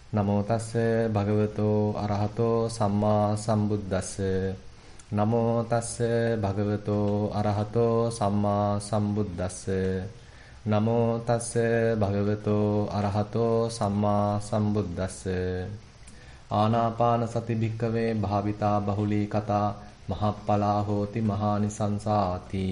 නමෝ තස්ස භගවතෝ අරහතෝ සම්මා සම්බුද්දස්ස නමෝ තස්ස භගවතෝ අරහතෝ සම්මා සම්බුද්දස්ස නමෝ තස්ස භගවතෝ අරහතෝ සම්මා සම්බුද්දස්ස ආනාපාන සති භික්කවේ භාවිතා බහුලී කතා මහප්පලා හෝති මහානිසංසාති.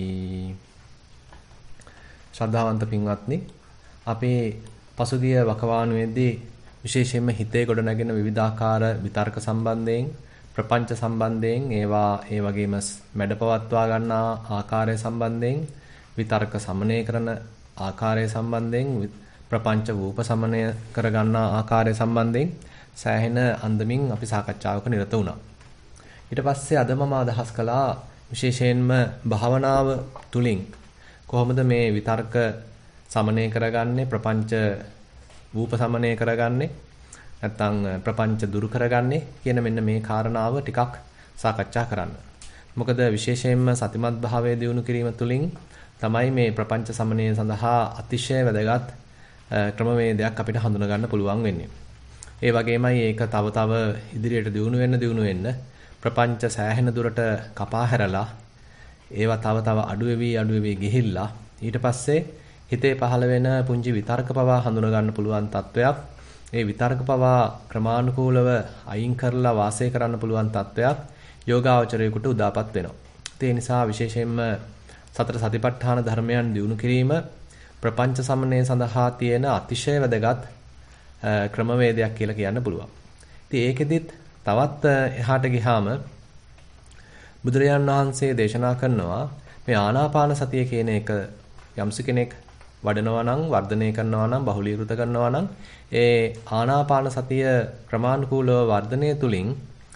ශ්‍රද්ධාවන්ත පින්වත්නි, අපේ පසුගිය වකවානුවේදී විශේෂයෙන්ම හිතේ ගොඩනැගෙන විවිධාකාර විතර්ක සම්බන්ධයෙන්, ප්‍රපංච සම්බන්ධයෙන්, ඒවා ඒ වගේම මැඩපවත්වා ගන්නා ආකාරය සම්බන්ධයෙන්, විතර්ක සමනය කරන ආකාරය සම්බන්ධයෙන්, ප්‍රපංච වූප සමනය කර ගන්නා ආකාරය සම්බන්ධයෙන් සෑහෙන අන්දමින් අපි සාකච්ඡාවක නිරත වුණා. ඊට පස්සේ අද මම අදහස් කළා විශේෂයෙන්ම භාවනාව තුලින් කොහොමද මේ විතර්ක සමනය කරගන්නේ, ප්‍රපංච වූප සමනය කරගන්නේ, නැත්නම් ප්‍රපංච දුරු කරගන්නේ කියන මෙන්න මේ කාරණාව ටිකක් සාකච්ඡා කරන්න. මොකද විශේෂයෙන්ම සතිමත් භාවයේ දියුණු කිරීම තුළින් තමයි මේ ප්‍රපංච සමනය සඳහා අතිශය වැදගත් ක්‍රමවේදයක් අපිට හඳුනා ගන්න පුළුවන් වෙන්නේ. ඒ වගේමයි ඒක තව ඉදිරියට දියුණු වෙන්න ප්‍රපංච සෑහෙන දුරට කපා හැරලා ඒවා තව අඩු වෙවි ගිහිල්ලා ඊට පස්සේ හිතේ පහළ වෙන පුංචි විතර්ක පවා හඳුනා ගන්න පුළුවන් තත්වයක්, ඒ විතර්ක පවා ක්‍රමානුකූලව අයින් කරලා වාසය කරන්න පුළුවන් තත්වයක් යෝගාවචරයෙකුට උදාපත් වෙනවා. ඒ නිසා විශේෂයෙන්ම සතර සතිපට්ඨාන ධර්මයන් දියුණු කිරීම ප්‍රපංච සමනය සඳහා තියෙන අතිශය වැදගත් ක්‍රමවේදයක් කියලා කියන්න පුළුවන්. ඉතින් ඒකෙදිත් තවත් එහාට ගියාම බුදුරජාණන් වහන්සේ දේශනා කරනවා මේ ආනාපාන සතිය කියන එක යම්ස කෙනෙක් වඩනවා නම්, වර්ධනය කරනවා නම්, බහුලීකృత කරනවා නම් ඒ ආනාපාන සතිය ක්‍රමානුකූලව වර්ධනය තුලින්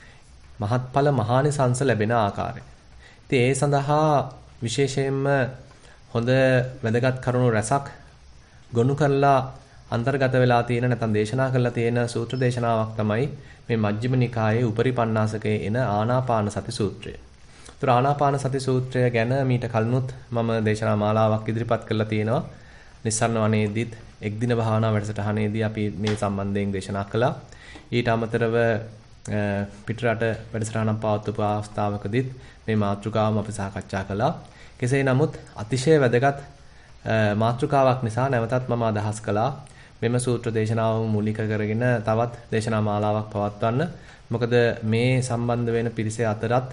මහත්ඵල මහානිසංස ලැබෙන ආකාරය. ඉතින් ඒ සඳහා විශේෂයෙන්ම හොඳ වැදගත් කරුණු රැසක් ගොනු කරලා අන්තර්ගත වෙලා තියෙන නැත්නම් දේශනා කරලා තියෙන සූත්‍ර දේශනාවක් තමයි මේ මජ්ක්‍ධිම නිකායේ උපරිපන්නාසකයේ එන ආනාපාන සති සූත්‍රය. ඒතර ආනාපාන සති සූත්‍රය ගැන මීට කලිනුත් මම දේශනා මාලාවක් ඉදිරිපත් කරලා තියෙනවා. නිස්සරණ වනයේදීත් එක් දින භාවනා වැඩසටහනේදී අපි මේ සම්බන්ධයෙන් දේශනා කළා. ඊට අමතරව පිටරට වැඩසටහනක් පවත්වපු අවස්ථාවකදීත් මේ මාතෘකාවම අපි සාකච්ඡා කළා. කෙසේ නමුත් අතිශය වැදගත් මාතෘකාවක් නිසා නැවතත් මම අදහස් කළා මෙම සූත්‍ර දේශනාව මූලික කරගෙන තවත් දේශනා මාලාවක් පවත්වන්න. මොකද මේ සම්බන්ධ වෙන පිරිස අතරත්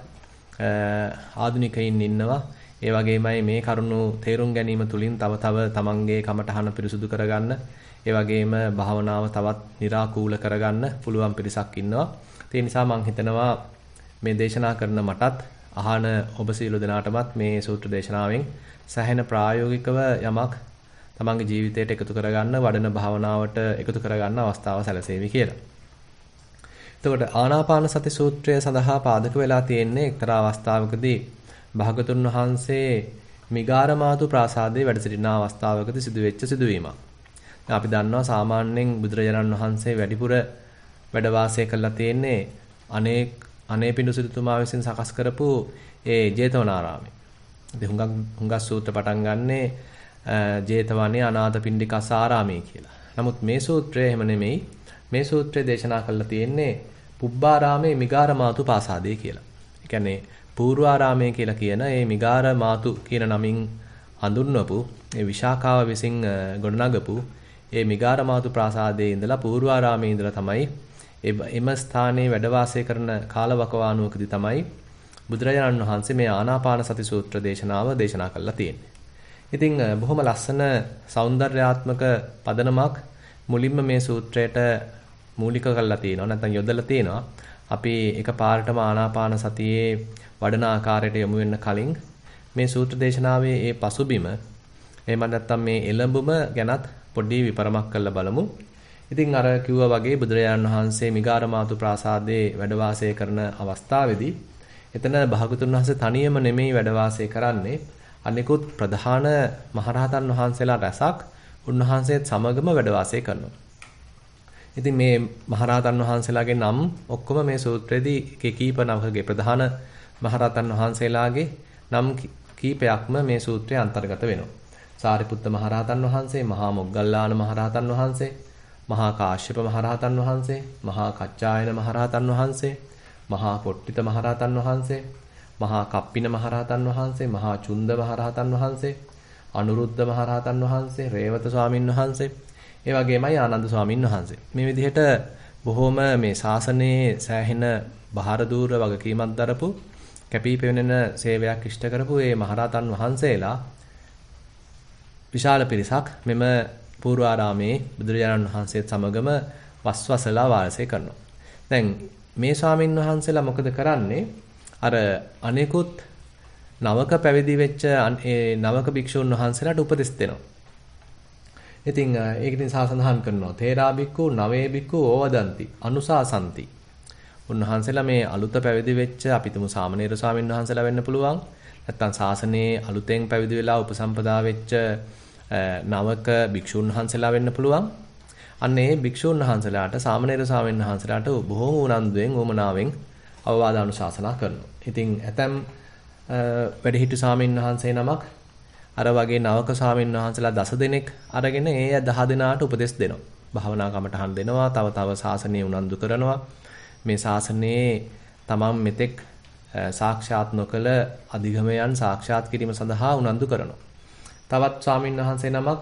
ආධුනිකයින් ඉන්නවා. ඒ වගේමයි මේ කරුණු තේරුම් ගැනීම තුළින් තව තමන්ගේ කමටහන පිරිසුදු කරගන්න, ඒ වගේම භාවනාව තවත් निराකූල කරගන්න පුළුවන් පිරිසක් ඉන්නවා. ඒ නිසා මම හිතනවා මේ දේශනා කරන මටත් අහන ඔබ සියලු දෙනාටමත් මේ සූත්‍ර දේශනාවෙන් සැහැණ ප්‍රායෝගිකව යමක් තමන්ගේ ජීවිතයට එකතු කරගන්න, වඩන භාවනාවට එකතු කරගන්න අවස්ථාව සැලසේවි කියලා. එතකොට ආනාපාන සති සූත්‍රය සඳහා පාදක වෙලා තියෙන්නේ එක්තරා අවස්ථාවකදී භාගතුන් වහන්සේ මිගාරමාතු ප්‍රාසාදයේ වැඩ සිටින අවස්ථාවකදී සිදුවෙච්ච සිදුවීමක්. අපි දන්නවා සාමාන්‍යයෙන් බුදුරජාණන් වහන්සේ වැඩිපුර වැඩ වාසය කරලා තියෙන්නේ අනේපිඬු සිටුතුමා විසින් සකස් කරපු ඒ ජේතවනාරාමයේ. ඉතින් හුඟක් සූත්‍ර පටන් ගන්නේ ජේතවනේ අනාථපිණ්ඩිකස් ආරාමයේ කියලා. නමුත් මේ සූත්‍රය එහෙම නෙමෙයි. මේ සූත්‍රය දේශනා කරලා තියෙන්නේ පුබ්බාරාමේ මිගාරමාතු ප්‍රාසාදයේ කියලා. ඒ කියන්නේ පූර්වාරාමයේ කියලා කියන ඒ මිගාරමාතු කියන නමින් හඳුන්වපු ඒ විශාඛාව විසින් ගොඩනගපු ඒ මිගාරමාතු ප්‍රාසාදයේ ඉඳලා පූර්වාරාමයේ ඉඳලා තමයි එම ස්ථානයේ වැඩ වාසය කරන කාලවකවානුවකදී තමයි බුදුරජාණන් වහන්සේ මේ ආනාපාන සති සූත්‍ර දේශනාව දේශනා කළා තියෙන්නේ. ඉතින් බොහොම ලස්සන సౌందర్యාත්මක පදනමක් මුලින්ම මේ සූත්‍රයට මූලික කරලා තියෙනවා, නැත්නම් යොදලා තියෙනවා. අපි එකපාරටම ආනාපාන සතියේ වඩන ආකාරයට යමු වෙන්න කලින් මේ සූත්‍ර දේශනාවේ ඒ පසුබිම එහෙම නැත්නම් මේ එළඹුම ගැනත් පොඩි විපරමක් කරලා බලමු. ඉතින් අර කිව්වා වගේ බුදුරජාණන් වහන්සේ මිගාරමාතු ප්‍රාසාදයේ වැඩ වාසය කරන අවස්ථාවේදී එතන භාගතුන් වහන්සේ තනියම නෙමෙයි වැඩ වාසය කරන්නේ, අනිකුත් ප්‍රධාන මහරහතන් වහන්සේලා රැසක් උන්වහන්සේත් සමගම වැඩ වාසය කරනවා. ඉතින් මේ මහරහතන් වහන්සේලාගේ නම් ඔක්කොම මේ සූත්‍රයේදී කීප නමකගේ ප්‍රධාන මහරහතන් වහන්සේලාගේ නම් කීපයක්ම මේ සූත්‍රයේ අන්තර්ගත වෙනවා. සාරිපුත්ත මහරහතන් වහන්සේ, මහා මොග්ගල්ලාන මහරහතන් වහන්සේ, මහා කාශ්‍යප මහරහතන් වහන්සේ, මහා කච්චායන මහරහතන් වහන්සේ, මහා කොට්ටිත මහරහතන් වහන්සේ, මහා කප්පින මහරහතන් වහන්සේ, මහා චුන්ද මහරහතන් වහන්සේ, අනුරුද්ධ මහරහතන් වහන්සේ, රේවත ස්වාමින් වහන්සේ, ඒ වගේමයි ආනන්ද ස්වාමින් වහන්සේ. මේ විදිහට බොහොම මේ ශාසනයේ සෑහෙන බාහිර දූර වගකීමක් දරපු කැපී පෙනෙන සේවයක් ඉෂ්ට කරපු මේ මහරහතන් වහන්සේලා විශාල පිරිසක් මෙම පූර්වාරාමේ බුදුරජාණන් වහන්සේත් සමගම වස්වසලා වාසය කරනවා. දැන් මේ ස්වාමින් වහන්සේලා මොකද කරන්නේ? අර අනෙකුත් නවක පැවිදි වෙච්ච ඒ නවක භික්ෂුන් වහන්සේලාට උපදෙස් දෙනවා. ඉතින් ඒක ඉතින් සඳහන් කරනවා. තේරා බික්කු නවේ බික්කු ඕවදන්ති අනුසාසන්ති. උන්වහන්සේලා මේ අලුත පැවිදි වෙච්ච අපිටම සාමණේර ස්වාමීන් වහන්සේලා වෙන්න පුළුවන්. නැත්තම් ශාසනයේ අලුතෙන් පැවිදි වෙලා උපසම්පදා වෙච්ච නවක භික්ෂුන් වහන්සේලා වෙන්න පුළුවන්. අන්න ඒ භික්ෂුන් වහන්සේලාට සාමණේර ස්වාමීන් වහන්සේලාට බොහෝම උනන්දුවෙන් උමනාවෙන් අවවාද අනුශාසනා කරනවා. ඉතින් ඇතම් වැඩිහිටි ස්වාමීන් වහන්සේ නමක් අර වගේ නවක ස්වාමීන් වහන්සේලා 10 දෙනෙක් අරගෙන ඒ 10 දෙනාට උපදෙස් දෙනවා. භාවනා කමටහන් දෙනවා. තව ශාසනය උනන්දු කරනවා. මේ ශාසනයේ තමන් මෙතෙක් සාක්ෂාත් නොකළ අධිගමයන් සාක්ෂාත් කිරීම සඳහා උනන්දු කරනවා. තවත් ස්වාමීන් වහන්සේ නමක්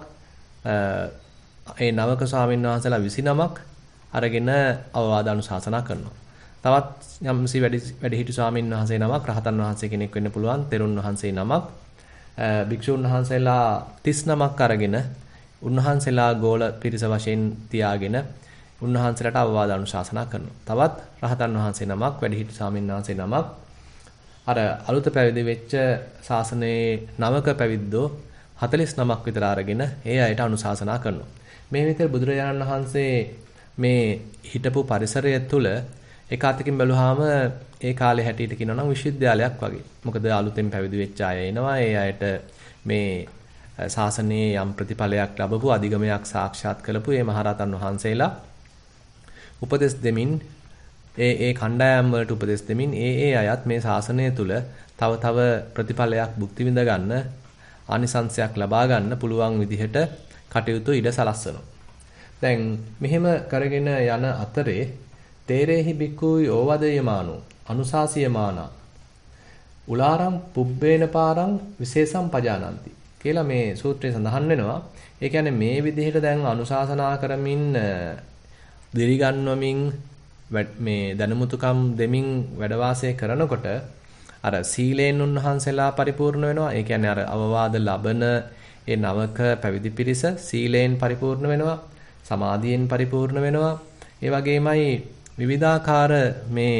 ඒ නවක ස්වාමීන් වහන්සේලා 29ක් අරගෙන අවවාද අනුශාසනා කරනවා. තවත් යම්සි වැඩිහිටි ස්වාමීන් වහන්සේ නමක් රහතන් වහන්සේ කෙනෙක් වෙන්න පුළුවන්. තෙරුන් වහන්සේ නමක් භික්ෂුන් වහන්සේලා 39ක් අරගෙන උන්වහන්සේලා ගෝල පිරිස වශයෙන් තියාගෙන උන්වහන්සේලාට අවවාද අනුශාසනා කරනවා. තවත් රහතන් වහන්සේ නමක් වැඩිහිටි ස්වාමීන් වහන්සේ නමක් අර අලුත පැවිදි වෙච්ච ශාසනයේ නවක පැවිද්දෝ 49ක් විතර අරගෙන ඒ අයට අනුශාසනා කරනවා. මේ විතර බුදුරජාණන් වහන්සේ මේ හිටපු පරිසරය තුළ එක අතකින් බැලුවාම ඒ කාලේ හැටියට කියනවා නම් විශ්වවිද්‍යාලයක් වගේ. මොකද අලුතෙන් පැවිදි වෙච්ච අය එනවා. ඒ අයට මේ ශාසනයේ යම් ප්‍රතිඵලයක් ලැබපු අධිගමයක් සාක්ෂාත් කළපු මේ මහරහතන් වහන්සේලා උපදෙස් දෙමින් ඒ කණ්ඩායම් වලට උපදෙස් දෙමින් ඒ අයත් මේ ශාසනය තුළ තව ප්‍රතිඵලයක් භුක්ති විඳ ගන්න ආනිසංසයක් ලබා ගන්න පුළුවන් විදිහට කටයුතු ඉඩ සලස්වනවා. දැන් මෙහෙම කරගෙන යන අතරේ තේරේහි බික්කුයි ඕවදයමානෝ අනුශාසියමානා උලාරම් පුබ්බේන පාරං විශේෂම් පජානಂತಿ කියලා මේ සූත්‍රයේ සඳහන් වෙනවා. ඒ කියන්නේ මේ විදිහට දැන් අනුශාසනා කරමින් දිරිගන්වමින් මේ දනමුතුකම් දෙමින් වැඩ වාසය කරනකොට අර සීලෙන් උන්වහන්සේලා පරිපූර්ණ වෙනවා. ඒ කියන්නේ අර අවවාද ලබන ඒ නවක පැවිදි පිරිස සීලෙන් පරිපූර්ණ වෙනවා. සමාධියෙන් පරිපූර්ණ වෙනවා. ඒ වගේමයි විවිධාකාර මේ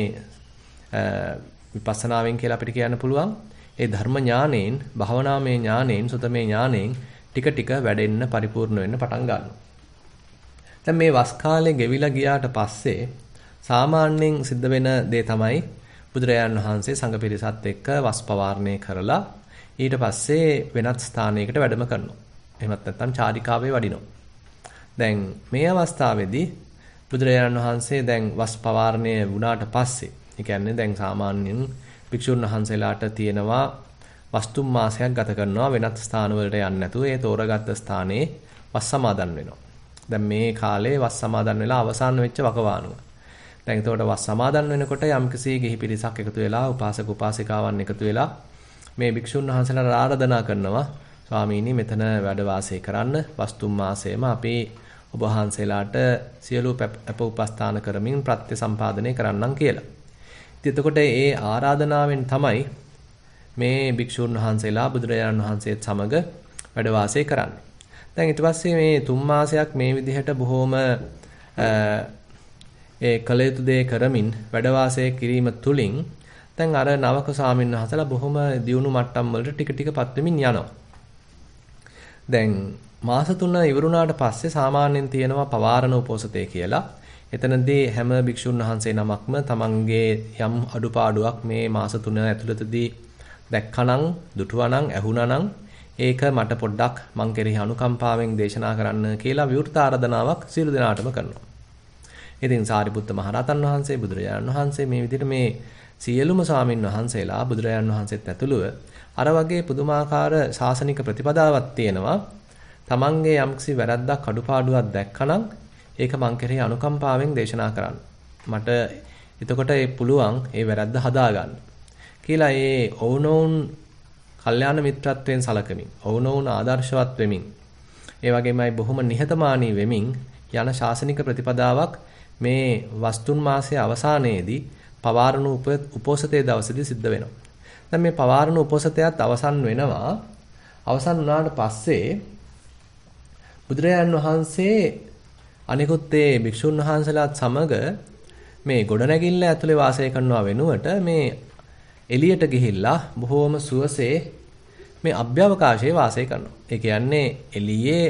විපස්සනාවෙන් කියලා අපිට කියන්න පුළුවන්. ඒ ධර්ම ඥාණයෙන්, භවනාමය ඥාණයෙන්, සුතමේ ඥාණයෙන් ටික ටික වැඩෙන්න පරිපූර්ණ වෙන්න පටන් ගන්නවා. දැන් මේ වස් කාලේ ගෙවිලා ගියාට පස්සේ සාමාන්‍යයෙන් සිද්ධ වෙන දේ තමයි බුදුරජාණන් වහන්සේ සංඝ පිරිසත් එක්ක වස් පවාරණය කරලා ඊට පස්සේ වෙනත් ස්ථානයකට වැඩම කරනවා. එහෙමත් නැත්නම් චාරිකාවේ වඩිනවා. දැන් මේ අවස්ථාවේදී බුදුරජාණන් වහන්සේ දැන් වස් පවාරණය වුණාට පස්සේ, ඒ කියන්නේ දැන් සාමාන්‍යයෙන් භික්ෂුන් වහන්සේලාට තියෙනවා වස්තුම් මාසයක් ගත කරනවා වෙනත් ස්ථානවලට යන්නේ නැතුව ඒ තෝරාගත් ස්ථානයේ වස් සමාදන් වෙනවා. දැන් මේ කාලේ වස් සමාදන් වෙලා අවසන් වෙච්ච වකවානුව. දැන් එතකොට වස් සමාදන් වෙනකොට යම්කිසි ගිහි පිරිසක් එකතු වෙලා උපාසක උපාසිකාවන් එකතු වෙලා මේ භික්ෂුන් වහන්සේලාට ආරාධනා කරනවා ස්වාමීනි මෙතන වැඩ වාසය කරන්න වස්තුම් මාසයේම අපි ඔබ වහන්සේලාට සියලු අප උපස්ථාන කරමින් ප්‍රත්‍ය සම්පාදනය කරන්නම් කියලා. ඉතින් එතකොට ඒ ආරාධනාවෙන් තමයි මේ භික්ෂුන් වහන්සේලා බුදුරජාණන් වහන්සේත් සමග වැඩ වාසය කරන්නේ. දැන් ඊට පස්සේ මේ 3 මාසයක් මේ විදිහට බොහොම ඒ කලයුතු දේ කරමින් වැඩ වාසය කිරීම තුලින් දැන් අර නවක ස්වාමීන් වහන්සේලා බොහොම දියුණු මට්ටම් වලට ටික ටිකපත් වෙමින් යනවා. දැන් මාස 3 ඉවරුණාට පස්සේ සාමාන්‍යයෙන් තියෙනවා පවාරණ උපෝසතය කියලා. එතනදී හැම භික්ෂුන් වහන්සේ නමක්ම තමන්ගේ යම් අඩුපාඩුවක් මේ මාස 3 ඇතුළතදී දැක්කනම්, දුටුවනම්, ඇහුණනම් ඒක මට පොඩ්ඩක් මං කෙරෙහි අනුකම්පාවෙන් දේශනා කරන්න කියලා විවෘත ආරාධනාවක් සියලු දෙනාටම කරනවා. ඉතින් සාරිපුත්ත මහරහතන් වහන්සේ, බුදුරජාණන් වහන්සේ මේ විදිහට මේ සියලුම ස්වාමින් වහන්සේලා බුදුරජාණන් වහන්සේත් ඇතුළුව අර වගේ පුදුමාකාර ශාසනික ප්‍රතිපදාවක් තියෙනවා. තමන්ගේ යම්කිසි වැරද්දක් අඩුපාඩුවක් දැක්කනම් ඒක මං කෙරෙහි අනුකම්පාවෙන් දේශනා කරන්න. මට එතකොට ඒ පුළුවන් ඒ වැරද්ද හදාගන්න. කියලා ඒ ඔවුනොවුන් කල්යාණ මිත්‍රත්වයෙන් සලකමින්, ඔවුනොවුන් ආදර්ශවත් වෙමින්, ඒ වගේමයි බොහොම නිහතමානී වෙමින් යන ශාසනික ප්‍රතිපදාවක් මේ වස්තුන් මාසයේ අවසානයේදී පවාරණ උපෝසතයේ දවසේදී සිද්ධ වෙනවා. දැන් මේ පවාරණ උපෝසතයත් අවසන් වෙනවා. අවසන් වුණාට පස්සේ බුදුරජාණන් වහන්සේ අනිකුත් ඒ භික්ෂුන් වහන්සේලාත් සමග මේ ගොඩනැගිල්ල ඇතුලේ වාසය කරනවා වෙනුවට මේ එළියට ගිහිල්ලා බොහෝම සුවසේ මේ අභ්‍යවකාශයේ වාසය කරනවා. ඒ කියන්නේ එළියේ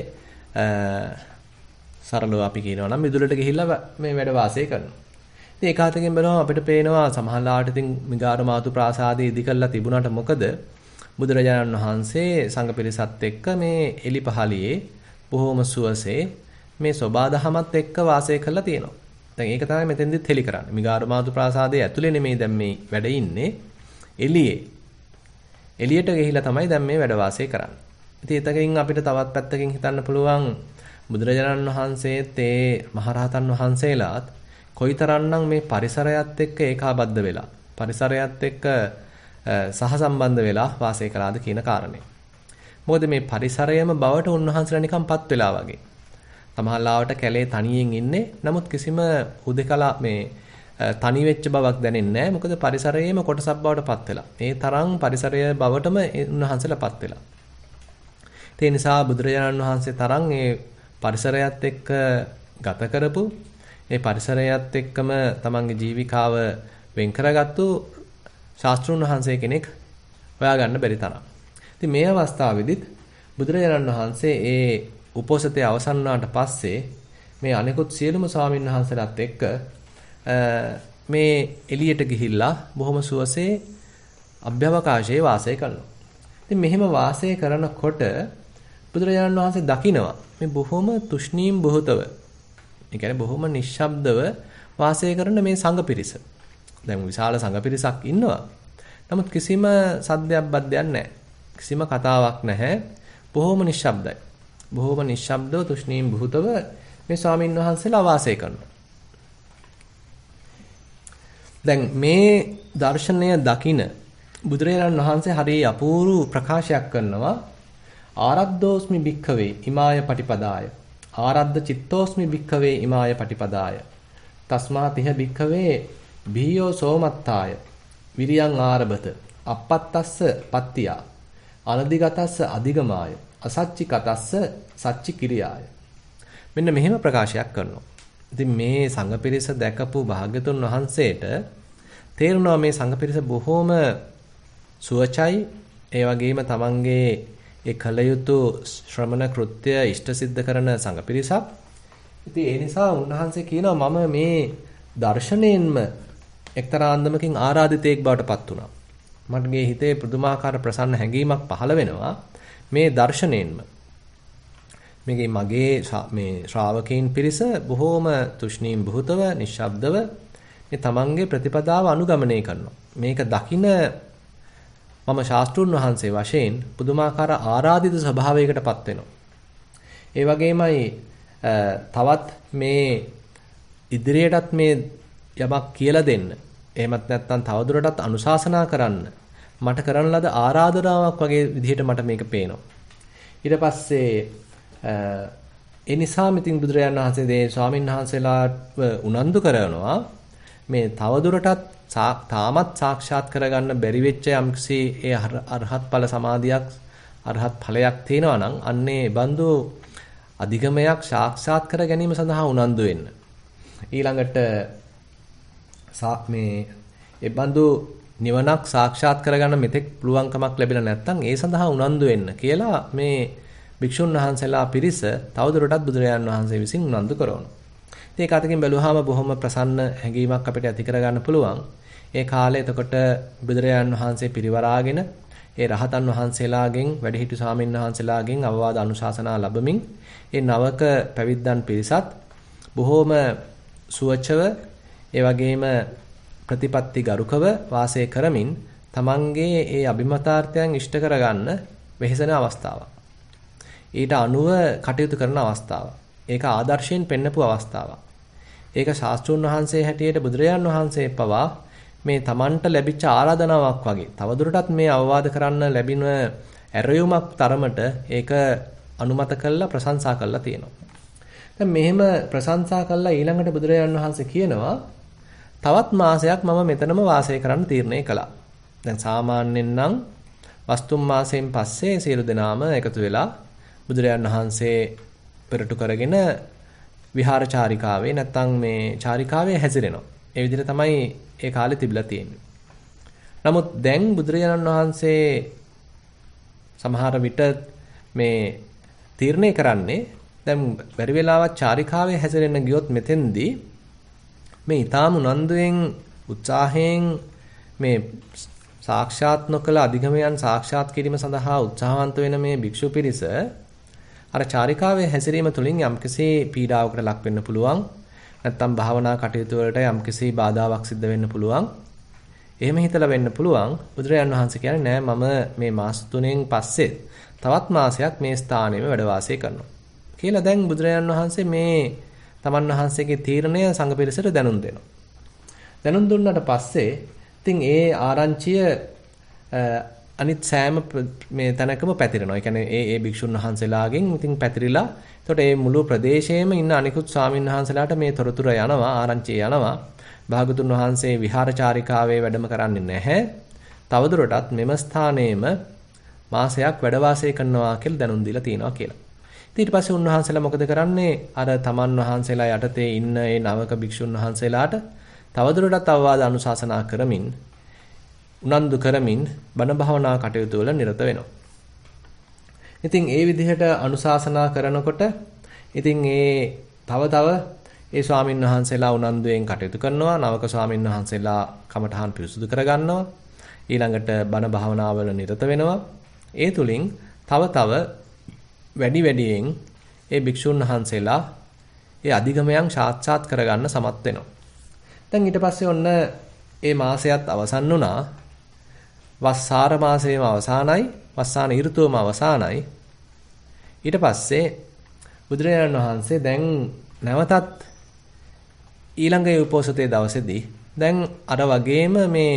සරලව අපි කියනවා නම් මිදුලට ගිහිල්ලා මේ වැඩ වාසය කරනවා. ඉතින් ඒක අතකින් බලනවා අපිට පේනවා සමහරලාට ඉතින් මිගාර මාතු ප්‍රාසාදයේ ඉදි කරලා තිබුණාට මොකද බුදුරජාණන් වහන්සේ සංඝ පිරිසත් එක්ක මේ එලි පහළියේ බොහෝම සුවසේ මේ සෝබාදහමත් එක්ක වාසය කරලා තියෙනවා. දැන් ඒක තමයි මෙතෙන්දිත් හෙලි කරන්නේ. මිගාර මාතු ප්‍රාසාදයේ ඇතුලේ නෙමෙයි දැන් මේ වැඩ ඉන්නේ. එළියේ. එළියට ගිහිලා තමයි දැන් මේ වැඩ වාසය කරන්නේ. ඉතින් එතකින් අපිට තවත් පැත්තකින් හිතන්න පුළුවන් බුදුරජාණන් වහන්සේත් ඒ මහරහතන් වහන්සේලාත් කොයිතරම්නම් මේ පරිසරයත් එක්ක ඒකාබද්ධ වෙලා පරිසරයත් එක්ක සහසම්බන්ධ වෙලා වාසය කළාද කියන කාරණේ. මොකද මේ පරිසරයම බවට උන්වහන්සේලා නිකන්පත් වෙලා වගේ. තමහල්ලාවට කැලේ තනියෙන් ඉන්නේ. නමුත් කිසිම හුදකලා මේ තනි වෙච්ච බවක් දැනෙන්නේ නැහැ. මොකද පරිසරයේම කොටසක් බවට පත් වෙලා. ඒ තරම් පරිසරය බවටම උන්වහන්සේලාපත් වෙලා. ඒ නිසා බුදුරජාණන් වහන්සේ තරම් ඒ පරිසරයත් එක්ක ගත කරපු ඒ පරිසරයත් එක්කම තමන්ගේ ජීවිකාව වෙන් කරගත්තු ශාස්ත්‍රඥ වහන්සේ කෙනෙක් හොයාගන්න බැරි තරම්. ඉතින් මේ අවස්ථාවේදීත් බුදුරජාණන් වහන්සේ ඒ උපෝසතයේ අවසන් වුණාට පස්සේ මේ අනෙකුත් සියලුම ස්වාමීන් වහන්සේලාත් එක්ක මේ එළියට ගිහිල්ලා බොහොම සුවසේ අභ්‍යවකාශයේ වාසය කරනවා. ඉතින් මෙහෙම වාසය කරනකොට බුදුරජාණන් වහන්සේ දකිනවා මේ බොහොම තුෂ්ණීම් බොහෝතව. ඒ කියන්නේ බොහොම නිශ්ශබ්දව වාසය කරන මේ සංඝ පිරිස. දැන් විශාල සංඝ පිරිසක් ඉන්නවා. නමුත් කිසිම සද්දයක් බද්දයක් නැහැ. කිසිම කතාවක් නැහැ. බොහොම නිශ්ශබ්දයි. බොහොම නිශ්ශබ්දව තුෂ්ණීම් බොහෝතව මේ ස්වාමීන් වහන්සේලා වාසය කරනවා. දැන් මේ දර්ශනය දකින බුදුරජාණන් වහන්සේ හරිය අපූර්ව ප්‍රකාශයක් කරනවා. ආරද්ධෝස්මි භික්ඛවේ ඉමාය පටිපදාය ආරද්ධ චිත්තෝස්මි භික්ඛවේ ඉමාය පටිපදාය තස්මා තිහ භික්ඛවේ බීයෝ සෝමත්තාය විරියං ආරබත අපත්තස්ස පත්තියා අනදිගතස්ස අධිගමාය අසච්චි කතස්ස සච්චි කිරියාය. මෙන්න මෙහෙම ප්‍රකාශයක් කරනවා. ඉතින් මේ සංඝ පිරිස දැකපු භාග්‍යතුන් වහන්සේට තේරුණා මේ සංඝ පිරිස බොහොම සුවචයි. ඒ වගේම තමන්ගේ ඒ කලයුතු ශ්‍රමණ කෘත්‍ය ඉෂ්ට සිද්ධ කරන සංඝ පිරිසක්. ඉතින් ඒ නිසා උන්වහන්සේ කියනවා මම මේ දර්ශනයෙන්ම එක්තරා අන්දමකින් ආරාධිතයෙක් බවට පත් වුණා. මගේ හිතේ පුදුමාකාර ප්‍රසන්න හැඟීමක් පහළ වෙනවා මේ දර්ශනයෙන්ම. මගේ මේ ශ්‍රාවකයන් පිරිස බොහෝම තුෂ්ණීම් බොහෝතව නිශ්ශබ්දව මේ තමන්ගේ ප්‍රතිපදාව අනුගමනය කරනවා. මේක දකින මම ශාස්ත්‍රුන් වහන්සේ වශයෙන් පුදුමාකාර ආරාධිත ස්වභාවයකටපත් වෙනවා. ඒ වගේමයි තවත් මේ ඉදිරියටත් මේ යමක් කියලා දෙන්න. එහෙමත් නැත්නම් තවදුරටත් අනුශාසනා කරන්න මට කරන ලද ආරාධනාවක් වගේ විදිහට මට මේක පේනවා. ඊට පස්සේ ඒ නිසා මිතින් බුදුරජාණන් වහන්සේ දේ ස්වාමීන් වහන්සේලාව උනන්දු කරනවා මේ තවදුරටත් තාමත් සාක්ෂාත් කරගන්න බැරි වෙච්ච යම්කිසි ඒ අරහත් ඵල සමාධියක් අරහත් ඵලයක් තියෙනවා නම් අන්නේ බඳු අධිගමයක් සාක්ෂාත් කර ගැනීම සඳහා උනන්දු වෙන්න. ඊළඟට මේ ඒ බඳු නිවනක් සාක්ෂාත් කරගන්න මෙතෙක් පුළුවන්කමක් ලැබිලා නැත්නම් ඒ සඳහා උනන්දු වෙන්න කියලා මේ භික්ෂුන් වහන්සේලා පිරිස තවදුරටත් බුදුරජාණන් වහන්සේ විසින් උනන්දු කරනවා. ඉතින් ඒක අතකින් බැලුවාම බොහොම ප්‍රසන්න හැඟීමක් අපිට ඇති කරගන්න පුළුවන්. ඒ කාලේ එතකොට බුදුරජාණන් වහන්සේ පිරිවරාගෙන ඒ රහතන් වහන්සේලාගෙන් වැඩිහිටි ස්වාමීන් වහන්සේලාගෙන් අවවාද අනුශාසනා ලැබමින් ඒ නවක පැවිද්දන් පිරිසත් බොහොම සුවචව ඒ වගේම ප්‍රතිපත්ති ගරුකව වාසය කරමින් තමන්ගේ ඒ අභිමතාර්ථයන් ඉෂ්ට කරගන්න වෙහෙසෙන අවස්ථාවක්. ඊට අනුව කටයුතු කරන අවස්ථාවක්. ඒක ආදර්ශයෙන් පෙන්නපු අවස්ථාවක්. ඒක ශාස්ත්‍රඥ වහන්සේ හැටියට බුදුරජාන් වහන්සේ පවා මේ Tamanට ලැබිච්ච ආරාධනාවක් වගේ. තවදුරටත් මේ අවවාද කරන්න ලැබින ඇරයුමක් තරමට ඒක අනුමත කළා ප්‍රශංසා කළා තියෙනවා. දැන් මෙහෙම ප්‍රශංසා කළා ඊළඟට බුදුරජාන් වහන්සේ කියනවා තවත් මාසයක් මම මෙතනම වාසය කරන්න තීරණය කළා. දැන් සාමාන්‍යයෙන් නම් වස්තුම් මාසයෙන් පස්සේ සියලු දෙනාම එකතු වෙලා බුදුරජාන් වහන්සේ පෙරටු කරගෙන විහාර චාරිකාවේ නැත්තම් මේ චාරිකාවේ හැසිරෙනවා. ඒ විදිහට තමයි ඒ කාලේ තිබිලා තියෙන්නේ. නමුත් දැන් බුදුරජාණන් වහන්සේ සමහර විට මේ තීරණය කරන්නේ දැන් බැරි වෙලාවත් චාරිකාවේ හැසිරෙන්න ගියොත් මෙතෙන්දී මේ ඊටාම උනන්දුවෙන් උත්සාහයෙන් මේ සාක්ෂාත් නොකළ අධිගමයන් සාක්ෂාත් කිරීම සඳහා උත්සාහවන්ත වෙන මේ භික්ෂු පිරිස අර චාරිකාවේ හැසිරීම තුළින් යම්කිසි පීඩාවකට ලක් වෙන්න පුළුවන්. නැත්තම් භාවනා කටයුතු වලට යම්කිසි බාධාවක් සිද්ධ වෙන්න පුළුවන්. එහෙම හිතලා වෙන්න පුළුවන්. බුදුරජාණන් වහන්සේ කියන්නේ නෑ මම මේ මාස 3න් පස්සේ තවත් මාසයක් මේ ස්ථානයේම වැඩ වාසය කරනවා. කියලා දැන් බුදුරජාණන් වහන්සේ මේ තමන් වහන්සේගේ තීරණය සංඝ පිරිසට දැනුම් දෙනවා. දැනුම් දුන්නාට පස්සේ ඉතින් ඒ ආරංචිය අනිත් සෑම මේ තැනකම පැතිරෙනවා. ඒ කියන්නේ ඒ භික්ෂුන් වහන්සේලාගෙන් ඉතින් පැතිරිලා එතකොට මේ මුළු ප්‍රදේශයේම ඉන්න අනිකුත් ස්වාමීන් වහන්සේලාට මේ තොරතුර යනවා ආරංචිය යනවා. භාගතුන් වහන්සේ විහාරචාරිකාවේ වැඩම කරන්නේ නැහැ. තවදුරටත් මෙම ස්ථානයේම මාසයක් වැඩ වාසය කරනවා කියලා දැනුම් දීලා තියෙනවා කියලා. ඊට පස්සේ උන්වහන්සේලා මොකද කරන්නේ? අර තමන් වහන්සේලා යටතේ ඉන්න ඒ නවක භික්ෂුන් වහන්සේලාට තවදුරටත් අවවාද අනුශාසනා කරමින් උනන්දු කරමින් බණ භාවනා කටයුතු වල නිරත වෙනවා. ඉතින් ඒ විදිහට අනුශාසනා කරනකොට ඉතින් තව ඒ ස්වාමින් වහන්සේලා උනන්දුවෙන් කටයුතු කරනවා. නවක ස්වාමින් වහන්සේලා කමඨහන් පිරිසුදු කරගන්නවා. ඊළඟට බණ භාවනාවල නිරත වෙනවා. ඒ තුලින් තව වැඩියෙන් ඒ භික්ෂුන් වහන්සේලා ඒ අධිගමයන් සාක්ෂාත් කරගන්න සමත් වෙනවා. දැන් ඊට පස්සේ ඔන්න ඒ මාසයත් අවසන් වුණා. වස්සාර මාසයේම අවසానයි, වස්සාන ඍතුවම අවසానයි. ඊට පස්සේ බුදුරජාණන් වහන්සේ දැන් නැවතත් ඊළඟ උපෝසතේ දවසේදී දැන් අර වගේම මේ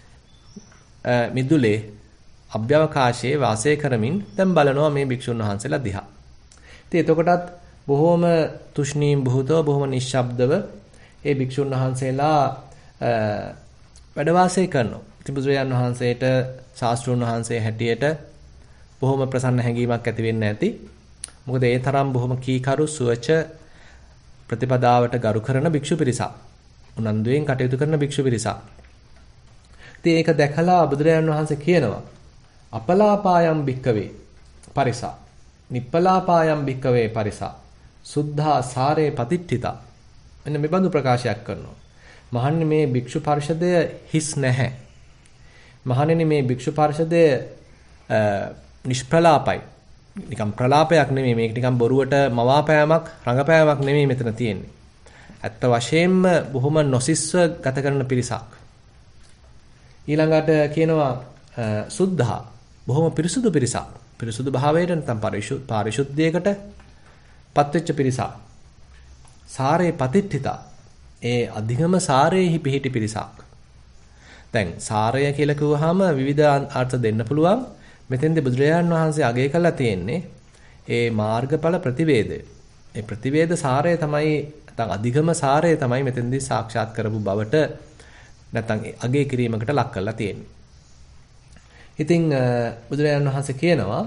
මිදුලේ අභ්‍යවකාශයේ වාසය කරමින් දැන් බලනවා මේ භික්ෂුන් වහන්සේලා දිහා. ඉතින් එතකොටත් බොහොම තුෂ්ණීම් බුහතව බොහොම නිශ්ශබ්දව ඒ භික්ෂුන් වහන්සේලා වැඩ වාසය කරනවා. ඉතින් බුදුරජාණන් වහන්සේට ශාස්ත්‍රඥ වහන්සේ හැටියට බොහොම ප්‍රසන්න හැඟීමක් ඇති වෙන්න ඇති. මොකද ඒ තරම් බොහොම කීකරු සුවච ප්‍රතිපදාවට ගරු කරන භික්ෂු පිරිසක්. උනන්දුවෙන් කටයුතු කරන භික්ෂු පිරිසක්. ඉතින් ඒක දැකලා බුදුරජාණන් වහන්සේ කියනවා අපලාපායම් භික්කවේ පරිසා නිප්පලාපායම් භික්කවේ පරිසා සුද්ධා සාරේ පතිට්ඨිතා. මෙන්න මේ බඳු ප්‍රකාශයක් කරනවා. මහන්නේ මේ භික්ෂු පරිෂදය හිස් නැහැ. මහණෙනි මේ භික්ෂු පරිෂදය නිෂ්ප්‍රලාපයි. නිකම් ප්‍රලාපයක් නෙමෙයි මේක නිකම් බොරුවට මවාපෑමක් රඟපෑමක් නෙමෙයි මෙතන තියෙන්නේ. ඇත්ත වශයෙන්ම බොහොම නොසිස්ව ගත කරන පිරිසක්. ඊළඟට කියනවා සුද්ධා බොහොම පිරිසුදු පිරිසක්. පිරිසුදු භාවයට නැත්නම් පාරිශුද්ධියකට පත්වෙච්ච පිරිසක්. සාරේ පතිට්ඨිතා. ඒ අධිගම සාරේහි පිහිටි පිරිසක්. දැන් සාරය කියලා කිව්වහම විවිධ අර්ථ දෙන්න පුළුවන්. මෙතෙන්දී බුදුරජාණන් වහන්සේ අගය කළා තියෙන්නේ ඒ මාර්ගඵල ප්‍රතිවේදය. ඒ ප්‍රතිවේද සාරය තමයි නැත්නම් අධිගම සාරය තමයි මෙතෙන්දී සාක්ෂාත් කරපු බවට නැත්නම් අගය කිරීමකට ලක් කරලා තියෙන්නේ. ඉතින් බුදුරජාණන් වහන්සේ කියනවා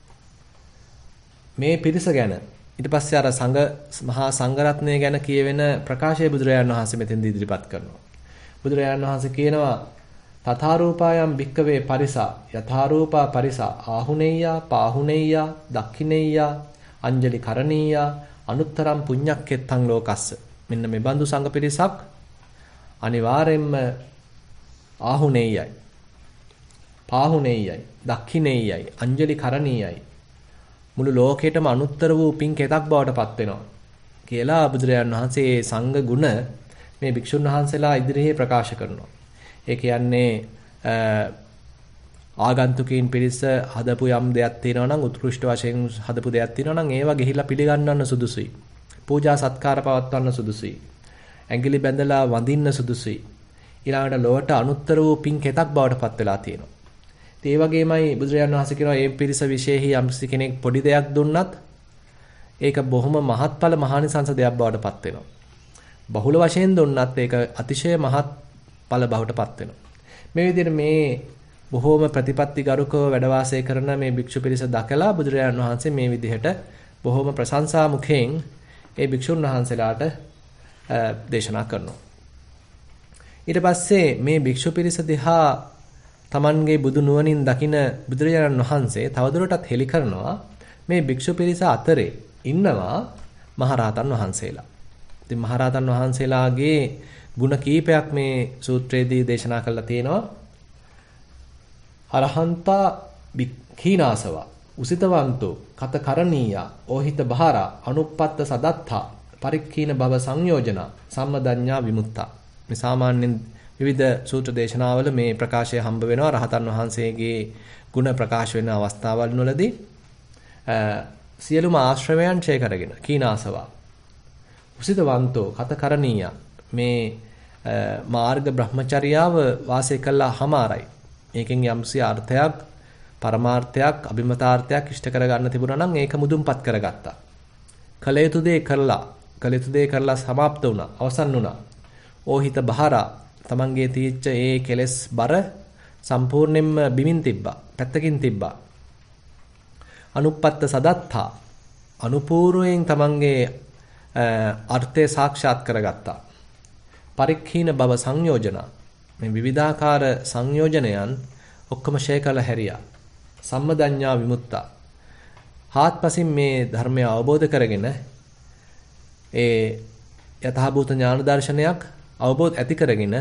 මේ පිරිස ගැන ඊට පස්සේ අර මහා සංඝරත්නය ගැන කියවෙන ප්‍රකාශය බුදුරජාණන් වහන්සේ මෙතෙන්දී ඉදිරිපත් කරනවා. බුදුරජාණන් වහන්සේ කියනවා තථාරූපායම් භික්කවේ පරිසා යථාරූපා පරිසා ආහුනේයා පාහුනේයා දක්ඛිනේයා අංජලි කරණීයා අනුත්තරම් පුඤ්ඤක්කෙත්තං ලෝකස්ස. මෙන්න මේ බඳු සංඝ පිරිසක් අනිවාර්යෙන්ම ආහුනේයයි පාහුනේයයි දක්ඛිනේයයි අංජලි කරණීයයි මුළු ලෝකෙටම අනුත්තර වූ පින් කෙතක් බවට පත් වෙනවා කියලා බුදුරජාණන් වහන්සේ සංඝ ගුණ මේ භික්ෂුන් වහන්සේලා ඉදිරියේ ප්‍රකාශ කරනවා. ඒ කියන්නේ ආගන්තුකීන් පිරිස හදපු යම් දෙයක් තියෙනවා නම් උත්කෘෂ්ඨ වශයෙන් හදපු දෙයක් තියෙනවා නම් ඒවා ගිහිලා පිළිගන්නන්න සුදුසුයි. පූජා සත්කාර පවත්වන්න සුදුසුයි. ඇඟිලි බැඳලා වඳින්න සුදුසුයි. ඊළඟට ලොවට අනුත්තර වූ පින් කෙතක් බවට පත් වෙලා තියෙනවා. ඒ වගේමයි බුදුරජාණන් වහන්සේ කියනවා මේ පිරිස විශේෂයි යම්කිසි කෙනෙක් පොඩි දෙයක් දුන්නත් ඒක බොහොම මහත්ඵල මහානිසංස දෙයක් බවට පත් වෙනවා. බහුල වශයෙන් දුන්නත් ඒක අතිශය මහත්ඵල බවට පත් වෙනවා. මේ විදිහට මේ බොහොම ප්‍රතිපත්තිගරුකව වැඩ වාසය කරන මේ භික්ෂු පිරිස දකලා බුදුරජාණන් වහන්සේ මේ විදිහට බොහොම ප්‍රශංසා මුඛයෙන් ඒ භික්ෂුන් වහන්සේලාට දේශනා කරනවා. ඊට පස්සේ මේ භික්ෂු පිරිස දිහා තමන්ගේ බුදු නුවණින් දකින බුදුරජාණන් වහන්සේ තවදුරටත් හෙළි කරනවා මේ භික්ෂු පිරිස අතරේ ඉන්නවා මහරහතන් වහන්සේලා. ඉතින් මහරහතන් වහන්සේලාගේ ගුණ කීපයක් මේ සූත්‍රයේදී දේශනා කරලා තියෙනවා. අරහන්තා භික්ඛීනාසව උසිතවන්තෝ කතකරණීයා ඕහිත බහාරා අනුප්පත්ත සදත්තා පරික්ඛීන භව සංයෝජන සම්මදඤ්ඤා විමුක්තා. මේ සාමාන්‍යයෙන් විවිධ සූත්‍ර දේශනාවල මේ ප්‍රකාශය හම්බ වෙනවා රහතන් වහන්සේගේ ගුණ ප්‍රකාශ වෙන අවස්ථාවල් වලදී සියලුම ආශ්‍රවයන් ඡය කරගෙන කීනාසව උසිතවන්තෝ කතකරණීයා මේ මාර්ග බ්‍රහ්මචර්යාව වාසය කළා හමාරයි. ඒකෙන් යම්සි අර්ථයක් පරමාර්ථයක් අභිමතාර්ථයක් ඉෂ්ට කරගන්න තිබුණා නම් ඒක මුදුන්පත් කරගත්තා. කල යුතු දේ කරලා සමාප්ත වුණා අවසන් වුණා. ඕහිත බහාරා තමන්ගේ තීච්ච ඒ කෙලෙස් බර සම්පූර්ණයෙන්ම බිමින් තිබ්බා පැත්තකින් තිබ්බා. අනුප්පත්ත සදත්තා අනුපූර්වයෙන් තමන්ගේ අර්ථය සාක්ෂාත් කරගත්තා. පරික්ඛීන භව සංයෝජන මේ විවිධාකාර සංයෝජනයන් ඔක්කොම ෂේ කළ හැරියා. සම්මදඤ්ඤා විමුක්තා හාත්පසින් මේ ධර්මය අවබෝධ කරගෙන ඒ යථාභූත ඥාන දර්ශනයක් අවබෝධ ඇති කරගෙන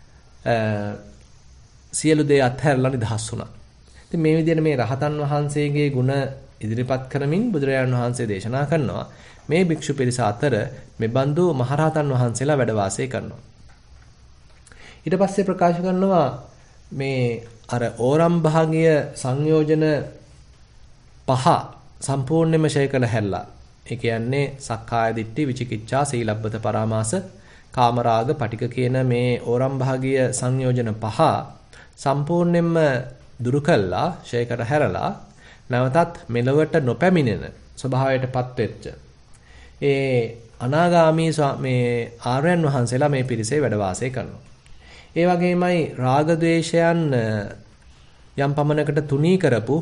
සියලු දේ අත්හැරලා නිදහස් වුණා. ඉතින් මේ විදිහට මේ රහතන් වහන්සේගේ ගුණ ඉදිරිපත් කරමින් බුදුරජාණන් වහන්සේ දේශනා කරනවා මේ භික්ෂු පිරිස අතර මෙබඳු මහරහතන් වහන්සේලා වැඩ වාසය කරනවා. ඊට පස්සේ ප්‍රකාශ කරනවා මේ අර ඕරම් භාගීය සංයෝජන පහ සම්පූර්ණයෙන්ම ෂය කළ හැරලා. ඒ කියන්නේ සක්කාය දිට්ඨි, විචිකිච්ඡා, සීලබ්බත පරාමාස, කාමරාග, පටික කියන මේ ඕරම් භාගීය සංයෝජන පහ සම්පූර්ණයෙන්ම දුරු කළා, ෂය කර හැරලා නැවතත් මෙලොවට නොපැමිණෙන ස්වභාවයටපත් වෙච්ච ඒ අනාගාමී මේ ආර්යයන් වහන්සේලා මේ පිරිසේ වැඩ වාසය කරනවා. ඒ වගේමයි රාග ద్వේෂයන් යම් පමණකට තුනී කරපු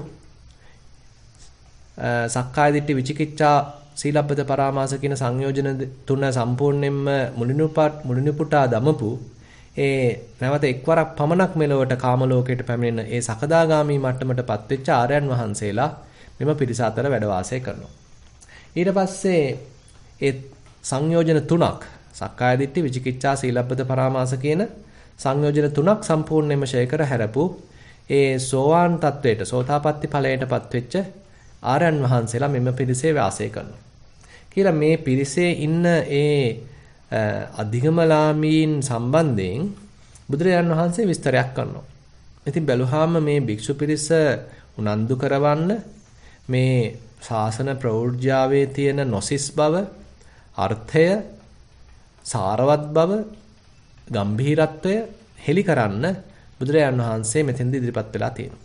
සක්කාය දිට්ඨි විචිකිච්ඡා සීලබ්බත පරාමාස කියන සංයෝජන තුන සම්පූර්ණයෙන්ම මුලිනුපුටා දමපු ඒ නැවත එක්වරක් පමණක් මෙලොවට කාම ලෝකයට පැමිණෙන ඒ සකදාගාමී මට්ටමටපත් වෙච්ච ආර්යයන් වහන්සේලා මෙම පිරිස අතර වැඩ වාසය කරනවා. ඊට පස්සේ ඒ සංයෝජන තුනක් සක්කාය දිට්ඨි විචිකිච්ඡා සීලබ්බත පරාමාස කියන සංයෝජන තුනක් සම්පූර්ණයෙන්ම ෂය කර හැරපු ඒ සෝවාන් තත්වයට සෝතාපට්ටි ඵලයටපත් වෙච්ච ආර්යයන් වහන්සේලා මෙම පිරිසේ වාසය කරනවා. කියලා මේ පිරිසේ ඉන්න ඒ අධිගමලාමීන් සම්බන්ධයෙන් බුදුරජාණන් වහන්සේ විස්තරයක් කරනවා. ඉතින් බැලුවාම මේ භික්ෂු පිරිස උනන්දු කරවන්න මේ ශාසන ප්‍රවෘජ්‍යාවේ තියෙන නොසිස් බව, අර්ථය, සාරවත් බව, ගම්භීරත්වය හෙළි කරන්න බුදුරජාණන් වහන්සේ මෙතෙන්දී ඉදිරිපත් වෙලා තියෙනවා.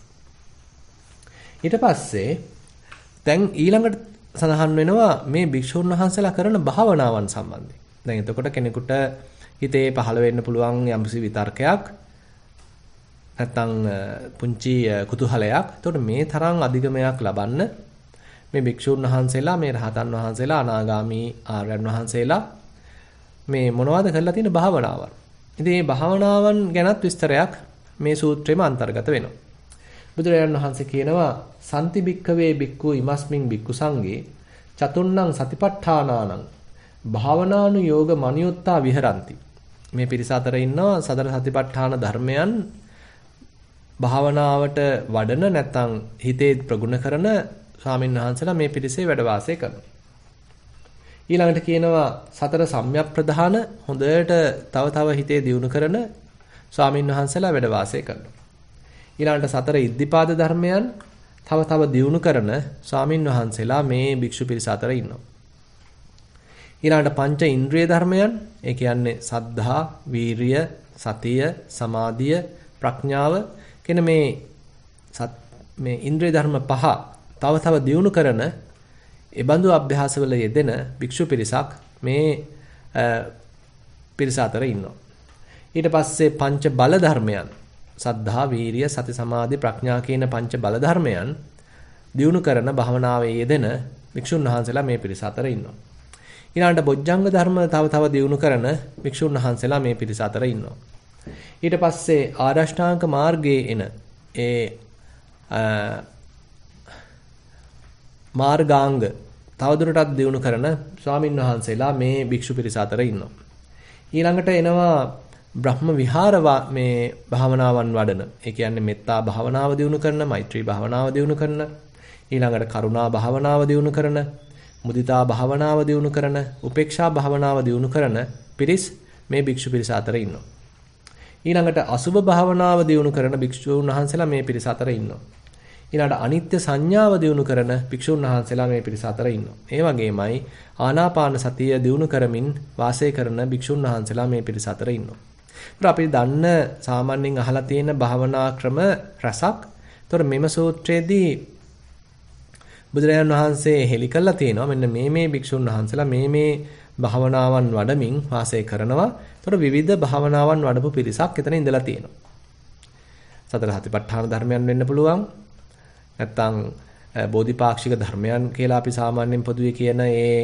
ඊට පස්සේ දැන් ඊළඟට සඳහන් වෙනවා මේ භික්ෂුන් වහන්සේලා කරන භාවනාවන් සම්බන්ධයෙන්. දැන් එතකොට කෙනෙකුට හිතේ පහළ වෙන්න පුළුවන් යම්කිසි විතර්කයක් නැත්නම් පුංචි කුතුහලයක්. එතකොට මේ තරම් අධිගමයක් ලබන්න මේ භික්ෂුන් වහන්සේලා, මේ රහතන් වහන්සේලා, අනාගාමී ආර්යයන් වහන්සේලා මේ මොනවද කරලා තියෙන භාවනාවන්. ඉතින් මේ භාවනාවන් ගැනත් විස්තරයක් මේ සූත්‍රෙම අන්තර්ගත වෙනවා. බුදුරජාණන් වහන්සේ කියනවා සම්ති භික්ඛවේ භික්ඛු ඉමස්මින් භික්ඛු සංඝේ චතුන්නං සතිපට්ඨානානං භාවනානුයෝග මනියොත්තා විහරಂತಿ. මේ පිරිස අතර ඉන්නවා සතර සතිපට්ඨාන ධර්මයන් භාවනාවට වඩන නැත්නම් හිතේ ප්‍රගුණ කරන ස්වාමීන් වහන්සේලා මේ පිරිසේ වැඩ වාසය කරනවා. ඊළඟට කියනවා සතර සම්‍යක් ප්‍රධාන හොඳට තව හිතේ දියුණු කරන ස්වාමීන් වහන්සේලා වැඩ වාසය කරනවා. ඊළඟට සතර ඉද්ධිපාද ධර්මයන් තව දියුණු කරන ස්වාමීන් වහන්සේලා මේ භික්ෂු පිරිස අතර ඉන්නවා. ඊළඟට පංච ඉන්ද්‍රිය ධර්මයන්, ඒ කියන්නේ සද්ධා, වීරිය, සතිය, සමාධිය, ප්‍රඥාව කියන මේ ඉන්ද්‍රිය ධර්ම පහ තව දියුණු කරන ඒබඳු අභ්‍යාසවල යෙදෙන භික්ෂු පිරිසක් මේ පිරිස අතර ඉන්නවා. ඊට පස්සේ පංච බල ධර්මයන්, සද්ධා, වීරිය, සති, සමාධි, ප්‍රඥා කියන පංච බල ධර්මයන් දියුණු කරන භවනාවේ යෙදෙන භික්ෂුන් වහන්සේලා මේ පිරිස අතර ඉන්නවා. ඊළඟට බොජ්ජංග ධර්ම තව දියුණු කරන භික්ෂුන් වහන්සේලා මේ පිරිස අතර ඉන්නවා. ඊට පස්සේ ආරෂ්ඨාංග මාර්ගයේ එන ඒ මාර්ගාංග තවදුරටත් දියුණු කරන ස්වාමින් වහන්සේලා මේ භික්ෂු පිරිස අතර ඉන්නවා. ඊළඟට එනවා බ්‍රහ්ම විහාර මේ භාවනාවන් වඩන. ඒ කියන්නේ මෙත්තා භාවනාව දියුණු කරන, මෛත්‍රී භාවනාව දියුණු කරන, ඊළඟට කරුණා භාවනාව දියුණු කරන, මුදිතා භාවනාව දියුණු කරන, උපේක්ෂා භාවනාව දියුණු කරන පිරිස් මේ භික්ෂු පිරිස අතර ඉන්නවා. ඊළඟට අසුභ භාවනාව දියුණු කරන භික්ෂුන් වහන්සේලා මේ පිරිස අතර ඉන්නවා. ඊළඟට අනිත්‍ය සංඥාව දියුණු කරන භික්ෂුන් වහන්සේලා මේ පිරිස අතර ඉන්නවා. ඒ වගේමයි ආනාපාන සතිය දියුණු කරමින් වාසය කරන භික්ෂුන් වහන්සේලා මේ පිරිස අතර ඉන්නවා. ඒත් අපි දන්න සාමාන්‍යයෙන් අහලා තියෙන භාවනා ක්‍රම රසක්. ඒතර මෙම සූත්‍රයේදී බුදුරජාණන් වහන්සේ හෙළි කළා තියෙනවා මෙන්න මේ භික්ෂුන් වහන්සේලා මේ භාවනාවන් වඩමින් වාසය කරනවා. ඒතර විවිධ භාවනාවන් වඩපු පිරිසක් එතන ඉඳලා තියෙනවා. සතර සතිපට්ඨාන ධර්මයන් වෙන්න පුළුවන්. නැත්තම් බෝධිපාක්ෂික ධර්මයන් කියලා අපි සාමාන්‍යයෙන් පොදුවේ කියන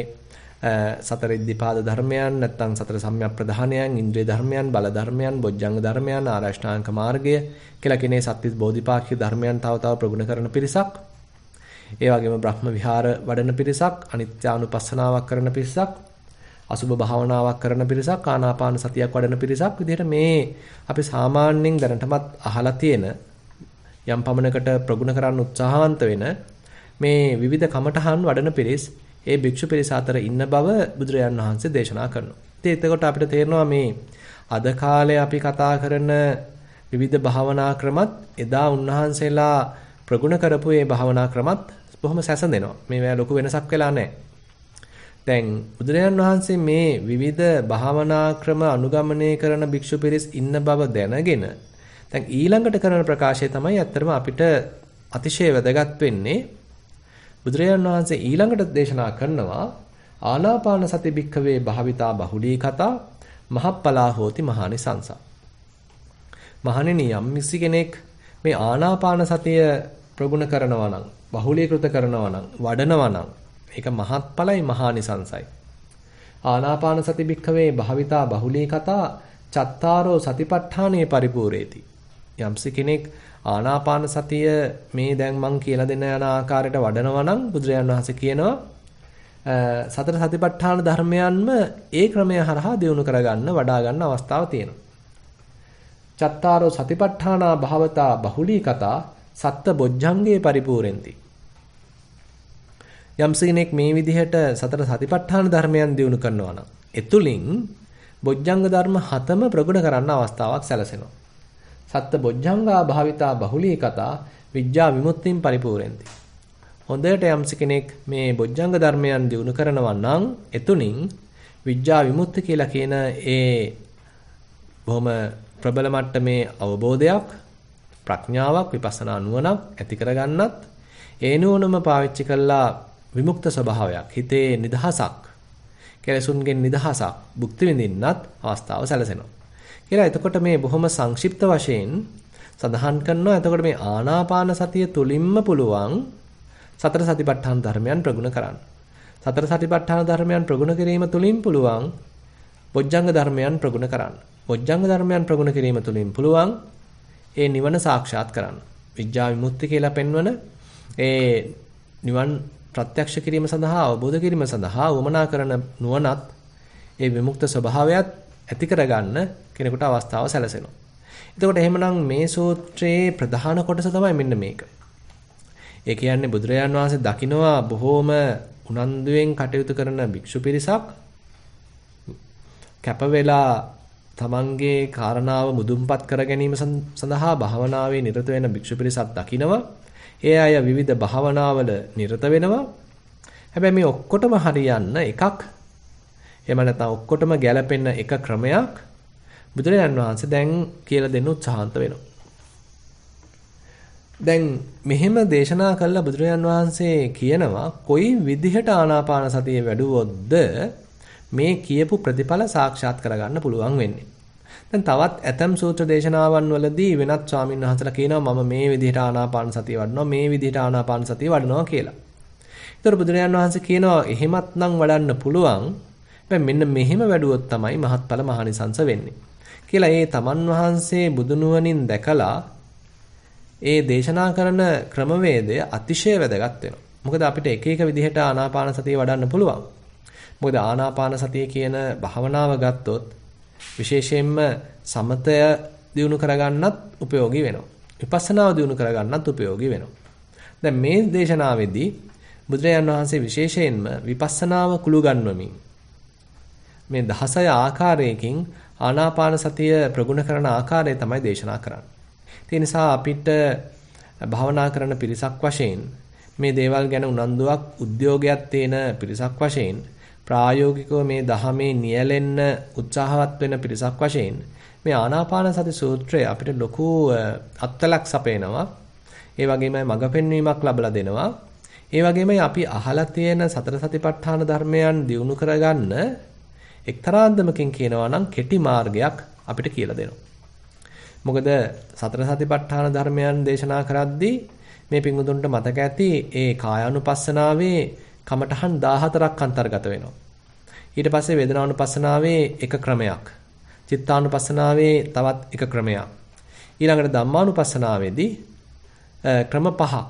සතර ඉද්ධිපාද ධර්මයන්, නැත්තම් සතර සම්‍යක් ප්‍රධානයන්, ඉන්ද්‍රිය ධර්මයන්, බල ධර්මයන්, බොජ්ජංග ධර්මයන්, ආරෂ්ඨාංග මාර්ගය කියලා කියන සත්‍විස් බෝධිපාක්ෂික ධර්මයන් තව ප්‍රගුණ කරන පිරිසක්. ඒ වගේම බ්‍රහ්ම විහාර වඩන පිරිසක්, අනිත්‍යානුපස්සනාවක් කරන පිරිසක්, අසුභ භාවනාවක් කරන පිරිසක්, ආනාපාන සතියක් වඩන පිරිසක් විදිහට මේ අපි සාමාන්‍යයෙන් දැනටමත් අහලා තියෙන යම් පමණකට ප්‍රගුණ කරන්න උත්සාහවන්ත වෙන මේ විවිධ කමඨහන් වඩන පිරිස් ඒ භික්ෂු පිරිස අතර ඉන්න බව බුදුරජාන් වහන්සේ දේශනා කරනවා. ඉතින් එතකොට අපිට තේරෙනවා මේ අද කාලේ අපි කතා කරන විවිධ භාවනා ක්‍රමත් එදා උන්වහන්සේලා ප්‍රගුණ කරපු ඒ භාවනා ක්‍රමත් බොහොම සැසඳෙනවා. මේවා ලොකු වෙනසක් වෙලා නැහැ. දැන් බුදුරජාන් වහන්සේ මේ විවිධ භාවනා ක්‍රම අනුගමනය කරන භික්ෂු පිරිස් ඉන්න බව දැනගෙන දැන් ඊළඟට කරන ප්‍රකාශය තමයි ඇත්තටම අපිට අතිශය වැදගත් වෙන්නේ. බුදුරජාණන් වහන්සේ ඊළඟට දේශනා කරනවා ආනාපාන සති භික්ඛවේ භාවිතා බහුලී කතා මහප්පලා හෝති මහානිසංස. මහණෙනි යම් කෙනෙක් මේ ආනාපාන සතිය ප්‍රගුණ කරනවා නම්, බහුලීකృత කරනවා නම්, වඩනවා නම් ඒක මහත්ඵලයි මහානිසංසයි. ආනාපාන සති භික්ඛවේ භාවිතා බහුලී කතා චත්තාරෝ සතිපට්ඨානේ පරිපූර්ණේති. යම්සි කෙනෙක් ආනාපාන සතිය මේ දැන් මං කියලා දෙන්න යන ආකාරයට වඩනවා නම් බුදුරජාණන් වහන්සේ කියනවා සතර සතිපට්ඨාන ධර්මයන්ම ඒ ක්‍රමය හරහා දියුණු කරගන්න වඩා ගන්න අවස්ථාව තියෙනවා. චත්තාරෝ සතිපට්ඨානා භාවතා බහුලී කතා සත්ත බොජ්ජංගේ පරිපූර්ණෙන්ති. යම්සි කෙනෙක් මේ විදිහට සතර සතිපට්ඨාන ධර්මයන් දියුණු කරනවා නම් එතුලින් බොජ්ජංග ධර්ම 7ම ප්‍රගුණ කරන්න අවස්ථාවක් සැලසෙනවා. සත්ත බොජ්ජංගා භාවිතා බහුලී කතා විඥා විමුක්තින් පරිපූර්ණෙන්ති. හොඳට යම්සි කෙනෙක් මේ බොජ්ජංග ධර්මයන් දියුණු කරනවා නම් එතුණින් විඥා විමුක්ති කියලා කියන ඒ බොහොම ප්‍රබල මට්ටමේ අවබෝධයක්, ප්‍රඥාවක්, විපස්සනා නුවණක් ඇති කරගන්නත් ඒ නුවණම පාවිච්චි කළා විමුක්ත ස්වභාවයක්, හිතේ නිදහසක්, කෙලෙසුන්ගෙන් නිදහසක් භුක්ති විඳින්නත් අවස්ථාව සැලසෙනවා. කියලා එතකොට මේ බොහොම සංක්ෂිප්ත වශයෙන් සඳහන් කරනවා. එතකොට මේ ආනාපාන සතිය තුලින්ම පුළුවන් සතර සතිපට්ඨාන ධර්මයන් ප්‍රගුණ කරන්න. සතර සතිපට්ඨාන ධර්මයන් ප්‍රගුණ කිරීම තුලින් පුළුවන් බොජ්ජංග ධර්මයන් ප්‍රගුණ කරන්න. බොජ්ජංග ධර්මයන් ප්‍රගුණ කිරීම තුලින් පුළුවන් ඒ නිවන සාක්ෂාත් කරන්න. විඥා විමුක්ති කියලා පෙන්වන ඒ නිවන් ප්‍රත්‍යක්ෂ කිරීම සඳහා, අවබෝධ කිරීම සඳහා වමනා කරන නුවණත් ඒ විමුක්ත ස්වභාවයත් ඇති කරගන්න කෙනෙකුට අවස්ථාව සැලසෙනවා. එතකොට එහෙමනම් මේ සූත්‍රයේ ප්‍රධාන කොටස තමයි මෙන්න මේක. ඒ කියන්නේ බුදුරජාන් වහන්සේ දකිනවා බොහෝම උනන්දුවෙන් කටයුතු කරන භික්ෂු පිරිසක් කැප වෙලා තමන්ගේ කාරණාව මුදුන්පත් කර ගැනීම සඳහා භාවනාවේ නිරත වෙන භික්ෂු පිරිසක් දකිනවා. ඒ අය විවිධ භාවනාවල නිරත වෙනවා. හැබැයි මේ ඔක්කොටම හරියන්න එකක් එහෙම නැත්නම් ඔක්කොටම ගැලපෙන එක ක්‍රමයක් බුදුරජාන් වහන්සේ දැන් කියලා දෙන්න උත්සාහන්ත වෙනවා. දැන් මෙහෙම දේශනා කළා බුදුරජාන් වහන්සේ කියනවා කොයි විදිහට ආනාපාන සතිය වැඩුවොත්ද මේ කියපු ප්‍රතිඵල සාක්ෂාත් කරගන්න පුළුවන් වෙන්නේ. දැන් තවත් ඇතම් සූත්‍ර දේශනාවන් වලදී වෙනත් ස්වාමීන් වහන්සේලා කියනවා මම මේ විදිහට ආනාපාන සතිය වඩනවා මේ විදිහට ආනාපාන සතිය වඩනවා කියලා. ඒතර බුදුරජාන් වහන්සේ කියනවා එහෙමත් නම් වඩන්න පුළුවන්. හැබැයි මෙන්න මෙහෙම වැඩුවොත් තමයි මහත්ඵල මහානිසංස වෙන්නේ. කියලා ඒ තමන් වහන්සේ බුදුනුවණින් දැකලා ඒ දේශනා කරන ක්‍රමවේදය අතිශය වැදගත් වෙනවා. මොකද අපිට එක එක විදිහට ආනාපාන සතිය වඩන්න පුළුවන්. මොකද ආනාපාන සතිය කියන භාවනාව ගත්තොත් විශේෂයෙන්ම සමතය දියුණු කරගන්නත් උපයෝගී වෙනවා. විපස්සනාව දියුණු කරගන්නත් උපයෝගී වෙනවා. දැන් මේ දේශනාවේදී බුදුරජාණන් වහන්සේ විශේෂයෙන්ම විපස්සනාව කුළු ගන්වමින් මේ 16 ආකාරයකින් ආනාපාන සතිය ප්‍රගුණ කරන ආකාරය තමයි දේශනා කරන්නේ. ඒ නිසා අපිට භාවනා කරන පිරිසක් වශයෙන් මේ දේවල් ගැන උනන්දුවක් උද්‍යෝගයක් තියෙන පිරිසක් වශයෙන් ප්‍රායෝගිකව මේ ධහමේ නියැලෙන්න උත්සාහවත් වෙන පිරිසක් වශයෙන් මේ ආනාපාන සති සූත්‍රය අපිට ලොකු අත්ලක් සපයනවා. ඒ වගේම මඟ පෙන්වීමක් ලැබලා දෙනවා. ඒ වගේම අපි අහලා තියෙන සතර සතිපට්ඨාන ධර්මයන් දියුණු කරගන්න එක්තරාන්දමකින් කියනවා නම් කෙටි මාර්ගයක් අපිට කියලා දෙනවා. මොකද සතර සතිපට්ඨාන ධර්මයන් දේශනා කරද්දී මේ පිංගුතුන්ට මතක ඇති ඒ කායානුපස්සනාවේ කමඨහන් 14ක් අන්තර්ගත වෙනවා. ඊට පස්සේ වේදනානුපස්සනාවේ එක ක්‍රමයක්. චිත්තානුපස්සනාවේ තවත් එක ක්‍රමයක්. ඊළඟට ධම්මානුපස්සනාවේදී ක්‍රම 5ක්.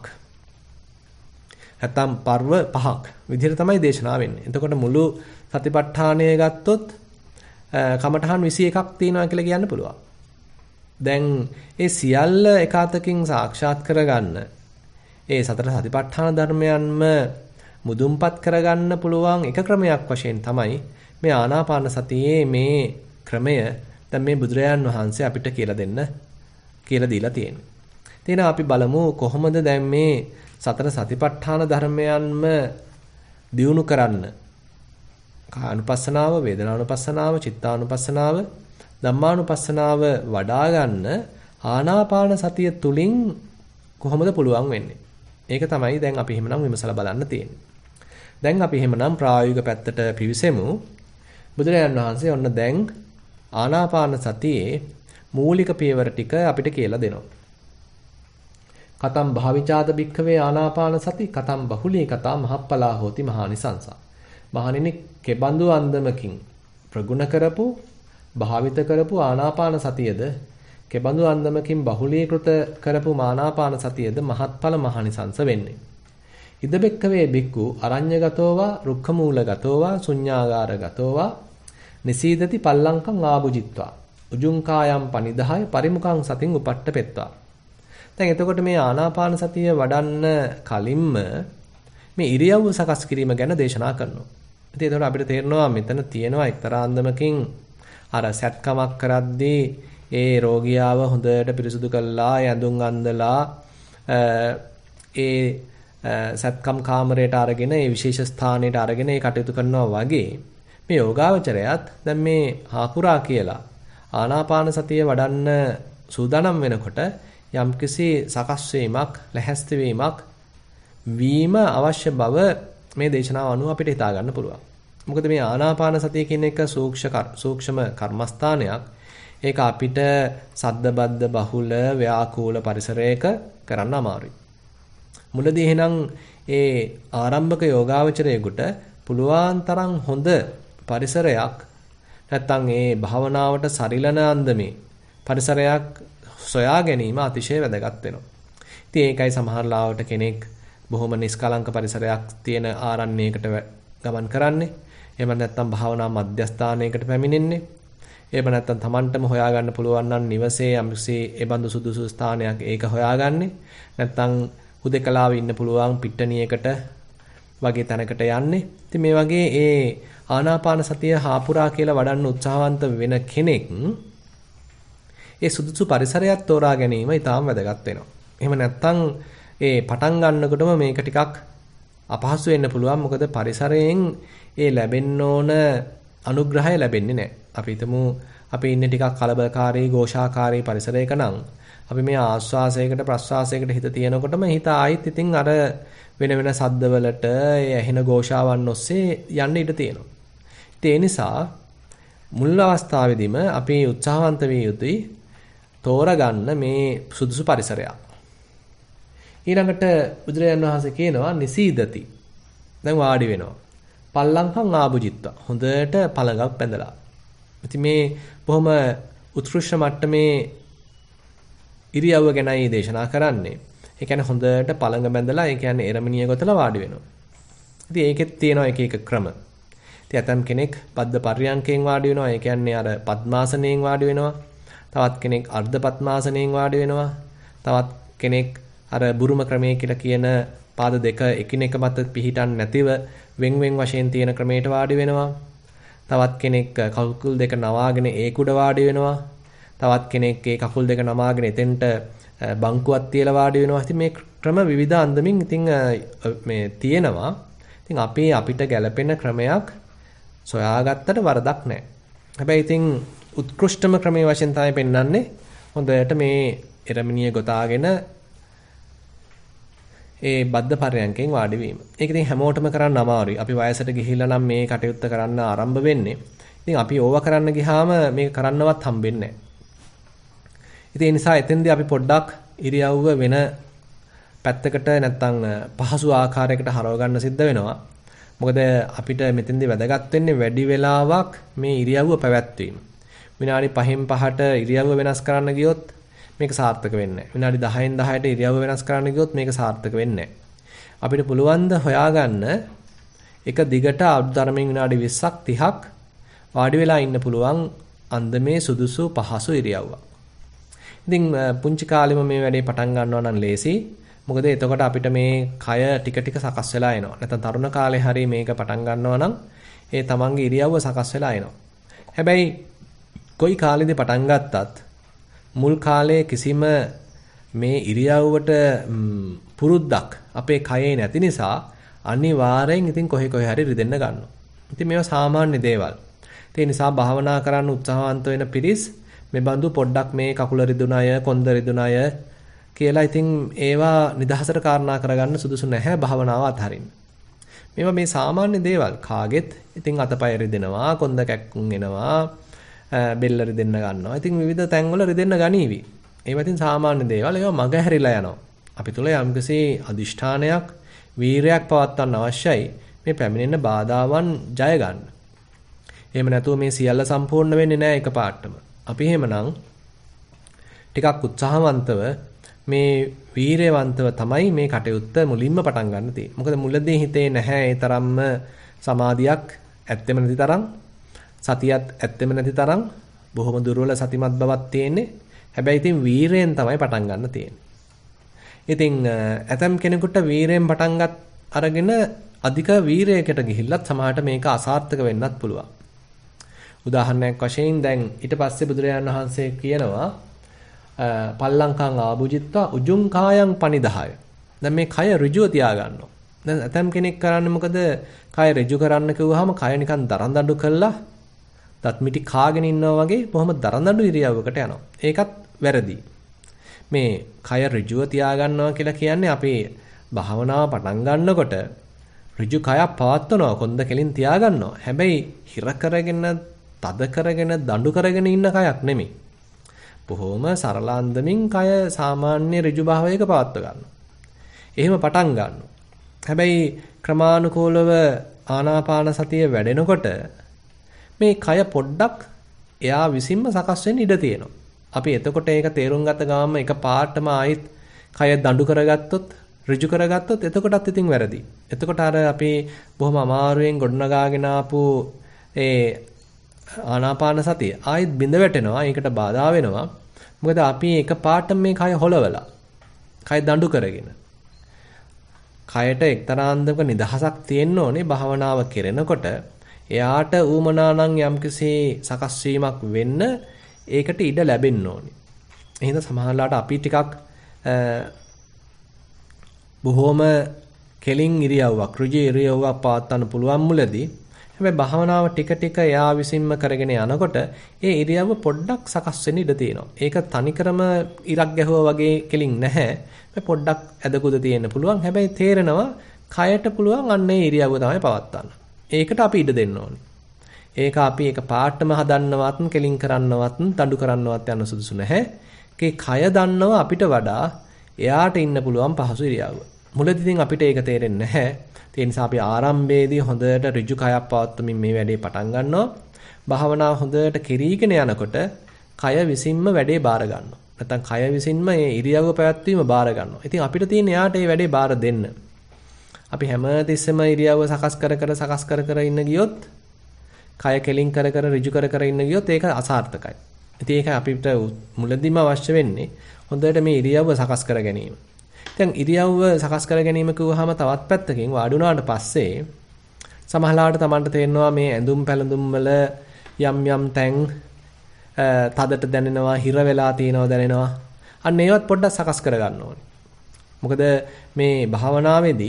නැත්තම් පර්ව 5ක් විදිහට තමයි දේශනා වෙන්නේ. එතකොට මුළු සතිපට්ඨානය ගත්තොත් කමඨහන් 21ක් තියෙනවා කියලා කියන්න පුළුවන්. දැන් ඒ සියල්ල එකාතකින් සාක්ෂාත් කරගන්න ඒ සතර සතිපට්ඨාන ධර්මයන්ම මුදුන්පත් කරගන්න පුළුවන් එක ක්‍රමයක් වශයෙන් තමයි මේ ආනාපාන සතියේ මේ ක්‍රමය දැන් මේ බුදුරජාන් වහන්සේ අපිට කියලා දීලා තියෙන්නේ. එහෙනම් අපි බලමු කොහොමද දැන් මේ සතර සතිපට්ඨාන ධර්මයන්ම දියුණු කරන්න. කායानुපස්සනාව, වේදනානුපස්සනාව, චිත්තානුපස්සනාව, ධම්මානුපස්සනාව වඩා ගන්න ආනාපාන සතිය තුලින් කොහොමද පුළුවන් වෙන්නේ? ඒක තමයි දැන් අපි එහෙමනම් විමසලා බලන්න තියෙන්නේ. දැන් අපි එහෙමනම් ප්‍රායෝගික පැත්තට පිවිසෙමු. බුදුරජාණන් වහන්සේ ඔන්න දැන් ආනාපාන සතියේ මූලික පියවර ටික අපිට කියලා දෙනවා. කතම් භාවිචාත භික්ඛවේ ආනාපාන සති කතම් බහුලී කතා මහප්පලා හෝති මහානිසංසා. මහණෙනි කෙබඳු අන්දමකින් ප්‍රගුණ කරපු භාවිත කරපු ආනාපාන සතියද කෙබඳු අන්දමකින් බහුලීකృత කරපු ආනාපාන සතියද මහත්ඵල මහානිසංස වෙන්නේ. ඉදබෙක්කවේ බික්කු අරඤ්‍යගතෝවා රුක්ඛමූලගතෝවා ශුඤ්ඤාගාරගතෝවා නිසීදති පල්ලංකං ආභුජිත්වා උජුං කායම් පනිදාය පරිමුඛං සතින් උපට්ඨපෙත්වා. දැන් එතකොට මේ ආනාපාන සතිය වඩන්න කලින්ම මේ ඉරියව්ව සකස් කිරීම ගැන දේශනා කරනවා. ඉතින් එතකොට අපිට තේරෙනවා මෙතන තියෙනවා එක්තරා අන්දමකින් අර සැත්කමක් කරද්දී ඒ රෝගියාව හොඳට පිරිසුදු කළා, ඇඳුම් අඳලා ඒ සත්කම් කාමරයට අරගෙන ඒ විශේෂ ස්ථානයට අරගෙන ඒ කටයුතු කරනවා වගේ මේ යෝගාවචරයත් දැන් මේ හාකුරා කියලා ආනාපාන සතිය වඩන්න සූදානම් වෙනකොට යම්කිසි සකස් වීමක්, ලැහැස්ති වීම අවශ්‍ය බව මේ දේශනාව අනුව අපිට හිතා ගන්න පුළුවන්. මොකද මේ ආනාපාන සතිය කියන එක සූක්ෂම කර්මස්ථානයක්. ඒක අපිට සද්දබද්ද බහුල ව්‍යාකූල පරිසරයක කරන්න අමාරුයි. මුලදී එහෙනම් ඒ ආරම්භක යෝගාවචරයෙකුට පුළුවන් තරම් හොඳ පරිසරයක් නැත්තම් ඒ භාවනාවට සරිලන අන්දමේ පරිසරයක් සොයා ගැනීම අතිශය වැදගත් වෙනවා. ඉතින් ඒකයි සමහර ලාවට කෙනෙක් බොහොම නිස්කලංක පරිසරයක් තියෙන ආරණ්‍යයකට ගමන් කරන්නේ. එහෙම නැත්නම් භාවනා මධ්‍යස්ථානයකට පැමිණෙන්නේ. එහෙම නැත්නම් Tamanටම හොයාගන්න පුළුවන් නම් නිවසේ යම්සේ ඒ බඳු සුදුසු ස්ථානයක් ඒක හොයාගන්නේ. නැත්නම් හුදකලාව ඉන්න පුළුවන් පිට්ටනියකට වගේ තැනකට යන්නේ. ඉතින් මේ වගේ ඒ ආනාපාන සතිය හාපුරා කියලා වඩන්න උත්සාහවන්ත වෙන කෙනෙක් ඒ සුදුසු පරිසරයක් තෝරා ගැනීම ඉතාම වැදගත් වෙනවා. එහෙම නැත්නම් ඒ පටන් ගන්නකොටම මේක ටිකක් අපහසු වෙන්න පුළුවන්. මොකද පරිසරයෙන් ඒ ලැබෙන්න ඕන අනුග්‍රහය ලැබෙන්නේ නැහැ. අපි හිතමු අපි ඉන්නේ ටිකක් කලබලකාරී ഘോഷාකාරී පරිසරයක නම් අපි මේ ආස්වාසයකට ප්‍රස්වාසයකට හිත තියෙනකොටම හිත ආයිත් ඉතින් අර වෙන වෙන සද්දවලට ඇහෙන ഘോഷාවන් ඔස්සේ යන්න ඉඩ තියෙනවා. ඒ නිසා මුල් අවස්ථාවේදීම අපි උත්සාහවන්ත විය යුතුයි තෝරගන්න මේ සුදුසු පරිසරයක්. ඊළඟට බුදුරජාණන් වහන්සේ කියනවා නිසීදති. දැන් වාඩි වෙනවා. පල්ලංකම් ආභුජිත්වා. හොඳට පළඟක් බැඳලා. ඉතින් මේ බොහොම උත්කෘෂ්ඨ මට්ටමේ ඉරියව්ව ගැනයි දේශනා කරන්නේ. ඒ කියන්නේ හොඳට පළඟ බැඳලා ඒ කියන්නේ එරමිනිය ගොතලා වාඩි වෙනවා. ඉතින් ඒකෙත් තියෙනවා එක එක ක්‍රම. ඉතින් ඇතම් කෙනෙක් පද්ද පර්යංකයෙන් වාඩි වෙනවා. ඒ කියන්නේ අර පద్මාසනයෙන් වාඩි වෙනවා. තවත් කෙනෙක් අර්ධ පద్මාසනයෙන් වාඩි වෙනවා. තවත් කෙනෙක් අර බුරුම ක්‍රමයේ කියලා කියන පාද දෙක එකිනෙක මත පිහිටන් නැතිව වෙන් වෙන් වශයෙන් තියෙන ක්‍රමයට වාඩි වෙනවා. තවත් කෙනෙක් කකුල් දෙක නවාගෙන ඒක උඩ වාඩි වෙනවා. තවත් කෙනෙක් ඒ කකුල් දෙක නමාගෙන එතෙන්ට බංකුවක් තියලා වාඩි වෙනවා. ඉතින් මේ ක්‍රම විවිධ අන්දමින් ඉතින් මේ තියෙනවා. ඉතින් අපි අපිට ගැළපෙන ක්‍රමයක් සොයාගත්තට වරදක් නැහැ. හැබැයි ඉතින් උත්කෘෂ්ඨම ක්‍රමයේ වශයෙන් තමයි පෙන්වන්නේ හොඳට මේ එරමිනිය ගොතාගෙන ඒ බද්ධ පරයන්කෙන් වාඩි වීම. ඒක ඉතින් හැමෝටම කරන්න අමාරුයි. අපි වයසට ගිහිල්ලා නම් මේ කටයුත්ත කරන්න ආරම්භ වෙන්නේ. ඉතින් අපි ඕවා කරන්න ගියාම මේක කරන්නවත් හම්බෙන්නේ නැහැ. ඉතින් ඒ නිසා එතෙන්දී අපි පොඩ්ඩක් ඉරියව්ව වෙන පැත්තකට නැත්තම් පහසු ආකාරයකට හරව ගන්න සිද්ධ වෙනවා. මොකද අපිට මෙතෙන්දී වැදගත් වෙන්නේ වැඩි වෙලාවක් මේ ඉරියව්ව පැවැත්වීම. විනාඩි 5න් 5ට ඉරියව්ව වෙනස් කරන්න ගියොත් මේක සාර්ථක වෙන්නේ නැහැ. විනාඩි 10න් 10ට ඉරියව්ව වෙනස් කරන්න ගියොත් මේක සාර්ථක වෙන්නේ නැහැ. අපිට පුළුවන් ද හොයාගන්න එක දිගට අඩුතරමින් විනාඩි 20ක් 30ක් වාඩි වෙලා ඉන්න පුළුවන් අන්දමේ සුදුසු පහසු ඉරියව්වක්. ඉතින් පුංචි කාලෙම මේ වැඩේ පටන් ගන්නවා නම් ලේසි. මොකද එතකොට අපිට මේ කය ටික ටික සකස් වෙලා එනවා. නැත්නම් තරුණ කාලේ හරි මේක පටන් ගන්නවා නම් ඒ තමන්ගේ ඉරියව්ව සකස් වෙලා එනවා. හැබැයි කොයි කාලෙදී පටන් ගත්තත් මුල් කාලේ කිසිම මේ ඉරියව්වට පුරුද්දක් අපේ කයේ නැති නිසා අනිවාර්යෙන් ඉතින් කොහේ හරි රිදෙන්න ගන්නවා. ඉතින් මේවා සාමාන්‍ය දේවල්. ඒ නිසා භාවනා කරන්න උත්සාහවන්ත වෙන පිරිස් මේ බඳු පොඩ්ඩක් මේ කකුල රිදුණය, කොන්ද රිදුණය කියලා ඉතින් ඒවා නිදහසට කාරණා කරගන්න සුදුසු නැහැ භාවනාව අතහරින්න. මේවා මේ සාමාන්‍ය දේවල්. කාගෙත් ඉතින් අතපය රිදෙනවා, කොන්ද කැක්කුම් එනවා, බෙල්ල රිදෙන්න ගන්නවා. ඉතින් විවිධ තැන්වල රිදෙන්න ගනීවි. ඒවා ඉතින් සාමාන්‍ය දේවල්. ඒවා මග හැරිලා යනවා. අපි තුල යම්කිසි අදිෂ්ඨානයක්, වීරයක් පවත්වන්න අවශ්‍යයි මේ පැමිණෙන බාධාවන් ජය ගන්න. එහෙම නැතුව මේ සියල්ල සම්පූර්ණ වෙන්නේ නැහැ එකපාරටම. අපි එහෙමනම් ටිකක් උත්සාහවන්තව මේ වීරයවන්තව තමයි මේ කටයුත්ත මුලින්ම පටන් ගන්න තියෙන්නේ. මොකද මුලදී හිතේ නැහැ ඒ තරම්ම සමාධියක් ඇත්තෙම නැති තරම්, සතියත් ඇත්තෙම නැති තරම් බොහොම දුර්වල සතිමත් බවක් තියෙන්නේ. හැබැයි ඉතින් වීරයෙන් තමයි පටන් ගන්න තියෙන්නේ. ඉතින් ඇතම් කෙනෙකුට වීරයෙන් පටන් අරගෙන අධික වීරයකට ගිහිල්ලත් සමහරට මේක අසාර්ථක වෙන්නත් පුළුවන්. උදාහරණයක් වශයෙන් දැන් ඊට පස්සේ බුදුරජාණන් වහන්සේ කියනවා පල්ලංකං ආභුජිත්වා උජුං කායං පනිදාය. දැන් මේ කය ඍජුව තියාගන්නවා. දැන් ඇතම් කෙනෙක් කරන්නේ මොකද? කය ඍජු කරන්න කිව්වහම කය නිකන් දරදඬු කළා දත් මිටි කාගෙන ඉන්නවා වගේ බොහොම දරදඬු ඉරියව්වකට යනවා. ඒකත් වැරදි. මේ කය ඍජුව තියාගන්නවා කියලා කියන්නේ අපි භාවනාව පටන් ගන්නකොට ඍජු කයක් පවත්වනවා, කොන්ද කෙලින් තියාගන්නවා. හැබැයි හිර කරගෙන, තද කරගෙන, දඬු කරගෙන ඉන්න කයක් නෙමෙයි. බොහොම සරල අන්දමින් කය සාමාන්‍ය ඍජු භාවයක පවත්ව ගන්නවා. එහෙම පටන් ගන්නවා. හැබැයි ක්‍රමානුකූලව ආනාපාන සතිය වැඩෙනකොට මේ කය පොඩ්ඩක් එයා විසින්ම සකස් වෙන්න ඉඩ තියෙනවා. අපි එතකොට ඒක තේරුම් ගත ගාම එක පාටම ආයිත් කය දඬු කරගත්තොත්, ඍජු කරගත්තොත් එතකොටත් ඉතින් වැරදි. එතකොට අර අපි බොහොම අමාරුවෙන් ගොඩනගාගෙන ආපු ඒ ආනාපාන සතිය ආයිත් බිඳ වැටෙනවා. ඒකට බාධා වෙනවා. මොකද අපි එක පාටම මේ කය හොලවලා, කය දඬු කරගෙන. කයට එක්තරා අන්දමක නිදහසක් තියෙන්න ඕනේ භාවනාව කරනකොට. එයාට ඌමනා නම් යම්කිසි සකස් වීමක් වෙන්න ඒකට ඉඩ ලැබෙන්න ඕනේ. එහෙනම් සමහරලාට අපි ටිකක් බොහොම කෙලින් ඉරියව්වක්, ඍජු ඉරියව්වක් පවත්වන්න පුළුවන් මුලදී. හැබැයි භාවනාව ටික ටික එයා විසින්ම කරගෙන යනකොට ඒ ඉරියව්ව පොඩ්ඩක් සකස් වෙන්න ඉඩ තියෙනවා. ඒක තනිකරම ඉරක් ගැහුවා වගේ කෙලින් නැහැ. මේ පොඩ්ඩක් ඇදකුද තියෙන්න පුළුවන්. හැබැයි තේරෙනවා කයට පුළුවන් අන්නේ ඉරියව්ව තමයි පවත්වන්න. ඒකට අපි ඉඩ දෙන්න ඕනේ. ඒක අපි එක පාටම හදන්නවත්, කෙලින් කරන්නවත්, දඬු කරන්නවත් යන සුදුසු නැහැ. ඒකේ කය දන්නවා අපිට වඩා එයාට ඉන්න පුළුවන් පහසු ඉරියව්ව. මුලදී ඉතින් අපිට ඒක තේරෙන්නේ නැහැ. ඒ නිසා අපි ආරම්භයේදී හොඳට ඍජු කයක් පවත්වමින් මේ වැඩේ පටන් ගන්නවා. භාවනාව හොඳට කෙරීගෙන යනකොට කය විසින්ම වැඩේ බාර ගන්නවා. නැත්නම් කය විසින්ම මේ ඉරියව්ව පැවැත්වීම බාර ගන්නවා. ඉතින් අපිට තියෙන එයාට මේ වැඩේ බාර දෙන්න. අපි හැමතිස්සෙම ඉරියව්ව සකස් කර ඉන්න ගියොත්, කය කෙලින් කර ඍජු කර ඉන්න ගියොත් ඒක අසාර්ථකයි. ඉතින් ඒක අපිට මුලදීම අවශ්‍ය වෙන්නේ හොඳට මේ ඉරියව්ව සකස් කර ගැනීම. දැන් ඉරියව්ව සකස් කර ගැනීම කිව්වහම තවත් පැත්තකින් වාඩි වුණාට පස්සේ සමහරවිට Tamanට තේරෙනවා මේ ඇඳුම් පැළඳුම් වල යම් තැන් තදට දැනෙනවා, හිර වෙලා තියෙනවා දැනෙනවා. අන්න ඒවත් පොඩ්ඩක් සකස් කර ගන්න ඕනේ. මොකද මේ භාවනාවේදී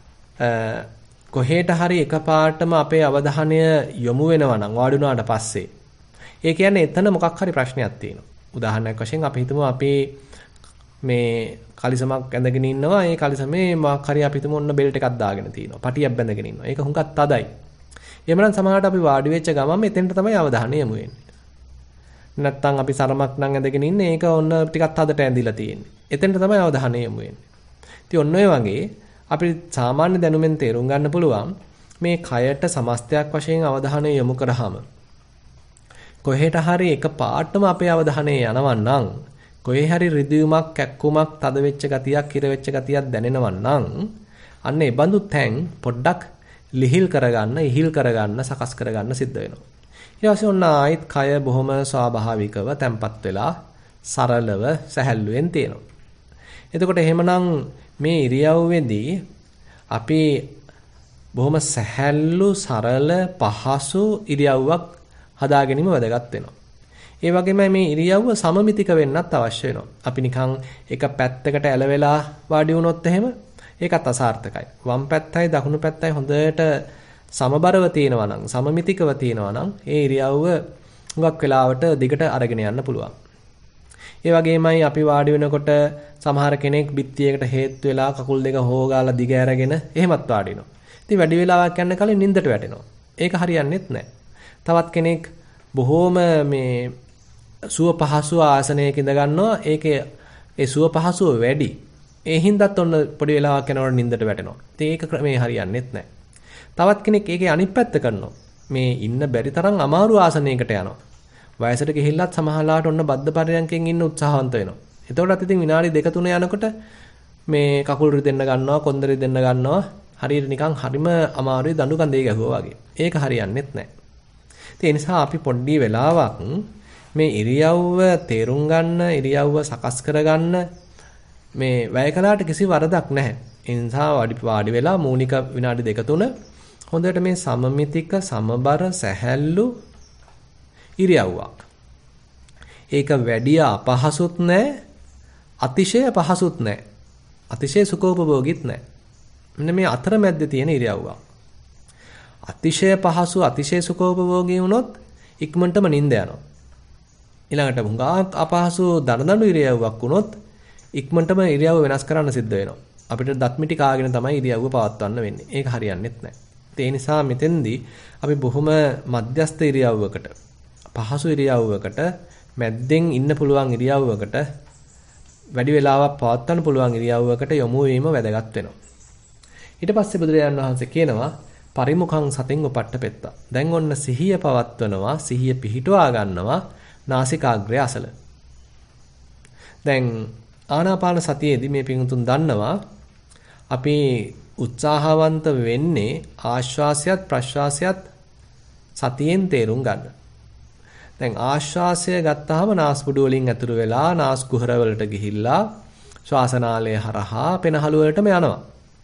කොහෙට හරි එකපාරටම අපේ අවධානය යොමු වෙනවා නම් වාඩි වුණාට පස්සේ ඒ කියන්නේ එතන මොකක් හරි ප්‍රශ්නයක් තියෙනවා. උදාහරණයක් වශයෙන් අපි හිතමු අපි මේ කලිසමක් ඇඳගෙන ඉන්නවා. ඒ කලිසමේ මොකක් හරි අපි හිතමු ඔන්න බෙල්ට් එකක් දාගෙන තියෙනවා. පටියක් බැඳගෙන ඉන්නවා. ඒක හුඟක් තදයි. එහෙමනම් සමහරවිට අපි වාඩි වෙච්ච ගමන් එතෙන්ට තමයි අවධානය යොමු වෙන්නේ. නැත්තම් අපි සරමක් නම් ඇඳගෙන ඉන්නේ. ඒක ඔන්න ටිකක් තදට ඇඳිලා තියෙන්නේ. එතෙන්ට තමයි අවධානය යොමු වෙන්නේ. ඉතින් ඔන්න ඔය වගේ අපි සාමාන්‍ය දැනුමෙන් තේරුම් ගන්න පුළුවන් මේ කයට සමස්තයක් වශයෙන් අවධානය යොමු කරාම කොහෙට හරි එක පාටම අපේ අවධානය යනවා නම්, කොහේ හරි රිදීමක්, කැක්කුමක්, තද වෙච්ච ගතියක්, හිර වෙච්ච ගතියක් දැනෙනවා නම් අන්න ඒ බඳු තැන් පොඩ්ඩක් ලිහිල් කරගන්න, ඉහිල් කරගන්න, සකස් කරගන්න සිද්ධ වෙනවා. ඊට පස්සේ ඔන්න ආයිත් කය බොහොම ස්වාභාවිකව තැම්පත් වෙලා සරලව සැහැල්ලුවෙන් තියෙනවා. එතකොට එහෙමනම් මේ ඉරියව්වේදී අපි බොහොම සැහැල්ලු, සරල, පහසු ඉරියව්වක් හදා ගැනීම වැදගත් වෙනවා. ඒ වගේම මේ ඉරියව්ව සමමිතික වෙන්නත් අවශ්‍ය වෙනවා. අපි නිකන් එක පැත්තකට ඇලවෙලා වාඩි වුණොත් එහෙම ඒකත් අසාර්ථකයි. වම් පැත්තයි දකුණු පැත්තයි හොඳට සමබරව තියෙනවා නම්, සමමිතිකව තියෙනවා නම් ඒ ඉරියව්ව හුඟක් වෙලාවට දිගට අරගෙන යන්න පුළුවන්. ඒ වගේමයි අපි වාඩි වෙනකොට සමහර කෙනෙක් බිත්තියකට හේතු වෙලා කකුල් දෙක හොගාලා දිග ඇරගෙන එහෙමත් වාඩි වෙනවා. ඉතින් වැඩි වෙලාවක් යන කලින් නිින්දට වැටෙනවා. ඒක හරියන්නේත් නැහැ. තවත් කෙනෙක් බොහෝම මේ සුව පහසු ආසනයක ඉඳ ගන්නවා. ඒකේ ඒ සුව පහසුව වැඩි. ඒ හින්දාත් ඔන්න පොඩි වෙලාවක් යනකොට නිින්දට වැටෙනවා. ඉතින් ඒක මේ හරියන්නේත් නැහැ. තවත් කෙනෙක් ඒකේ අනිත් පැත්ත කරනවා. මේ ඉන්න බැරි තරම් අමාරු ආසනයකට යනවා. වයසට ගිහිල්ලත් සමහරලාට ඔන්න බද්ධ පරයන්කෙන් ඉන්න උත්සාහවන්ත වෙනවා. එතකොටත් ඉතින් විනාඩි 2-3 යනකොට මේ කකුල් රිදෙන්න ගන්නවා, කොන්ද රිදෙන්න ගන්නවා. හරියට නිකන් හරිම අමාරුයි දඬු කඳේ ගැහුවා වගේ. ඒක හරියන්නේත් නැහැ. ඒ නිසා අපි පොඩ්ඩි වෙලාවක් මේ ඉරියව්ව තේරුම් ගන්න, ඉරියව්ව සකස් කරගන්න මේ වැය කළාට කිසි වරදක් නැහැ. ඒ නිසා වාඩි වෙලා මූලික විනාඩි 2-3 හොඳට මේ සමමිතික, සමබර, සැහැල්ලු ඉරියව්වක්. ඒක වැඩි අපහසුත් නැහැ, අතිශය පහසුත් නැහැ. අතිශය සුඛෝපභෝගීත් නැහැ. මෙන්න මේ අතරමැද්දේ තියෙන ඉරියව්වක්. අතිශය පහසු, අතිශය සුඛෝපභෝගී වුණොත් ඉක්මනටම නිින්ද යනවා. ඊළඟට හුඟක් අපහසු දරදඬු ඉරියව්වක් වුණොත් ඉක්මනටම ඉරියව්ව වෙනස් කරන්න සිද්ධ වෙනවා. අපිට දත් මිටි කාගෙන තමයි ඉරියව්ව පවත්වන්න වෙන්නේ. ඒක හරියන්නේත් නැහැ. ඒ නිසා මෙතෙන්දී අපි බොහොම මධ්‍යස්ථ ඉරියව්වකට, පහසු ඉරියව්වකට, මැද්දෙන් ඉන්න පුළුවන් ඉරියව්වකට, වැඩි වෙලාවක් පවත්වන්න පුළුවන් ඉරියව්වකට යොමු වීම වැදගත් වෙනවා. ඊට පස්සේ බුදුරජාණන් වහන්සේ කියනවා පරිමුඛං සතින් උපට්ඨපෙත්තා. දැන් ඔන්න සිහිය පවත්වනවා, සිහිය පිහිටුවා ගන්නවා නාසිකාග්‍රය අසල. දැන් ආනාපාන සතියේදී මේ පිඟුතුන් දන්නවා අපි උත්සාහවන්ත වෙන්නේ ආශ්වාසයත් ප්‍රශ්වාසයත් සතියෙන් තේරුම් ගන්න. දැන් ආශ්වාසය ගත්තාම නාස්පුඩු වලින් ඇතුළු වෙලා නාස් කුහර වලට ගිහිල්ලා ශ්වාසනාලය හරහා පෙනහළු වලටම යනවා.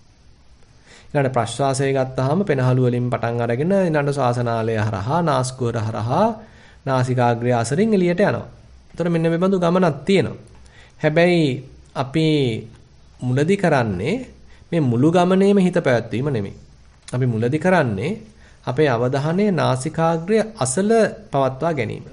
ඊළඟ ප්‍රශ්වාසය ගත්තාම පෙනහළු වලින් පටන් අරගෙන ඊළඟ ශ්වාසනාලය හරහා නාස් කුහර හරහා නාසිකාග්‍රය අසරින් එළියට යනවා. එතකොට මෙන්න මේ බඳු ගමනක් තියෙනවා. හැබැයි අපි මුලදී කරන්නේ මේ මුළු ගමනේම හිත පැවැත්වීම නෙමෙයි. අපි මුලදී කරන්නේ අපේ අවධානය නාසිකාග්‍රය අසල පවත්වා ගැනීම.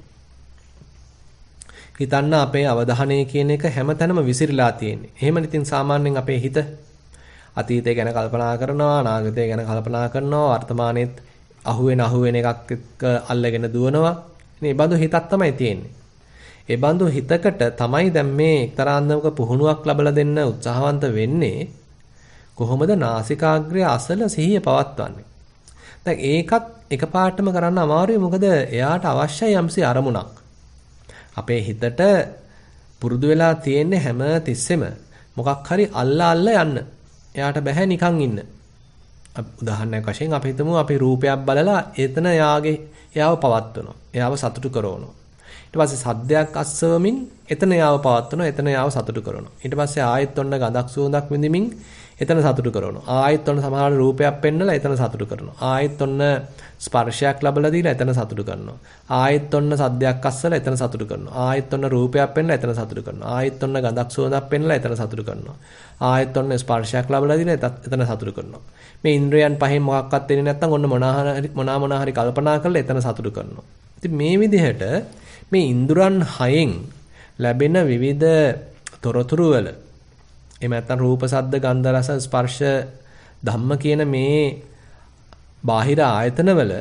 හිතන්න අපේ අවධානය කියන එක හැමතැනම විසිරීලා තියෙන්නේ. එහෙම ඉතින් සාමාන්‍යයෙන් අපේ හිත අතීතය ගැන කල්පනා කරනවා, අනාගතය ගැන කල්පනා කරනවා, වර්තමානයේත් අහුවෙන එකක් එක්ක අල්ලගෙන දුවනවා. මේ බඳු හිතක් තමයි තියෙන්නේ. ඒ බඳු හිතකට තමයි දැන් මේ එක්තරා අන්දමක පුහුණුවක් ලැබලා දෙන්න උත්සාහවන්ත වෙන්නේ. කොහොමද නාසිකාග්‍රය අසල සිහිය පවත්වන්නේ? දැන් ඒකත් එකපාරටම කරන්න අමාරුයි. මොකද එයාට අවශ්‍යයි යම්සි අරමුණක්. අපේ හිතට පුරුදු වෙලා තියෙන්නේ හැම තිස්සෙම මොකක් හරි අල්ලා යන්න. එයාට බෑ නිකන් ඉන්න. උදාහරණයක් වශයෙන් අපි හිතමු අපි රූපයක් බලලා එතන එයාව පවත්වනවා. එයාව සතුටු කරනවා. ඊට පස්සේ සද්දයක් අස්සවමින් එතන එයාව පවත්වනවා. එතන එයාව සතුටු කරනවා. ඊට පස්සේ ආයෙත් ඔන්න ගඳක් සුවඳක් විඳිමින් එතන සතුටු කරනවා. ආයෙත් ඔන්න සමහර රූපයක් පෙන්නලා එතන සතුටු කරනවා. ආයෙත් ඔන්න ස්පර්ශයක් ලැබලා දීලා එතන සතුටු කරනවා. ආයෙත් ඔන්න සද්දයක් අස්සලා එතන සතුටු කරනවා. ආයෙත් ඔන්න රූපයක් පෙන්නලා එතන සතුටු කරනවා. ආයෙත් ඔන්න ගඳක් සුවඳක් පෙන්නලා එතන සතුටු කරනවා. ආයෙත් ඔන්න ස්පර්ශයක් ලැබලා දීලා එතන සතුටු කරනවා. මේ ඉන්ද්‍රයන් පහෙන් මොකක්වත් දෙන්නේ නැත්නම් ඔන්න මොනවා හරි කල්පනා කරලා එතන සතුටු කරනවා. ඉතින් මේ විදිහට මේ ඉන්ද්‍රයන් හයෙන් ලැබෙන විවිධ තොරතුරු වල එහෙම නැත්නම් රූප, ශබ්ද, ගන්ධ, රස, ස්පර්ශ, ධම්ම කියන මේ බාහිර ආයතනවල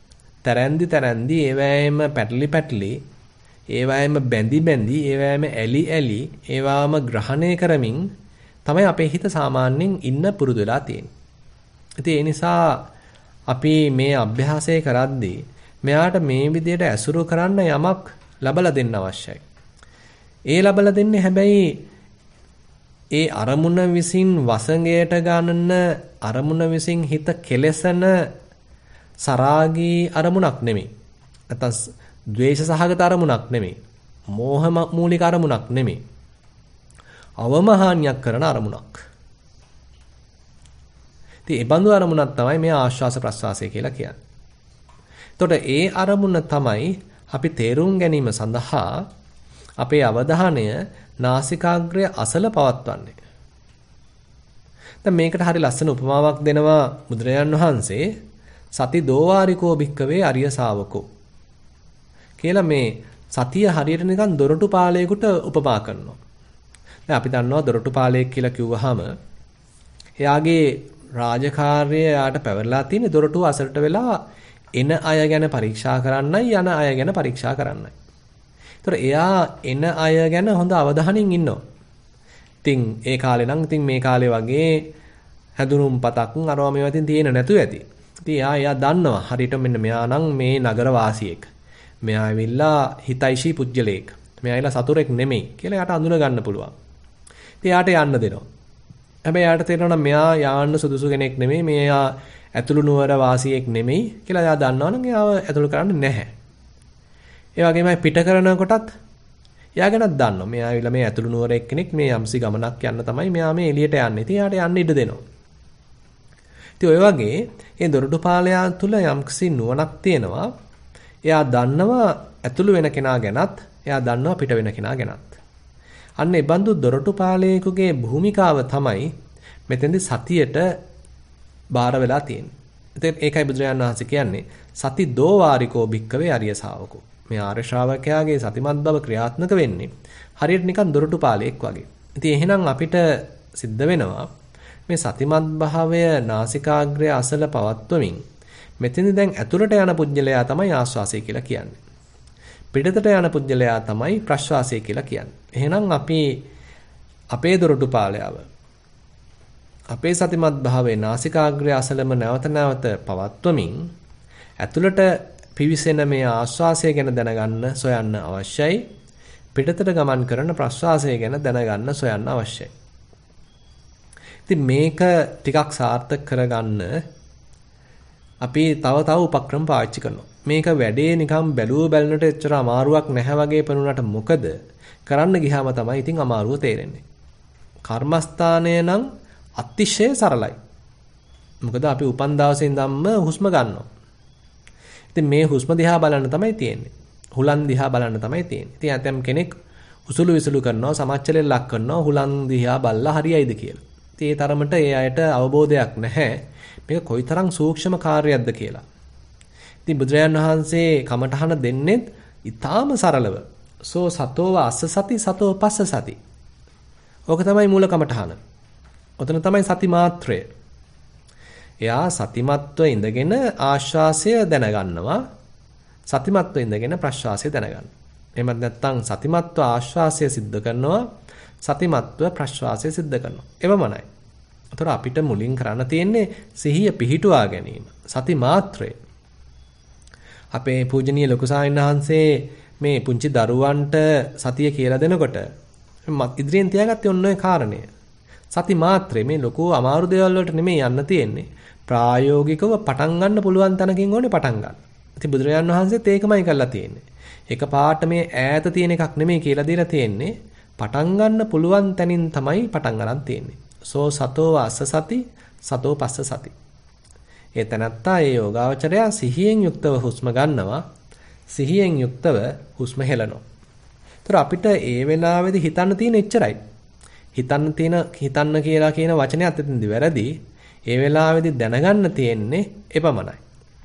තරන්දි ඒවැයම පැටලි ඒවැයම බැඳි ඒවැයම ඇලි ඒවාම ග්‍රහණය කරමින් තමයි අපේ හිත සාමාන්‍යයෙන් ඉන්න පුරුදු වෙලා තියෙන්නේ. ඉතින් ඒ නිසා අපි මේ අභ්‍යාසය කරද්දී මෙයාට මේ විදිහට ඇසුරු කරන්න යමක් ලබලා දෙන්න අවශ්‍යයි. ඒ ලබලා දෙන්නේ හැබැයි ඒ අරමුණ විසින් වසඟයට ගන්න අරමුණ විසින් හිත කෙලසන සරාගී අරමුණක් නෙමෙයි. නැත්නම් ද්වේෂ සහගත අරමුණක් නෙමෙයි. මෝහ මූලික අරමුණක් නෙමෙයි. අවමහානියක් කරන අරමුණක්. ඉතින් ඒ බඳු අරමුණක් තමයි මේ ආශ්වාස ප්‍රශ්වාසය කියලා කියන්නේ. එතකොට ඒ අරමුණ තමයි අපි තේරුම් ගැනීම සඳහා අපේ අවධානය නාසිකාග්‍රය අසල පවත්වන්නේ. දැන් මේකට හරි ලස්සන උපමාවක් දෙනවා බුදුරජාන් වහන්සේ සති දෝවාරිකෝ භික්කවේ අරිය ශාවකෝ කියලා මේ සතිය හරියට නිකන් දොරටු පාලයකට උපමා කරනවා. දැන් අපි දන්නවා දොරටු පාලයක් කියලා කිව්වහම එයාගේ රාජකාරිය යාට පැවරලා තියෙන දොරටුව අසලට වෙලා එන අය ගැන පරීක්ෂා කරන්නයි යන අය ගැන පරීක්ෂා කරන්නයි. ඒතර එයා එන අය ගැන හොඳ අවධානයෙන් ඉන්නවා. ඉතින් ඒ කාලේ නම් ඉතින් මේ කාලේ වගේ හැදුනුම් පතක් අරවා මේවා ඉතින් තියෙන නැතුව ඇති. ඉතින් එයා දන්නවා හරියට මෙන්න මෙයා නම් මේ නගර වාසියෙක්. මෙයා ඇවිල්ලා හිතයිෂී පුජ්‍යලෙක්. මෙයා ඇවිල්ලා සතුරෙක් නෙමෙයි කියලා එයාට අඳුන ගන්න පුළුවන්. ඉතින් එයාට යන්න දෙනවා. හැබැයි එයාට තේරෙනවා මෙයා යන්න සුදුසු කෙනෙක් නෙමෙයි. මෙයා ඇතුළු නුවර වාසියෙක් නෙමෙයි කියලා එයා දන්නවනම් එයාව ඇතුළු කරන්නේ නැහැ. ඒ වගේමයි පිට කරනකොටත් එයා ගැනත් දන්නවා. මෙයා ඇවිල්ලා මේ ඇතුළු නුවර එක්කෙනෙක් මේ යම්සි ගමනක් යන්න තමයි මෙයා මේ එළියට යන්නේ. ඉතින් එයාට යන්න ඉඩ දෙනවා. ඉතින් ඔය වගේ මේ දොරටු පාලයා තුල යම්කිසි නුවණක් තියෙනවා. එයා දන්නවා ඇතුළු වෙන කෙනා ගැනත්, එයා දන්නවා පිට වෙන කෙනා ගැනත්. අන්න ඒ බඳු දොරටු පාලයෙකුගේ භූමිකාව තමයි මෙතෙන්දි සතියට බාර වෙලා තියෙන්නේ. ඉතින් ඒකයි බුදුරජාණන් වහන්සේ කියන්නේ සති දෝවාරිකෝ භික්කවේ අරිය ශාවකෝ. මේ ආර්ය ශ්‍රාවකයාගේ සතිමත් බව ක්‍රියාත්මක වෙන්නේ හරියට නිකන් දොරටු පාලයක් වගේ. ඉතින් එහෙනම් අපිට සිද්ධ වෙනවා මේ සතිමත් භාවය නාසිකාග්‍රය අසල පවත්වමින් මෙතෙන්දි දැන් ඇතුළට යන පුජ්‍යලයා තමයි ආශ්වාසය කියලා කියන්නේ. පිටතට යන පුජ්‍යලයා තමයි ප්‍රශ්වාසය කියලා කියන්නේ. එහෙනම් අපි අපේ දොරටු පාලයව අපේ සතිමත් භාවයේ නාසිකාග්‍රය අසලම නැවත නැවත පවත්වමින් ඇතුළට පිවිසෙන මේ ආශ්වාසය ගැන දැනගන්න සොයන්න අවශ්‍යයි. පිටතට ගමන් කරන ප්‍රශ්වාසය ගැන දැනගන්න සොයන්න අවශ්‍යයි. ඉතින් මේක ටිකක් සාර්ථක කරගන්න අපි තව උපක්‍රම පාවිච්චි කරනවා. මේක වැඩේ නිකන් බැලුව බැලනට එච්චර අමාරුවක් නැහැ වගේ පෙනුනට මොකද කරන්න ගියාම තමයි ඉතින් අමාරුව තේරෙන්නේ. කර්මස්ථානය නම් අතිශය සරලයි. මොකද අපි උපන් දවසේ ඉඳන්ම හුස්ම ගන්නවා. ඉතින් මේ හුස්ම දිහා බලන්න තමයි තියෙන්නේ. හුලන් දිහා බලන්න තමයි තියෙන්නේ. ඉතින් ඇතම් කෙනෙක් උසුළු විසුළු කරනවා, සමච්චලෙන් ලක් කරනවා හුලන් දිහා බලලා හරියයිද කියලා. ඉතින් ඒ තරමට ඒ අයට අවබෝධයක් නැහැ. මේක කොයිතරම් සූක්ෂම කාර්යයක්ද කියලා. ඉතින් බුදුරජාන් වහන්සේ කමඨහන දෙන්නේ ඊටාම සරලව. සෝ සතෝව අස්ස සති සතෝ පස්ස සති. ඕක තමයි මූල කමඨහන. ඔතන තමයි සති මාත්‍රය. එයා සතිමත්ව ඉඳගෙන ආශ්වාසය දැනගන්නවා. සතිමත්ව ඉඳගෙන ප්‍රශ්වාසය දැනගන්නවා. එහෙමත් නැත්නම් සතිමත්ව ආශ්වාසය සිද්ධ කරනවා. සතිමත්ව ප්‍රශ්වාසය සිද්ධ කරනවා. එවමනයි. ඒතර අපිට මුලින් කරන්න තියෙන්නේ සිහිය පිහිටුවා ගැනීම. සති මාත්‍රය. අපේ පූජනීය ලොකු සාමිනහන්සේ මේ පුංචි දරුවන්ට සතිය කියලා දෙනකොට ඉදිරියෙන් තියාගත්තේ ඔන්න ඔය කාරණය. සති මාත්‍රේ මේ ලොකු අමාරු දේවල් වලට නෙමෙයි යන්න තියෙන්නේ. ප්‍රායෝගිකව පටන් ගන්න පුළුවන් තැනකින් ඕනේ පටන් ගන්න. ඉතින් බුදුරජාණන් වහන්සේත් ඒකමයි කරලා තියෙන්නේ. එකපාරට මේ ඈත තියෙන එකක් නෙමෙයි කියලා දීලා තියෙන්නේ. පටන් ගන්න පුළුවන් තැනින් තමයි පටන් ගන්න තියෙන්නේ. සෝ සතෝ අස්ස සති සතෝ පස්ස සති. ඒ තැනත්තා ඒ යෝගාවචරය සිහියෙන් යුක්තව හුස්ම ගන්නවා. සිහියෙන් යුක්තව හුස්ම හෙලනවා. ඒතර අපිට ඒ වෙලාවේදී හිතන්න තියෙන එච්චරයි. හිතන්න කියලා කියන වචනේ අතෙන්දි වැරදි. ඒ වෙලාවේදී දැනගන්න තියෙන්නේ එපමණයි.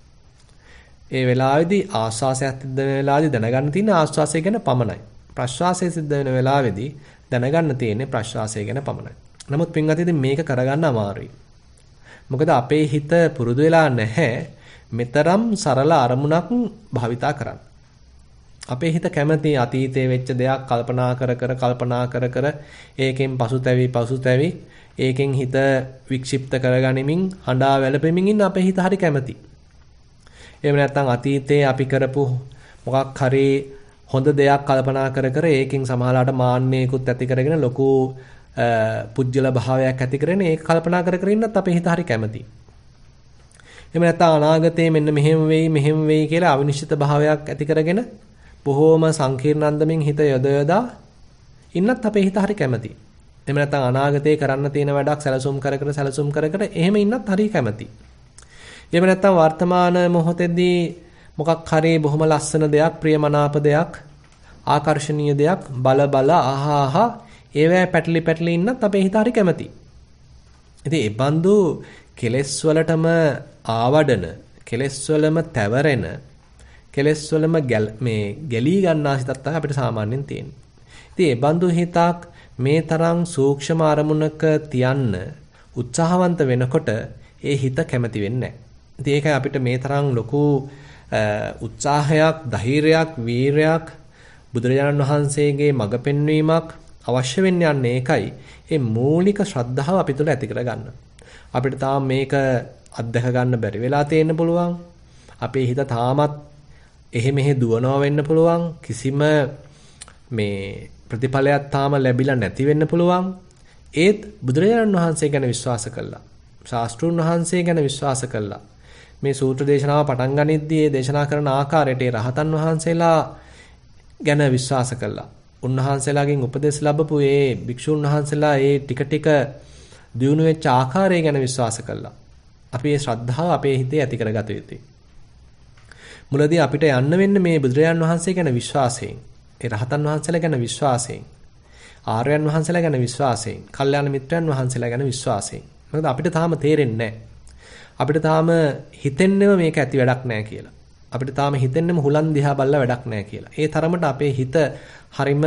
ඒ වෙලාවේදී ආස්වාසයක් සිද්ධ වෙන වෙලාවේදී දැනගන්න තියෙන්නේ ආස්වාසය ගැන පමණයි. ප්‍රශ්වාසය සිද්ධ වෙන වෙලාවේදී දැනගන්න තියෙන්නේ ප්‍රශ්වාසය ගැන පමණයි. නමුත් පින්වත්නි මේක කරගන්න අමාරුයි. මොකද අපේ හිත පුරුදු වෙලා නැහැ මෙතරම් සරල අරමුණක් භාවිතා කරන්න. අපේ හිත කැමති අතීතයේ වෙච්ච දෙයක් කල්පනා කර ඒකෙන් පසුතැවි ඒකෙන් හිත වික්ෂිප්ත කරගනිමින් හඬා වැළපෙමින් ඉන්න අපේ හිත හරි කැමති. එහෙම නැත්නම් අතීතයේ අපි කරපු මොකක් හරි හොඳ දෙයක් කල්පනා කර ඒකෙන් සමහරලාට මාන්නයකුත් ඇති කරගෙන ලොකු පුජ්‍යල භාවයක් ඇති කරගෙන ඒක කල්පනා කර ඉන්නත් අපේ හිත හරි කැමති. එහෙම නැත්නම් අනාගතයේ මෙන්න මෙහෙම වෙයි කියලා අවිනිශ්චිත භාවයක් ඇති කරගෙන බොහෝම සංකීර්ණ අන්දමින් හිත යොදා ඉන්නත් අපේ හිත හරි කැමති. එහෙම නැත්නම් අනාගතේ කරන්න තියෙන වැඩක් සැලසුම් කර එහෙම ඉන්නත් හරි කැමති. එහෙම නැත්නම් වර්තමාන මොහොතේදී මොකක් හරි බොහොම ලස්සන දෙයක්, ප්‍රියමනාප දෙයක්, ආකර්ෂණීය දෙයක් බල අහහ ඒවැ පැටලි ඉන්නත් අපේ හිත හරි කැමති. ඉතින් ඒ බඳු කෙලෙස් වලටම ආවඩන, කෙලෙස් වලම තැවරෙන, කෙලෙස් වලම ගැලී ගන්නා හිතක් තමයි අපිට සාමාන්‍යයෙන් තියෙන්නේ. ඉතින් ඒ බඳු හිතක් මේ තරම් සූක්ෂම අරමුණක තියන්න උත්සාහවන්ත වෙනකොට ඒ හිත කැමති වෙන්නේ නැහැ. ඉතින් ඒකයි අපිට මේ තරම් ලොකු උත්සාහයක්, ධෛර්යයක්, වීරයක් බුදුරජාණන් වහන්සේගේ මඟ පෙන්වීමක් අවශ්‍ය වෙන්නේ යන්නේ ඒකයි. ඒ මූලික ශ්‍රද්ධාව අපි තුළ ඇති කරගන්න. අපිට තාම මේක අත්දැක ගන්න බැරි වෙලා තියෙන්න පුළුවන්. අපේ හිත තාමත් එහෙ මෙහෙ දුවනවා වෙන්න පුළුවන්. කිසිම මේ ප්‍රතිඵලයක් තාම ලැබිලා නැති වෙන්න පුළුවන්. ඒත් බුදුරජාණන් වහන්සේ ගැන විශ්වාස කළා. ශාස්ත්‍රඥ වහන්සේ ගැන විශ්වාස කළා. මේ සූත්‍ර දේශනාව පටන් ගනිද්දී ඒ දේශනා කරන ආකාරයට ඒ රහතන් වහන්සේලා ගැන විශ්වාස කළා. උන්වහන්සේලාගෙන් උපදෙස් ලැබපු ඒ භික්ෂුන් වහන්සේලා ඒ ටික දියුණු වෙච්ච ආකාරය ගැන විශ්වාස කළා. අපි මේ ශ්‍රද්ධාව අපේ හිතේ ඇති කරගත යුතුයි. මුලදී අපිට යන්න වෙන්නේ මේ බුදුරජාන් වහන්සේ ගැන විශ්වාසයෙන්, ඒ රහතන් වහන්සේලා ගැන විශ්වාසයෙන්, ආර්යයන් වහන්සේලා ගැන විශ්වාසයෙන්, කල්යාණ මිත්‍රයන් වහන්සේලා ගැන විශ්වාසයෙන්. මොකද අපිට තාම තේරෙන්නේ නැහැ. අපිට තාම හිතෙන්නේම මේක ඇති වැඩක් නැහැ කියලා. අපිට තාම හිතෙන්නේම හුලන් දිහා බලලා වැඩක් නැහැ කියලා. ඒ තරමට අපේ හිත හරිම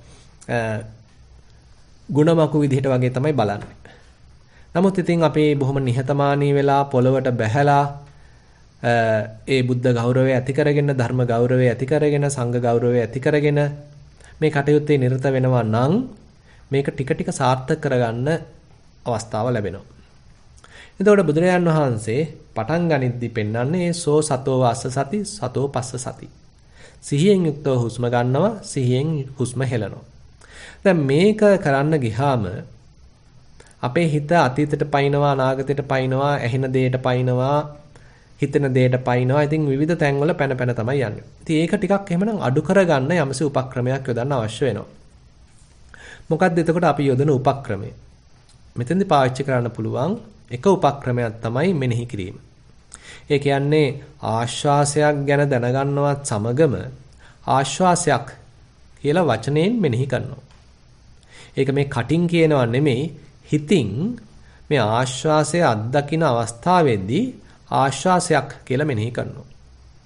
ගුණමකු විදිහට වගේ තමයි බලන්නේ. නමුත් ඉතින් අපි බොහොම නිහතමානී වෙලා පොළවට බැහැලා ඒ බුද්ධ ගෞරවය ඇති කරගෙන, ධර්ම ගෞරවය ඇති කරගෙන, සංඝ ගෞරවය ඇති කරගෙන මේ කටයුත්තේ නිරත වෙනවා නම් මේක ටික සාර්ථක කරගන්න අවස්ථාව ලැබෙනවා. එතකොට බුදුරජාන් වහන්සේ පටන් ගනිද්දි පෙන්වන්නේ සෝ සතෝ අස්ස සති සතෝ පස්ස සති. සිහියෙන් යුක්තව හුස්ම ගන්නවා, සිහියෙන් හුස්ම හෙලනවා. දැන් මේක කරන්න ගියාම අපේ හිත අතීතයට පයින්නවා, අනාගතයට පයින්නවා, ඇහෙන දෙයට පයින්නවා, හිතෙන දෙයට පයින්නවා. ඉතින් විවිධ තැන්වල පැන තමයි යන්නේ. ඉතින් ඒක ටිකක් එහෙමනම් අඩු කරගන්න යම්සි උපක්‍රමයක් යොදන්න අවශ්‍ය වෙනවා. මොකක්ද එතකොට අපි යොදන උපක්‍රමය? මෙතෙන්දී පාවිච්චි කරන්න පුළුවන් එක උපක්‍රමයක් තමයි මෙනෙහි කිරීම. ඒ කියන්නේ ආශ්වාසයක් ගැන දැනගන්නවත් සමගම ආශ්වාසයක් කියලා වචනයෙන් මෙනෙහි කරනවා. ඒක මේ කටින් කියනවා නෙමෙයි, හිතින් මේ ආශ්වාසය අත්දකින අවස්ථාවේදී ආශ්වාසයක් කියලා මෙනෙහි කරනවා.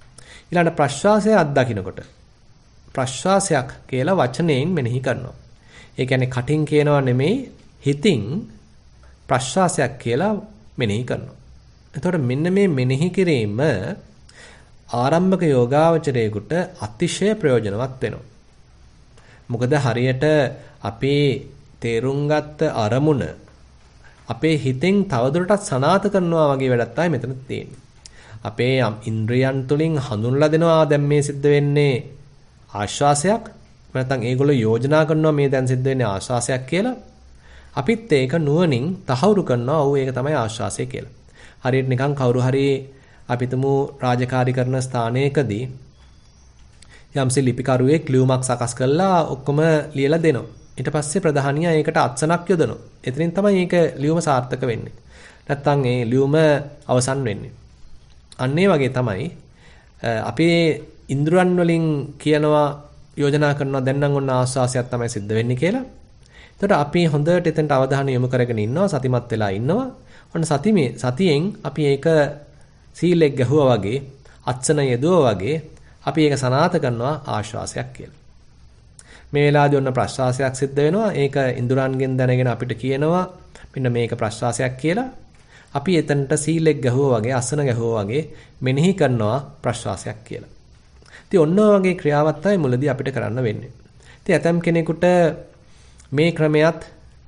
ඊළඟ ප්‍රශ්වාසය අත්දකින්නකොට ප්‍රශ්වාසයක් කියලා වචනයෙන් මෙනෙහි කරනවා. ඒ කියන්නේ කටින් කියනවා නෙමෙයි හිතින් ප්‍රශ්වාසයක් කියලා මෙනෙහි කරනවා. එතකොට මෙන්න මේ මෙනෙහි කිරීම ආරම්භක යෝගාවචරයේකට අතිශය ප්‍රයෝජනවත් වෙනවා. මොකද හරියට අපේ තේරුම් ගත්ත අරමුණ අපේ හිතෙන් තවදුරටත් සනාථ කරනවා වගේ වැඩක් තමයි මෙතන තියෙන්නේ. අපේ ඉන්ද්‍රියන් තුලින් හඳුන්ලා දෙනවා දැන් මේ සිද්ධ වෙන්නේ ආශ්වාසයක්. නැත්නම් ඒගොල්ලෝ යෝජනා කරනවා මේ දැන් සිද්ධ වෙන්නේ ආශ්වාසයක් කියලා. අපිත් ඒක නුවණින් තහවුරු කරනවා ඔව් ඒක තමයි ආශ්වාසය කියලා. හරියට නිකන් කවුරු හරි අපිටම රාජකාරී කරන ස්ථානයකදී යම්සි ලිපිකරුවෙක් ලියුමක් සකස් කරලා ඔක්කොම ලියලා දෙනවා. ඊට පස්සේ ප්‍රධානියා ඒකට අත්සනක් යොදනවා. එතනින් තමයි මේක ලියුම සාර්ථක වෙන්නේ. නැත්තම් ඒ ලියුම අවසන් වෙන්නේ. අන්න ඒ වගේ තමයි අපේ ඉන්ද්‍රයන් වලින් කියනවා යෝජනා කරනවා දැන් නම් ඔන්න ආස්වාසයක් තමයි සිද්ධ වෙන්නේ කියලා. එතකොට අපි හොඳට එතනට අවධානය යොමු කරගෙන ඉන්නවා සතිමත් වෙලා ඉන්නවා. ඔන්න සතියෙන් අපි ඒක සීලෙක් ගැහුවා වගේ අත්සන යෙදුවා වගේ අපි ඒක සනාථ කරනවා ආශ්වාසයක් කියලා. මේ වෙලාවදී ඔන්න ප්‍රශ්වාසයක් සිද්ධ වෙනවා. ඒක ඉන්ද්‍රයන්ගෙන් දැනගෙන අපිට කියනවා මෙන්න මේක ප්‍රශ්වාසයක් කියලා. අපි එතනට සීලෙක් ගැහුවා වගේ අසන ගැහුවා වගේ මෙනෙහි කරනවා ප්‍රශ්වාසයක් කියලා. ඉතින් ඔන්න වගේ ක්‍රියාවක් තමයි මුලදී අපිට කරන්න වෙන්නේ. ඉතින් ඇතම් කෙනෙකුට මේ ක්‍රමයක්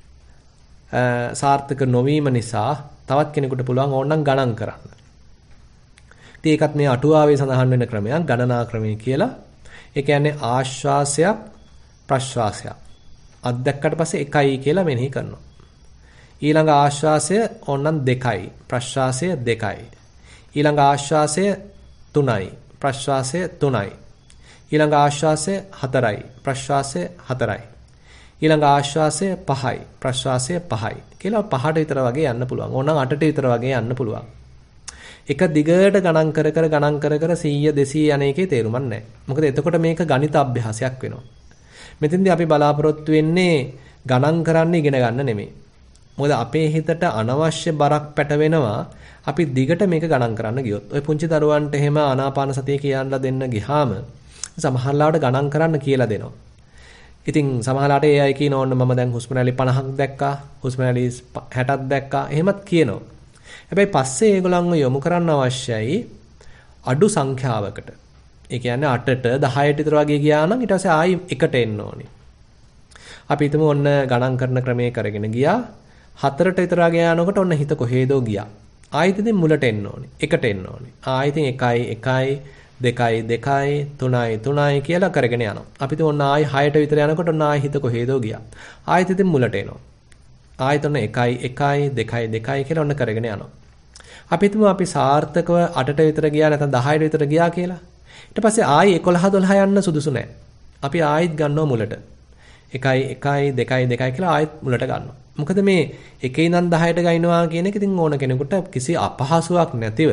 සාර්ථක නොවීම නිසා තවත් කෙනෙකුට පුළුවන් ඕනනම් ගණන් කරන්න. ඉතින් ඒකත් මේ අටුවාවේ සඳහන් වෙන ක්‍රමයක් ගණනා ක්‍රමය කියලා. ඒ කියන්නේ ආශ්වාසයක් ප්‍රශ්වාසයක් අත්දැක්කට පස්සේ 1යි කියලා මෙනෙහි කරනවා. ඊළඟ ආශ්වාසය ඕනනම් 2යි ප්‍රශ්වාසය 2යි. ඊළඟ ආශ්වාසය 3යි ප්‍රශ්වාසය 3යි. ඊළඟ ආශ්වාසය 4යි ප්‍රශ්වාසය 4යි. ඊළඟ ආශ්වාසය 5යි ප්‍රශ්වාසය 5යි කියලා 5ට විතර වගේ යන්න පුළුවන්. ඕනනම් 8ට විතර වගේ යන්න පුළුවන්. එක දිගට ගණන් කර 100 200 යන එකේ තේරුමක් නැහැ. මොකද එතකොට මේක ගණිත අභ්‍යාසයක් වෙනවා. මෙතෙන්දී අපි බලාපොරොත්තු වෙන්නේ ගණන් කරන්න ඉගෙන ගන්න නෙමෙයි. මොකද අපේ හිතට අනවශ්‍ය බරක් පැටවෙනවා අපි දිගට මේක ගණන් කරන්න ගියොත්. ඔය පුංචි දරුවන්ට එහෙම ආනාපාන සතිය කියන්න දෙන්න ගියාම සමහරවිට ගණන් කරන්න කියලා දෙනවා. ඉතින් සමහරවිට ඒ අය කියන ඕන්න මම දැන් හුස්ම රැලි 50ක් දැක්කා, හුස්ම රැලි 60ක් දැක්කා. එහෙමත් කියනවා. හැබැයි පස්සේ ඒගොල්ලන්ව යොමු කරන්න අවශ්‍යයි අඩු සංඛ්‍යාවකට. ඒ කියන්නේ 8ට 10ට විතර වගේ ගියා නම් ඊට පස්සේ ආයි 1ට එන්න ඕනේ. අපි හිතමු ඔන්න ගණන් කරන ක්‍රමයේ කරගෙන ගියා. 4ට විතර වගේ යනකොට ඔන්න හිත කොහෙදෝ ගියා. ආයෙත් ඉතින් මුලට එන්න ඕනේ. 1ට එන්න ඕනේ. ආයෙත් 1යි 1යි 2යි 2යි 3යි 3යි කියලා කරගෙන යනවා. අපි ඉතින් ඔන්න ආයෙ 6ට විතර යනකොට ඔන්න ආයෙ හිත කොහෙදෝ ගියා. ආයෙත් ඉතින් මුලට එනවා. ආයෙත් ඔන්න 1යි 1යි 2යි 2යි කියලා ඔන්න කරගෙන යනවා. අපි හිතමු අපි සාර්ථකව 8ට විතර ගියා නැත්නම් 10ට විතර ගියා කියලා. ඊට පස්සේ ආයෙ 11 12 යන්න සුදුසු නැහැ. අපි ආයෙත් ගන්නවා මුලට. 1යි 1යි 2යි 2යි කියලා ආයෙත් මුලට ගන්නවා. මොකද මේ 1 ඉඳන් 10ට ගිනවා කියන එක ඉතින් ඕන කෙනෙකුට කිසි අපහසුාවක් නැතිව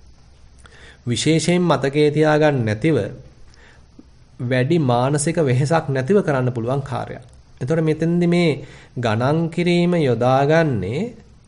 විශේෂයෙන් මතකයේ තියාගන්න නැතිව වැඩි මානසික වෙහෙසක් නැතිව කරන්න පුළුවන් කාර්යයක්. එතකොට මෙතෙන්දි මේ ගණන් කිරීම යොදාගන්නේ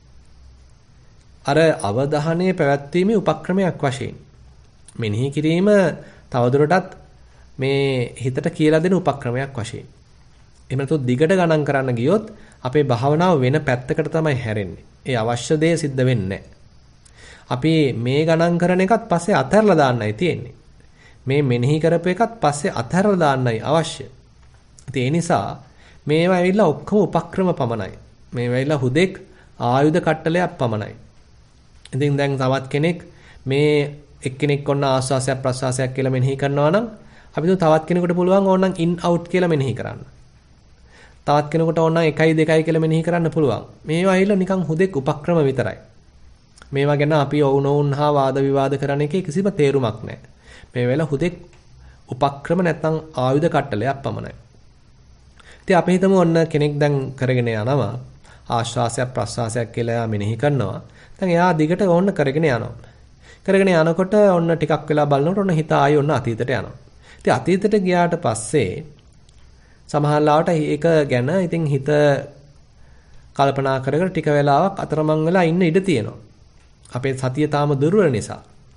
අර අවධානයේ පැවැත්වීමේ උපක්‍රමයක් වශයෙන්. මෙනෙහි කිරීම තවදුරටත් මේ හිතට කියලා දෙන උපක්‍රමයක් වශයෙන්. එහෙම නැත්නම් දිගට ගණන් කරන්න ගියොත් අපේ භාවනාව වෙන පැත්තකට තමයි හැරෙන්නේ. ඒ අවශ්‍ය දේ සිද්ධ වෙන්නේ අපි මේ ගණන් කරන එකත් පස්සේ අතහැරලා දාන්නයි තියෙන්නේ. මේ මෙනෙහි කරපු එකත් පස්සේ අතහැරලා දාන්නයි අවශ්‍ය. ඒ නිසා මේවා ඇවිල්ලා ඔක්කොම උපක්‍රම පමණයි. මේවා ඇවිල්ලා හුදෙක් ආයුධ කට්ටලයක් පමණයි. ඉතින් දැන් තවත් කෙනෙක් මේ එක්කෙනෙක් ඔන්න ආස්වාසයක් ප්‍රසවාසයක් කියලා මෙනෙහි කරනවා නම් අපි තවත් කෙනෙකුට පුළුවන් ඕනනම් ඉන් අවුට් කියලා මෙනෙහි කරන්න. තවත් කෙනෙකුට ඕනනම් 1යි 2යි කියලා මෙනෙහි කරන්න පුළුවන්. මේවා ඇවිල්ලා නිකන් හුදෙක් උපක්‍රම විතරයි. මේවා ගැන අපි ඔවුනොවුන් හා වාද විවාද කරන එකේ කිසිම තේරුමක් නැහැ. මේ වෙලාව හුදෙක් උපක්‍රම නැත්නම් ආයුධ කට්ටලයක් පමණයි. ඉතින් අපි හිතමු ඔන්න කෙනෙක් දැන් කරගෙන යනවා ආශ්වාසයක් ප්‍රශ්වාසයක් කියලා මෙනෙහි කරනවා. දැන් එයා දිගට ඕන්න කරගෙන යනවා. කරගෙන යනකොට ඔන්න ටිකක් වෙලා බලනකොට ඔන්න හිත ආයෙ ඔන්න අතීතයට යනවා. ඉතින් අතීතයට ගියාට පස්සේ සමහරවිට ඒක ගැන ඉතින් හිත කල්පනා කරගෙන ටික වෙලාවක් අතරමං වෙලා ඉන්න ඉඩ තියෙනවා. අපේ සතිය තාම දුර්වල නිසා.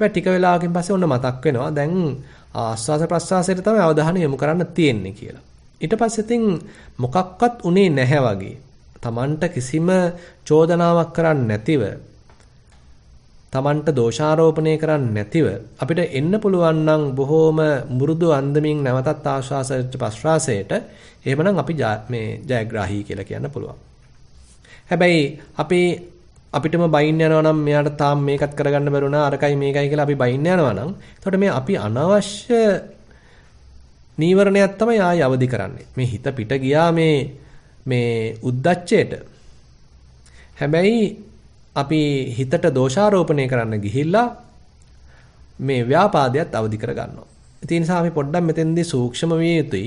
හැබැයි ටික වෙලාවකින් පස්සේ ඔන්න මතක් වෙනවා දැන් ආස්වාස ප්‍රස්වාසයට තමයි අවධානය යොමු කරන්න තියෙන්නේ කියලා. ඊට පස්සේ ඉතින් මොකක්වත් උනේ නැහැ වගේ. Tamanට කිසිම චෝදනාවක් කරන්නේ නැතිව Tamanට දෝෂාරෝපණය කරන්නේ නැතිව අපිට එන්න පුළුවන් නම් බොහෝම මෘදු අන්දමින් නැවතත් ආශ්වාසයට ප්‍රශ්වාසයට එහෙමනම් අපි මේ ජයග්‍රාහී කියලා කියන්න පුළුවන්. හැබැයි අපිටම බයින් යනවා නම් මෙයාට තාම මේකත් කරගන්න බැරුණා අරකයි මේකයි කියලා අපි බයින් යනවා නම් එතකොට මේ අපි අනවශ්‍ය නීවරණයක් තමයි ආය අවදි කරන්නේ. මේ හිත පිට ගියා මේ උද්දච්චයට. හැබැයි අපි හිතට දෝෂාරෝපණය කරන්න ගිහිල්ලා මේ ව්‍යාපාදයට අවදි කර ගන්නවා. ඒ නිසා අපි පොඩ්ඩක් මෙතෙන්දී සූක්ෂම විය යුතුයි.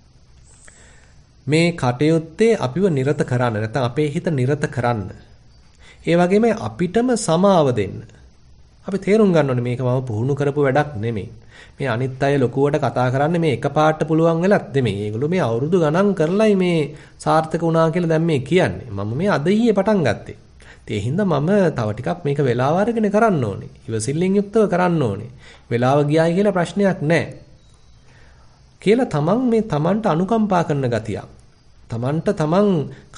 මේ කටයුත්තේ අපිව නිරත කරන්න නැත්නම් අපේ හිත නිරත කරන්න. ඒ වගේම අපිටම සමාව දෙන්න. අපි තේරුම් ගන්න ඕනේ මේක මම පුහුණු කරපු වැඩක් නෙමෙයි. මේ අනිත් අය ලොකුවට කතා කරන්නේ මේ එකපාරට පුළුවන් වෙලත් නෙමෙයි. ඒගොල්ලෝ මේ අවුරුදු ගණන් කරලයි මේ සාර්ථක වුණා කියලා දැන් මේ කියන්නේ. මම මේ අද ඊයේ පටන් ගත්තේ. ඒ හින්දා මම තව ටිකක් මේක වෙලාව අරගෙන කරන්න ඕනේ. ඉවසිල්ලෙන් යුක්තව කරන්න ඕනේ. වෙලාව ගියායි කියලා ප්‍රශ්නයක් නැහැ. කියලා තමන්ට අනුකම්පා කරන ගතියක්. තමන්ට තමන්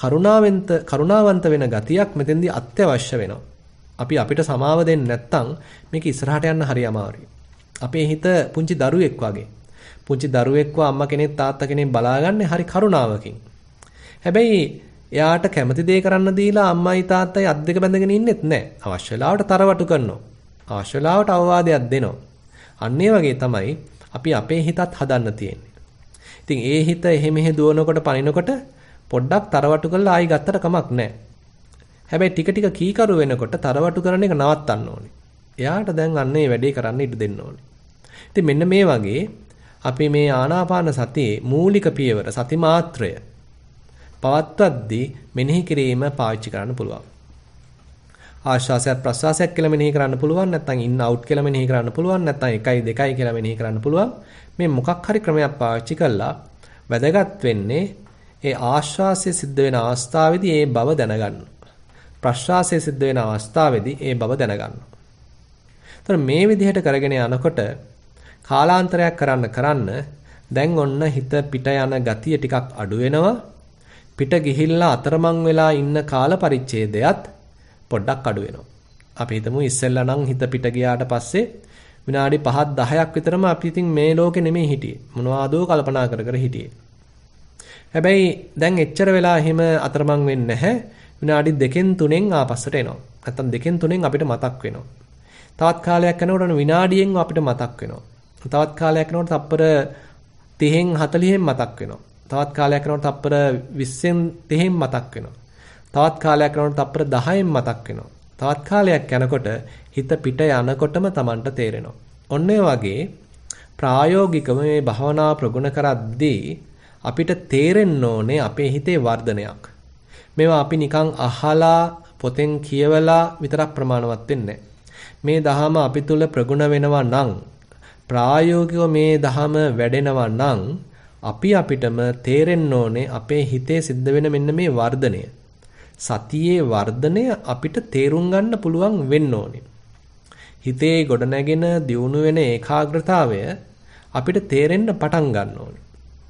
කරුණාවන්ත වෙන ගතියක් මෙතෙන්දී අත්‍යවශ්‍ය වෙනවා. අපි අපිට සමාව දෙන්නේ නැත්නම් මේක ඉස්සරහට යන්න හරි අමාරුයි. අපේ හිත පුංචි දරුවෙක් වගේ. පුංචි දරුවෙක්ව අම්මා කෙනෙක් තාත්තා කෙනෙක් බලාගන්නේ හරි කරුණාවකින්. හැබැයි එයාට කැමති දේ කරන්න දීලා අම්මයි තාත්තයි අත් දෙක බැඳගෙන ඉන්නෙත් නැහැ. අවශ්‍ය වෙලාවට තරවටු කරනවා. අවශ්‍ය වෙලාවට අවවාදයක් දෙනවා. අන්න ඒ වගේ තමයි අපි අපේ හිතත් හදන්න තියෙන්නේ. ඉතින් ඒ හිත එහෙ මෙහෙ දුවනකොට පනිනකොට පොඩ්ඩක් තරවටු කරලා ආයි ගත්තට කමක් නැහැ. හැබැයි ටික ටික කීකරු වෙනකොට තරවටු කරන එක නවත්තන්න ඕනේ. එයාට දැන් අන්න ඒ වැඩේ කරන්න ඉඩ දෙන්න ඕනේ. ඉතින් මෙන්න මේ වගේ අපි මේ ආනාපාන සතියේ මූලික පියවර සති මාත්‍රය පවත්වද්දී මෙනෙහි කිරීම පාවිච්චි කරන්න පුළුවන්. ආශ්වාසයත් ප්‍රශ්වාසයක් කියලා මෙනෙහි කරන්න පුළුවන් නැත්නම් ඉන් අවුට් කියලා මෙනෙහි කරන්න පුළුවන් නැත්නම් 1යි 2යි කියලා මෙනෙහි කරන්න පුළුවන්. මේ මොකක් හරි ක්‍රමයක් පාවිච්චි කළා වැදගත් වෙන්නේ ඒ ආශ්වාසය සිද්ධ වෙන අවස්ථාවේදී ඒ බව දැනගන්න. ප්‍රශ්වාසය සිද්ධ වෙන අවස්ථාවේදී ඒ බව දැනගන්න. එතන මේ විදිහට කරගෙන යනකොට කාලාන්තරයක් කරන්න දැන් ඔන්න හිත පිට යන ගතිය ටිකක් අඩු වෙනවා. පිට ගිහිල්ලා අතරමං වෙලා ඉන්න කාල පරිච්ඡේදයත් පොඩ්ඩක් අඩු වෙනවා. අපි හිතමු ඉස්සෙල්ලා නම් හිත පිට ගියාට පස්සේ විනාඩි 5ක් 10ක් විතරම අපි ඉතින් මේ ලෝකෙ නෙමෙයි හිටියේ. මොනවාදෝ කල්පනා කර හිටියේ. හැබැයි දැන් එච්චර වෙලා එහෙම අතරමං වෙන්නේ නැහැ. විනාඩි 2කින් 3කින් ආපස්සට එනවා. නැත්තම් 2කින් 3කින් අපිට මතක් වෙනවා. තවත් කාලයක් යනකොට විනාඩියෙන් අපිට මතක් වෙනවා. තවත් කාලයක් යනකොට තප්පර 30න් 40න් මතක් වෙනවා. තවත් කාලයක් යනකොට තප්පර 20න් 30න් මතක් වෙනවා. තවත් කාලයක් යනකොට තප්පර 10න් මතක් වෙනවා. තවත් කාලයක් යනකොට හිත පිට යනකොටම Tamanට තේරෙනවා. ඔන්න වගේ ප්‍රායෝගිකව මේ භාවනා ප්‍රගුණ කරද්දී අපිට තේරෙන්න ඕනේ අපේ හිතේ වර්ධනයක්. මේවා අපි නිකන් අහලා පොතෙන් කියවලා විතරක් ප්‍රමාණවත් වෙන්නේ මේ දහම අපි තුල ප්‍රගුණ වෙනවා නම් ප්‍රායෝගිකව මේ දහම වැඩෙනවා නම් අපිටම තේරෙන්න ඕනේ අපේ හිතේ සිද්ධ වෙන මෙන්න මේ වර්ධනය. සතියේ වර්ධනය අපිට තේරුම් ගන්න පුළුවන් වෙන්න ඕනේ. හිතේ ගොඩනැගෙන දියුණු වෙන ඒකාග්‍රතාවය අපිට තේරෙන්න පටන් ගන්න ඕනේ.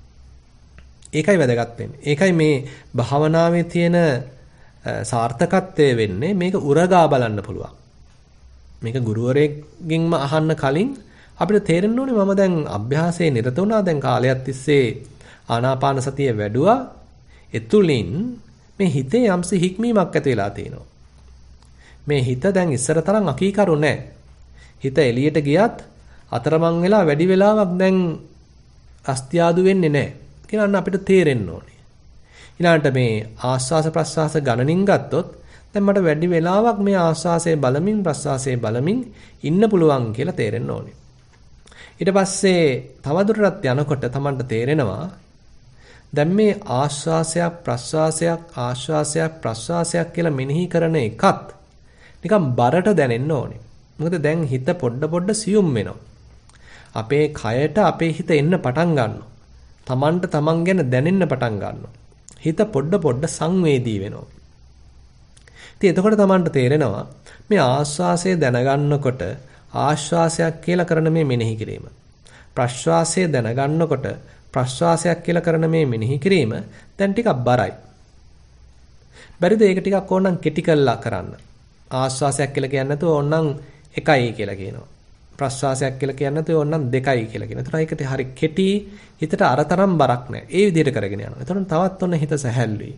ඒකයි වැදගත් වෙන්නේ. ඒකයි මේ භාවනාවේ තියෙන සාර්ථකත්වය වෙන්නේ මේක උරගා බලන්න පුළුවන්. මේක ගුරුවරයෙක්ගෙන්ම අහන්න කලින් අපිට තේරෙන්න ඕනේ මම දැන් අභ්‍යාසයේ නිරත වුණා දැන් කාලයක් තිස්සේ ආනාපාන සතිය වැඩුවා. එතුලින් මේ හිතේ යම්සි හික්මීමක් ඇති වෙලා තියෙනවා. මේ හිත දැන් ඉස්සර තරම් අකීකරු නැහැ. හිත එළියට ගියත් අතරමං වෙලා වැඩි වෙලාවක් දැන් අස්තියාදු වෙන්නේ නැහැ කියලා අපිට තේරෙන්න ඕනේ. ඊළඟට මේ ආස්වාස ප්‍රස්වාස ගණනින් ගත්තොත් දැන් මට වැඩි වෙලාවක් මේ ආස්වාසයේ බලමින් ප්‍රස්වාසයේ බලමින් ඉන්න පුළුවන් කියලා තේරෙන්න ඕනේ. ඊට පස්සේ තවදුරටත් යනකොට Tamanට තේරෙනවා දැන් මේ ආශ්වාසයක් ප්‍රශ්වාසයක් කියලා මෙනෙහි කරන එකත් නිකන් බරට දැනෙන්න ඕනේ. මොකද දැන් හිත පොඩ සියුම් වෙනවා. අපේ කයට අපේ හිත එන්න පටන් ගන්නවා. Tamanට Taman ගැන දැනෙන්න පටන් ගන්නවා. හිත පොඩ සංවේදී වෙනවා. ඉතින් එතකොට Tamanට තේරෙනවා මේ ආශ්වාසය දැනගන්නකොට ආශ්වාසයක් කියලා කරන මේ මෙනෙහි කිරීම. ප්‍රශ්වාසය දැනගන්නකොට ප්‍රශ්වාසයක් කියලා කරන මේ මෙනෙහි කිරීම දැන් ටිකක් බරයි. බැරිද ඒක ටිකක් ඕනනම් කෙටි කළා කරන්න. ආශ්වාසයක් කියලා කියන්නේ නැතුව ඕනනම් 1යි කියලා කියනවා. ප්‍රශ්වාසයක් කියලා කියන්නේ නැතුව ඕනනම් 2යි කියලා කියනවා. ඒතර ඒකට හරි කෙටි හිතට අරතරම් බරක් නැහැ. ඒ විදිහට කරගෙන යනවා. එතකොට තවත් ඔන්න හිත සැහැල්ලුයි.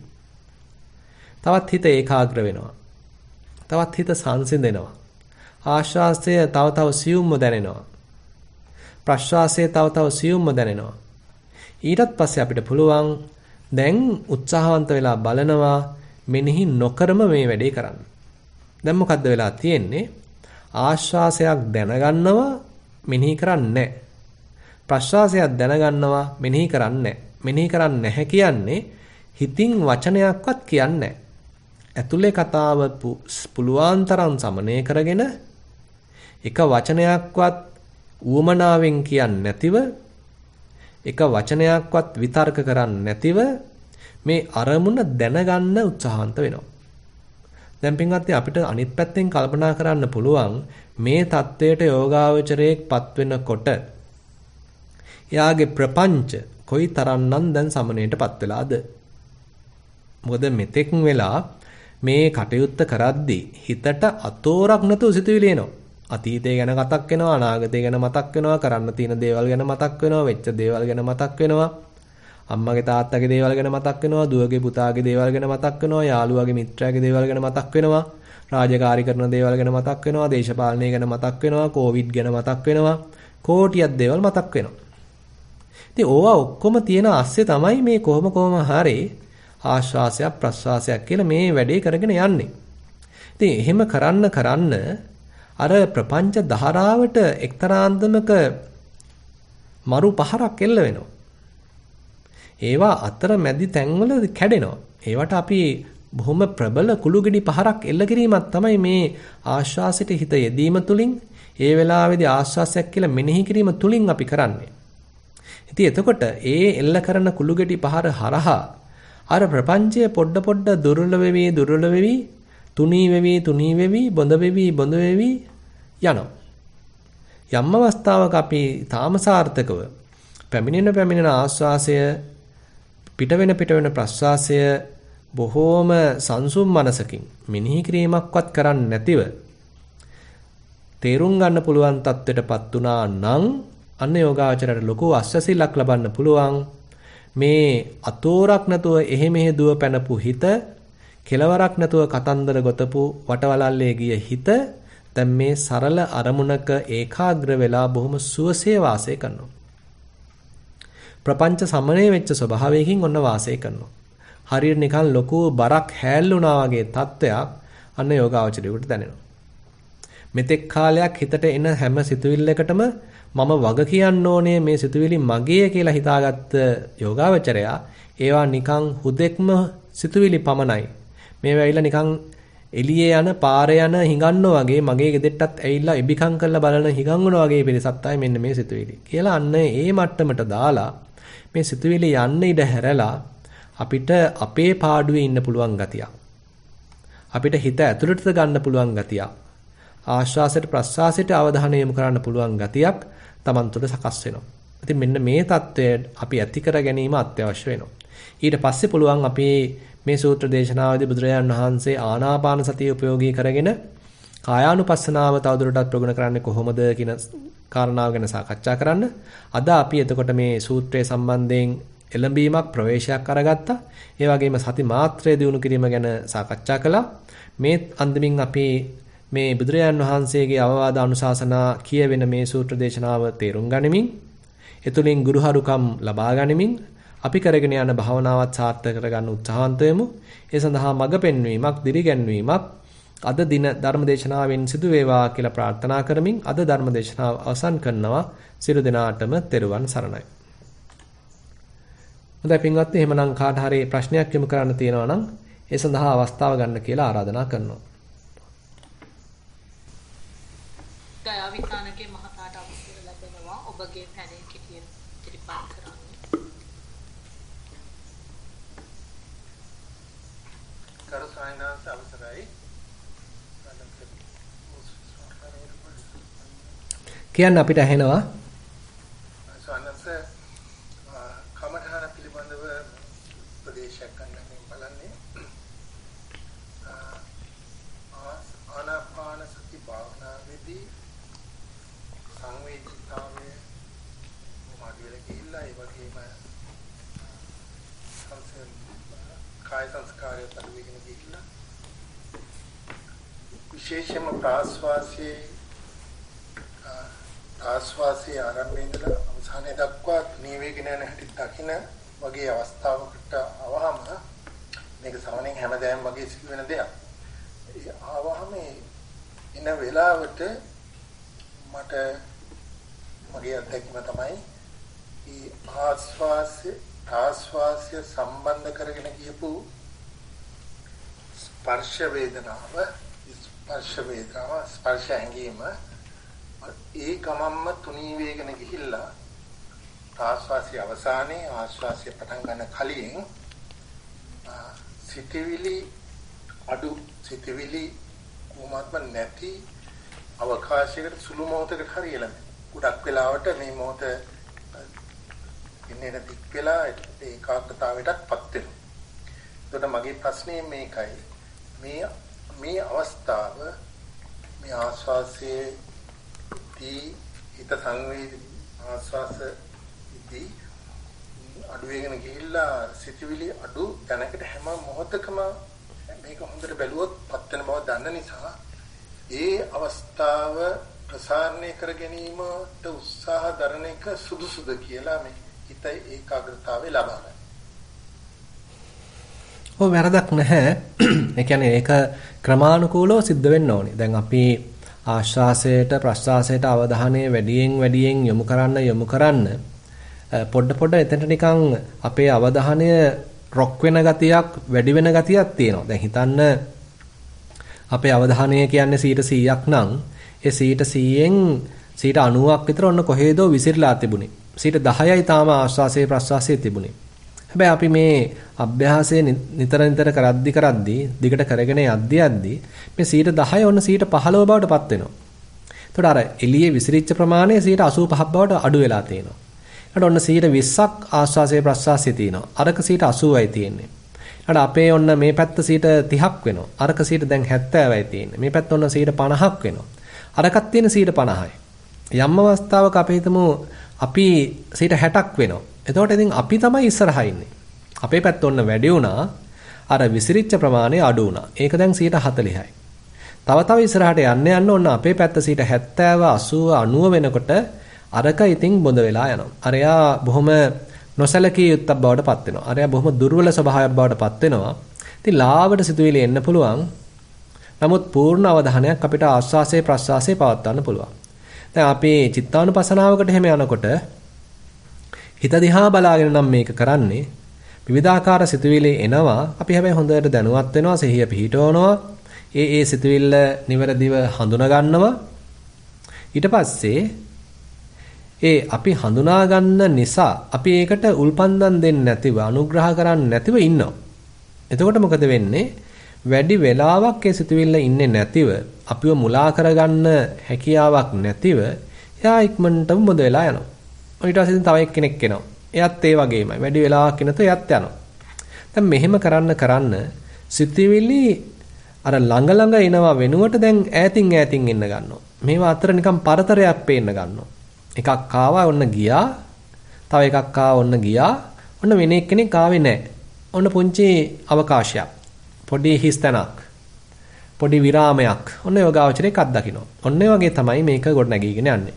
තවත් හිත ඒකාග්‍ර වෙනවා. තවත් හිත සංසිඳෙනවා. ආශ්වාසය තව තව සියුම්ව දැනෙනවා. ප්‍රශ්වාසය තව තව සියුම්ව දැනෙනවා. ඊටත් පස්සේ අපිට පුළුවන් දැන් උත්සාහවන්ත වෙලා බලනවා මෙනෙහි නොකරම මේ වැඩේ කරන්න. දැන් මොකද්ද වෙලා තියෙන්නේ? ආශ්වාසයක් දැනගන්නවා මෙනෙහි කරන්නේ නැහැ. ප්‍රශ්වාසයක් දැනගන්නවා මෙනෙහි කරන්නේ නැහැ. මෙනෙහි කරන්නේ නැහැ කියන්නේ හිතින් වචනයක්වත් කියන්නේ නැහැ. ඇතුලේ කතාව පුළුවන් තරම් සමනය කරගෙන එක වචනයක්වත් ඌමනාවෙන් කියන්නේ නැතිව එක වචනයක්වත් විතර්ක කරන්නේ නැතිව මේ අරමුණ දැනගන්න උත්සාහන්ත වෙනවා. දැන් පින්වත්නි අපිට අනිත් පැත්තෙන් කල්පනා කරන්න පුළුවන් මේ தത്വයට යෝගාවචරයේපත් වෙනකොට එයාගේ ප්‍රපංච කොයි තරම්නම් දැන් සමනයටපත් වෙලාද? මොකද මෙතෙක් වෙලා මේ කටයුත්ත කරද්දී හිතට අතෝරක් නැතුව සිතුවිලි එනවා. අතීතය ගැන මතක් වෙනවා, අනාගතය ගැන මතක් වෙනවා, කරන්න තියෙන දේවල් ගැන මතක් වෙනවා, වෙච්ච දේවල් ගැන මතක් වෙනවා. අම්මගේ තාත්තගේ දේවල් ගැන මතක් වෙනවා, දුවගේ පුතාගේ දේවල් ගැන මතක් වෙනවා, යාළුවාගේ මිත්‍රාගේ දේවල් ගැන මතක් වෙනවා, රාජකාරී කරන දේවල් ගැන මතක් වෙනවා, දේශපාලනය ගැන මතක් වෙනවා, කොවිඩ් ගැන මතක් වෙනවා, කෝටියක් දේවල් මතක් වෙනවා. ඉතින් ඕවා ඔක්කොම තියෙන ASCII තමයි මේ කොහොම හරි ආශ්වාසයක් ප්‍රශ්වාසයක් කියලා මේ වැඩේ කරගෙන යන්නේ. ඉතින් එහෙම කරන්න අර ප්‍රපංච ධාරාවට එක්තරාන්දමක මරු පහරක් එල්ල වෙනවා. ඒවා අතර මැදි තැන්වල කැඩෙනවා. ඒවට අපි බොහොම ප්‍රබල කුළුගෙඩි පහරක් එල්ල කිරීමක් තමයි මේ ආශ්වාසයට හිත යෙදීම තුලින් ඒ වෙලාවේදී ආශ්වාසයක් කියලා මෙනෙහි කිරීම තුලින් අපි කරන්නේ. ඉතින් එතකොට ඒ එල්ල කරන කුළුගෙඩි පහර හරහා අර ප්‍රපංචය පොඩ දුර්වල වෙවි තුනී වෙවි බොඳ වෙවි යනවා. යම් අවස්ථාවක අපි තාම සාර්ථකව පැමිණෙන ආශ්වාසය පිට වෙන ප්‍රශ්වාසය බොහෝම සංසුම් මනසකින් මෙනෙහි කිරීමක්වත් කරන්නේ නැතිව තේරුම් ගන්න පුළුවන් තත්ත්වයටපත් උනා නම් අන්න යෝගාචරයට ලොකු අස්වැසිල්ලක් ලබන්න පුළුවන්. මේ අතෝරක් නැතුව එහෙ මෙහෙ දුව පැනපු හිත කෙලවරක් නැතුව කතන්දර ගොතපු වටවලල්ලේ ගිය හිත දැන් මේ සරල අරමුණක ඒකාග්‍ර වෙලා බොහොම සුවසේ වාසය කරනවා. ප්‍රපංච සමනය වෙච්ච ස්වභාවයකින් ඔන්න වාසය කරනවා. හරියට නිකන් ලොකු බරක් හැල්ලුණා වගේ තත්ත්වයක් අන්න යෝගාවචරයට දැනෙනවා. මෙතෙක් කාලයක් හිතට එන හැම සිතුවිල්ලකටම මම වග කියන්න ඕනේ මේ සිතුවිලි මගේ කියලා හිතාගත්ත යෝගාවචරයා ඒවා නිකන් හුදෙක්ම සිතුවිලි පමණයි. මේවා ඇවිල්ලා නිකන් එළියේ යන පාරේ යන හිඟන්නෝ වගේ මගේ ගෙදෙට්ටත් ඇවිල්ලා ඉබිකම් කරලා බලන හිඟන්නෝ වගේ පිරිසක් තමයි මෙන්න මේ සිතුවිලි. කියලා අන්න ඒ මට්ටමට දාලා මේ සිතුවිලි යන්න ඉඩ හැරලා අපිට අපේ පාඩුවේ ඉන්න පුළුවන් ගතියක්. අපිට හිත ඇතුළට ගන්න පුළුවන් ගතියක්. ආශ්වාසයට ප්‍රශ්වාසයට අවධානය යොමු කරන්න පුළුවන් ගතියක් Taman තුළ සකස් වෙනවා. ඉතින් මෙන්න මේ தත්ත්වය අපි ඇති කර ගැනීම අත්‍යවශ්‍ය වෙනවා. ඊට පස්සේ පුළුවන් අපි මේ සූත්‍ර දේශනාවේදී බුදුරජාණන් වහන්සේ ආනාපාන සතිය උපයෝගී කරගෙන කායානුපස්සනාව තවදුරටත් ප්‍රගුණ කරන්නේ කොහොමද කියන කාරණාව ගැන සාකච්ඡා කරන්න. අද අපි එතකොට මේ සූත්‍රයේ සම්බන්ධයෙන් එළඹීමක් ප්‍රවේශයක් අරගත්තා. ඒ වගේම සති මාත්‍රය දිනු කිරීම ගැන සාකච්ඡා කළා. මේ අන්දමින් අපි මේ බුදුරජාණන් වහන්සේගේ අවවාද අනුශාසනා කියවෙන මේ සූත්‍ර දේශනාව තේරුම් ගනිමින් එතුලින් ගුරුහරුකම් ලබා ගනිමින් අපි කරගෙන යන භාවනාවත් සාර්ථක කරගන්න උත්සාහන්ත වෙමු. ඒ සඳහා මඟ පෙන්වීමක්, දිරිගැන්වීමක් අද දින ධර්මදේශනාවෙන් සිදු වේවා කියලා ප්‍රාර්ථනා කරමින් අද ධර්මදේශනාව අවසන් කරනවා. සියලු දෙනාටම තෙරුවන් සරණයි. හොඳයි පින්වත්නි, එහෙමනම් කාට හරි ප්‍රශ්නයක් යොමු කරන්න තියෙනවා නම් ඒ සඳහා අවස්ථාව ගන්න කියලා ආරාධනා කරනවා. දයාවිතානගේ මහතාට අවසර ලැබෙනවා ඔබගේ පැනේ කෙටියෙන් ඉදිරිපත් කරන්න. කරු සායනාංශ අවසරයි. කියන්න අපිට ඇහෙනවා. සන්නස කමඨාන පිළිබඳව උපදේශයක් ගන්න බලන්නේ ආනාපාන සති භාවනාවේදී සංවේදීතාවය මාඩියල ගිහිල්ලා ඒ වගේම කාය සංස්කාරය පරිවර්තන ගිහිල්ලා විශේෂයෙන්ම ආස්වාසිය ආරම්භයේ ඉඳලා අවසානයේ දක්වා නීවේගෙන යන හැටි දකින්න වගේ අවස්ථාවකට අවහම මේක සාමාන්‍යයෙන් හැමදාම වගේ සිදු වෙන දෙයක්. ඒ ආවහම ඉන වෙලාවට මට මගේ අත්දැකීම තමයි මේ ආස්වාසිය සම්බන්ධ කරගෙන කියපු ස්පර්ශ වේදනාව ස්පර්ශ ඇඟීම ඒ ගමම්ම තුනී වේගන ගිහිල්ලා ආස්වාසිය අවසානයේ ආස්වාසිය පටන් ගන්න කලින් සිතවිලි කොහොමත්ම නැති අවකාශයකට සුළු මොහොතකට හරියලා ගොඩක් වෙලාවට මේ මොහොත ඉන්නේ නැති වෙලා ඒකාග්‍රතාවයටපත් වෙනවා. එතකොට මගේ ප්‍රශ්නේ මේකයි. මේ අවස්ථාව මේ ආස්වාසියේ හිත සංවේදී ආස්වාසදී අඩු වෙගෙන ගිහිල්ලා සිතවිලි අඩු දැනකට හැම මොහොතකම මේක හොඳට බැලුවොත් පත් වෙන බව දන්න නිසා ඒ අවස්ථාව ප්‍රසාරණය කර ගැනීමට උත්සාහ දරන එක සුදුසුද කියලා මේ හිත ඒකාග්‍රතාවය ලබා ගන්න. ඔව් වැරදක් නැහැ. ඒ කියන්නේ ඒක ක්‍රමානුකූලව සිද්ධ වෙන්න ඕනේ. දැන් අපි ආශ්වාසයට ප්‍රශ්වාසයට අවධානය වැඩියෙන් යොමු කරන්න පොඩ එතනට නිකන් අපේ අවධානය රොක් වෙන ගතියක් වැඩි වෙන ගතියක් තියෙනවා. දැන් හිතන්න අපේ අවධානය කියන්නේ 100%ක් නම් ඒ 100%න් 90ක් විතර ඔන්න කොහේදෝ විසිරලා තිබුණේ. 10%යි තාම ආශ්වාසයේ ප්‍රශ්වාසයේ තිබුණේ. හැබැයි අපි මේ අභ්‍යාසය නිතර කරද්දි දිගට කරගෙන යද්දි මේ 10% ඔන්න 15% බවට පත් වෙනවා. එතකොට අර එළියේ විසිරිච්ච ප්‍රමාණය 85% බවට අඩු වෙලා තියෙනවා. ඊට ඔන්න 20%ක් ආශ්වාසයේ ප්‍රශ්වාසයේ තියෙනවා. අරක 80%යි තියෙන්නේ. ඊට අපේ ඔන්න මේ පැත්ත 30%ක් වෙනවා. අරක දැන් 70%යි තියෙන්නේ. මේ පැත්ත ඔන්න 50%ක් වෙනවා. අරකත් තියෙන 50%යි. යම් අවස්ථාවක අපි හිතමු අපි 60%ක් වෙනවා. එතකොට ඉතින් අපි තමයි ඉස්සරහා ඉන්නේ. අපේ පැත්ත ඔන්න වැඩි වුණා. අර විසිරිච්ච ප්‍රමාණය අඩු වුණා. ඒක දැන් 40%යි. තව ඉස්සරහට යන්න ඔන්න අපේ පැත්ත 70, 80, 90 වෙනකොට අරක ඉතින් බොඳ වෙලා යනවා. අරයා බොහොම නොසලකී යුත්තක් බවට පත් වෙනවා. අරයා බොහොම දුර්වල ස්වභාවයක් බවට පත් වෙනවා. ඉතින් ලාවට සිතුවිලි එන්න පුළුවන්. නමුත් පූර්ණ අවධානයක් අපිට ආස්වාසේ ප්‍රස්වාසේ පවත්වන්න පුළුවන්. දැන් අපි චිත්තානුපසනාවකට එහෙම යනකොට හිත දිහා බලාගෙන නම් මේක කරන්නේ. විවිධාකාර සිතුවිලි එනවා. අපි හැබැයි හොඳට දැනුවත් වෙනවා, සිහිය පිහිටවනවා. ඒ සිතුවිල්ල නිවැරදිව හඳුනා ගන්නවා. ඊට පස්සේ අපි හඳුනා ගන්න නිසා අපි ඒකට උල්පන්දම් දෙන්නේ නැතිව, අනුග්‍රහ කරන්නේ නැතිව ඉන්නවා. එතකොට මොකද වෙන්නේ? වැඩි වෙලාවක් ඒ සිතුවිල්ල ඉන්නේ නැතිව, අපිව මුලා කරගන්න හැකියාවක් නැතිව, එයා ඉක්මනටම බොඳ වෙලා යනවා. ඊට පස්සේ තව එක්කෙනෙක් එනවා. එයත් ඒ වගේමයි. වැඩි වෙලාවක් ඉනත එයත් යනවා. දැන් මෙහෙම කරන්න සිතුවිලි අර ළඟ එනවා වෙනුවට දැන් ඈතින් එන්න ගන්නවා. මේවා අතර නිකන් පරතරයක් පේන්න ගන්නවා. එකක් ආවා ඔන්න ගියා. තව එකක් ආවා ඔන්න ගියා. ඔන්න වෙන එක්කෙනෙක් ආවේ නැහැ. ඔන්න පුංචි අවකාශයක්. පොඩි හිස්තැනක්. පොඩි විරාමයක්. ඔන්න යෝගාවචරයක් අත්දකින්න. ඔන්න ඒ වගේ තමයි මේක ගොඩ නැගීගෙන යන්නේ.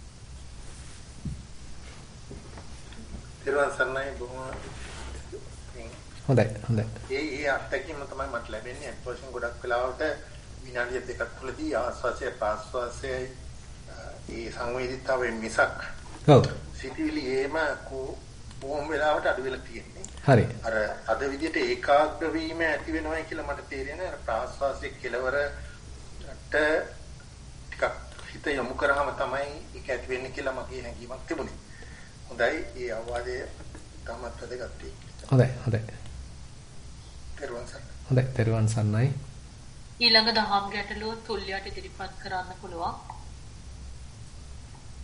හොඳයි. ඒ අත්දැකීම තමයි මට ලැබෙන්නේ. අත්වශයෙන් ගොඩක් වෙලාවට විනාඩිය දෙකක් තුළදී ආස්වාසය ප්‍රාස්වාසයයි ඒ සංවේදීතාවයෙන් මිසක් සිටිවිලි ඒම කොහොම වෙලාවට අඩු වෙලා තියෙන්නේ. හරි. අර අද විදිහට ඒකාග්‍ර වීම ඇති වෙනවා කියලා මට තේරෙන්නේ අර ප්‍රාස්වාසයේ කෙලවරට ටිකක් හිත යොමු කරාම තමයි ඒක ඇති වෙන්නේ කියලා මගේ හැඟීමක් තිබුණේ. හොඳයි. ඒ අවවාදය තමත් වැදගත් වෙයි. හොඳයි. තෙරුවන් සරණයි. ඊළඟ දහම් ගැටලුව තුල්ලියට ඉදිරිපත් කරන්න පුළුවන්.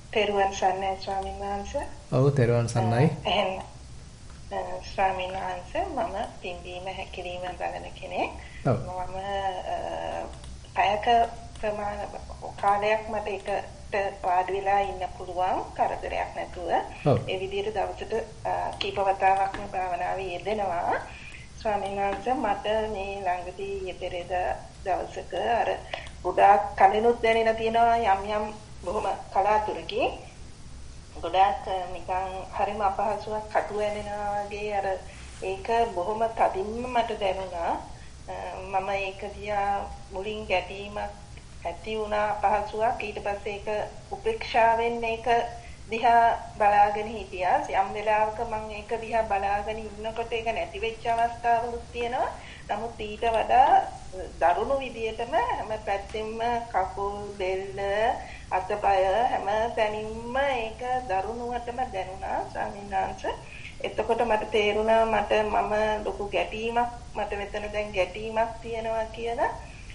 තෙරුවන් සරණයි ස්වාමීන් වහන්සේ. ඔව් තෙරුවන් සරණයි. ස්වාමීන් වහන්සේ මම පින්බීම හැකිලිම බලන කෙනෙක්. මම පැයක ප්‍රමාණ කාලයක් මට එකට වාඩි වෙලා ඉන්න පුළුවන් කරදරයක් නැතුව. ඒ විදිහට දවසට කීප වතාවක්ම භාවනාවේ යෙදෙනවා. ස්වාමීන් වහන්සේ මට මේ ළඟදී යෙදෙරෙද දවසක අර ගොඩාක් කලිනුත් දැනෙලා තියෙනවා යම් බොහොම කලාතුරකින් ගොඩාක් නිකන් හරිම අපහසුයක් කටු වෙනවා වගේ අර ඒක බොහොම තදින්ම මට දැනුණා. මම ඒක දිහා මුලින් ගැටීමක් ඇති වුණා අපහසුයක්. ඊට පස්සේ ඒක උපේක්ෂාවෙන් ඒක දිහා බලාගෙන හිටියා. යම් වෙලාවක මම ඒක දිහා බලාගෙන ඉන්නකොට ඒක නැති වෙච්ච අවස්ථාවලුත් තියෙනවා. නමුත් ඊට වඩා දරුණු විදියටම හැම පැත්තෙම කකුල් දෙල්ල අතපය හැම තැනින්ම ඒක දරුණුවටම දැනුණා ස්වාමීන් වහන්සේ. එතකොට මට තේරුණා මම ලොකු ගැටීමක් මට මෙතන දැන් ගැටීමක් තියෙනවා කියලා.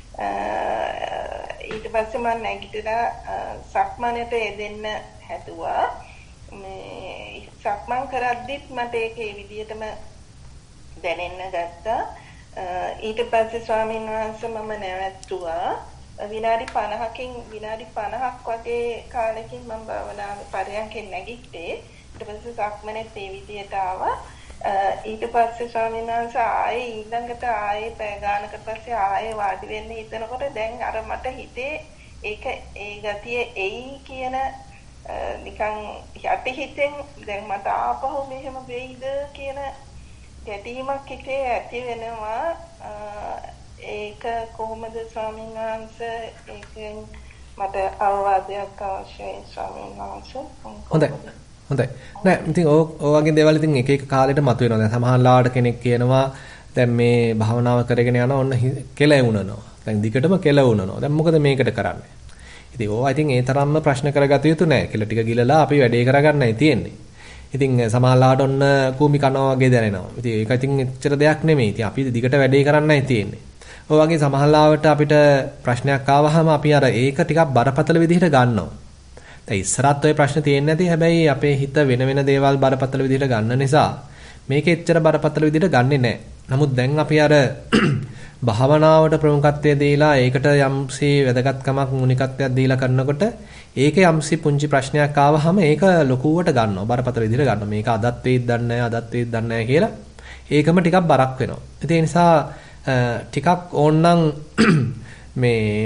ඊට පස්සේ මම නැගිටලා සක්මනට යෙදෙන්න හැදුවා. මේ සක්මන් කරද්දිත් මට ඒක ඒ විදිහටම දැනෙන්න ගත්තා. ඊට පස්සේ ස්වාමීන් වහන්සේ මම නැවැත්තුවා. විනාඩි 50ක් වගේ කාලෙකින් මම භාවනාවේ පරයන්කෙන් නැගිට්ටේ. ඊට පස්සේ සක්මනේත් ඒ විදිහට ආවා. ඊට පස්සේ ස්වාමීන් වහන්සේ ආයේ ඊළඟට ආයේ පැය ගානකට පස්සේ ආයේ වාඩි වෙන්න හිතනකොට දැන් අර මට හිතේ ඒක ඒ ගතිය එයි කියන නිකන් යටි හිතෙන් දැන් මට ආපහු මෙහෙම වෙයිද කියන ගැටීමක් හිතේ ඇති වෙනවා. ඒක කොහොමද ස්වාමීන් වහන්සේ ඒකෙන් මට අවවාදයක් අවශ්‍යයි ස්වාමීන් වහන්සේ. හොඳයි. නෑ ඉතින් ඔය වගේ දේවල් ඉතින් එක එක කාලෙට මතුවෙනවා. දැන් සමහරලාට කෙනෙක් කියනවා දැන් මේ භාවනාව කරගෙන යනවා ඔන්න කෙලවුණනවා. දැන් දිගටම කෙලවුණනවා. දැන් මොකද මේකට කරන්නේ? ඉතින් ඕවා ඉතින් ඒ තරම්ම ප්‍රශ්න කරගත යුතු නෑ. කෙල ටික ගිලලා අපි වැඩේ කරගන්නයි තියෙන්නේ. ඉතින් සමහරලාට ඔන්න කූමි කනවා වගේ දැනෙනවා. ඉතින් ඒක ඉතින් එච්චර දෙයක් නෙමෙයි. ඉතින් අපි දිගට වැඩේ කරන්නයි තියෙන්නේ. ඔය වගේ සමහරලාවට අපිට ප්‍රශ්නයක් ආවහම අපි අර ඒක ටිකක් බරපතල විදිහට ගන්නවා. දැන් ඉස්සරත් ඔය ප්‍රශ්න තියෙන්නේ නැති හැබැයි අපේ හිත වෙන දේවල් බරපතල විදිහට ගන්න නිසා මේක එච්චර බරපතල විදිහට ගන්නෙ නැහැ. නමුත් දැන් අපි අර භාවනාවට ප්‍රමුඛත්වය දීලා ඒකට යම්සේ වැදගත්කමක් මුනිකත්වයක් දීලා කරනකොට ඒකේ යම්සි පුංචි ප්‍රශ්නයක් ආවහම ඒක ලොකුවට ගන්නවා බරපතල විදිහට ගන්නවා. මේක අදත් වෙයිද දන්නේ නැහැ කියලා ඒකම ටිකක් බරක් වෙනවා. ඒ නිසා ටිකක් ඕනනම් මේ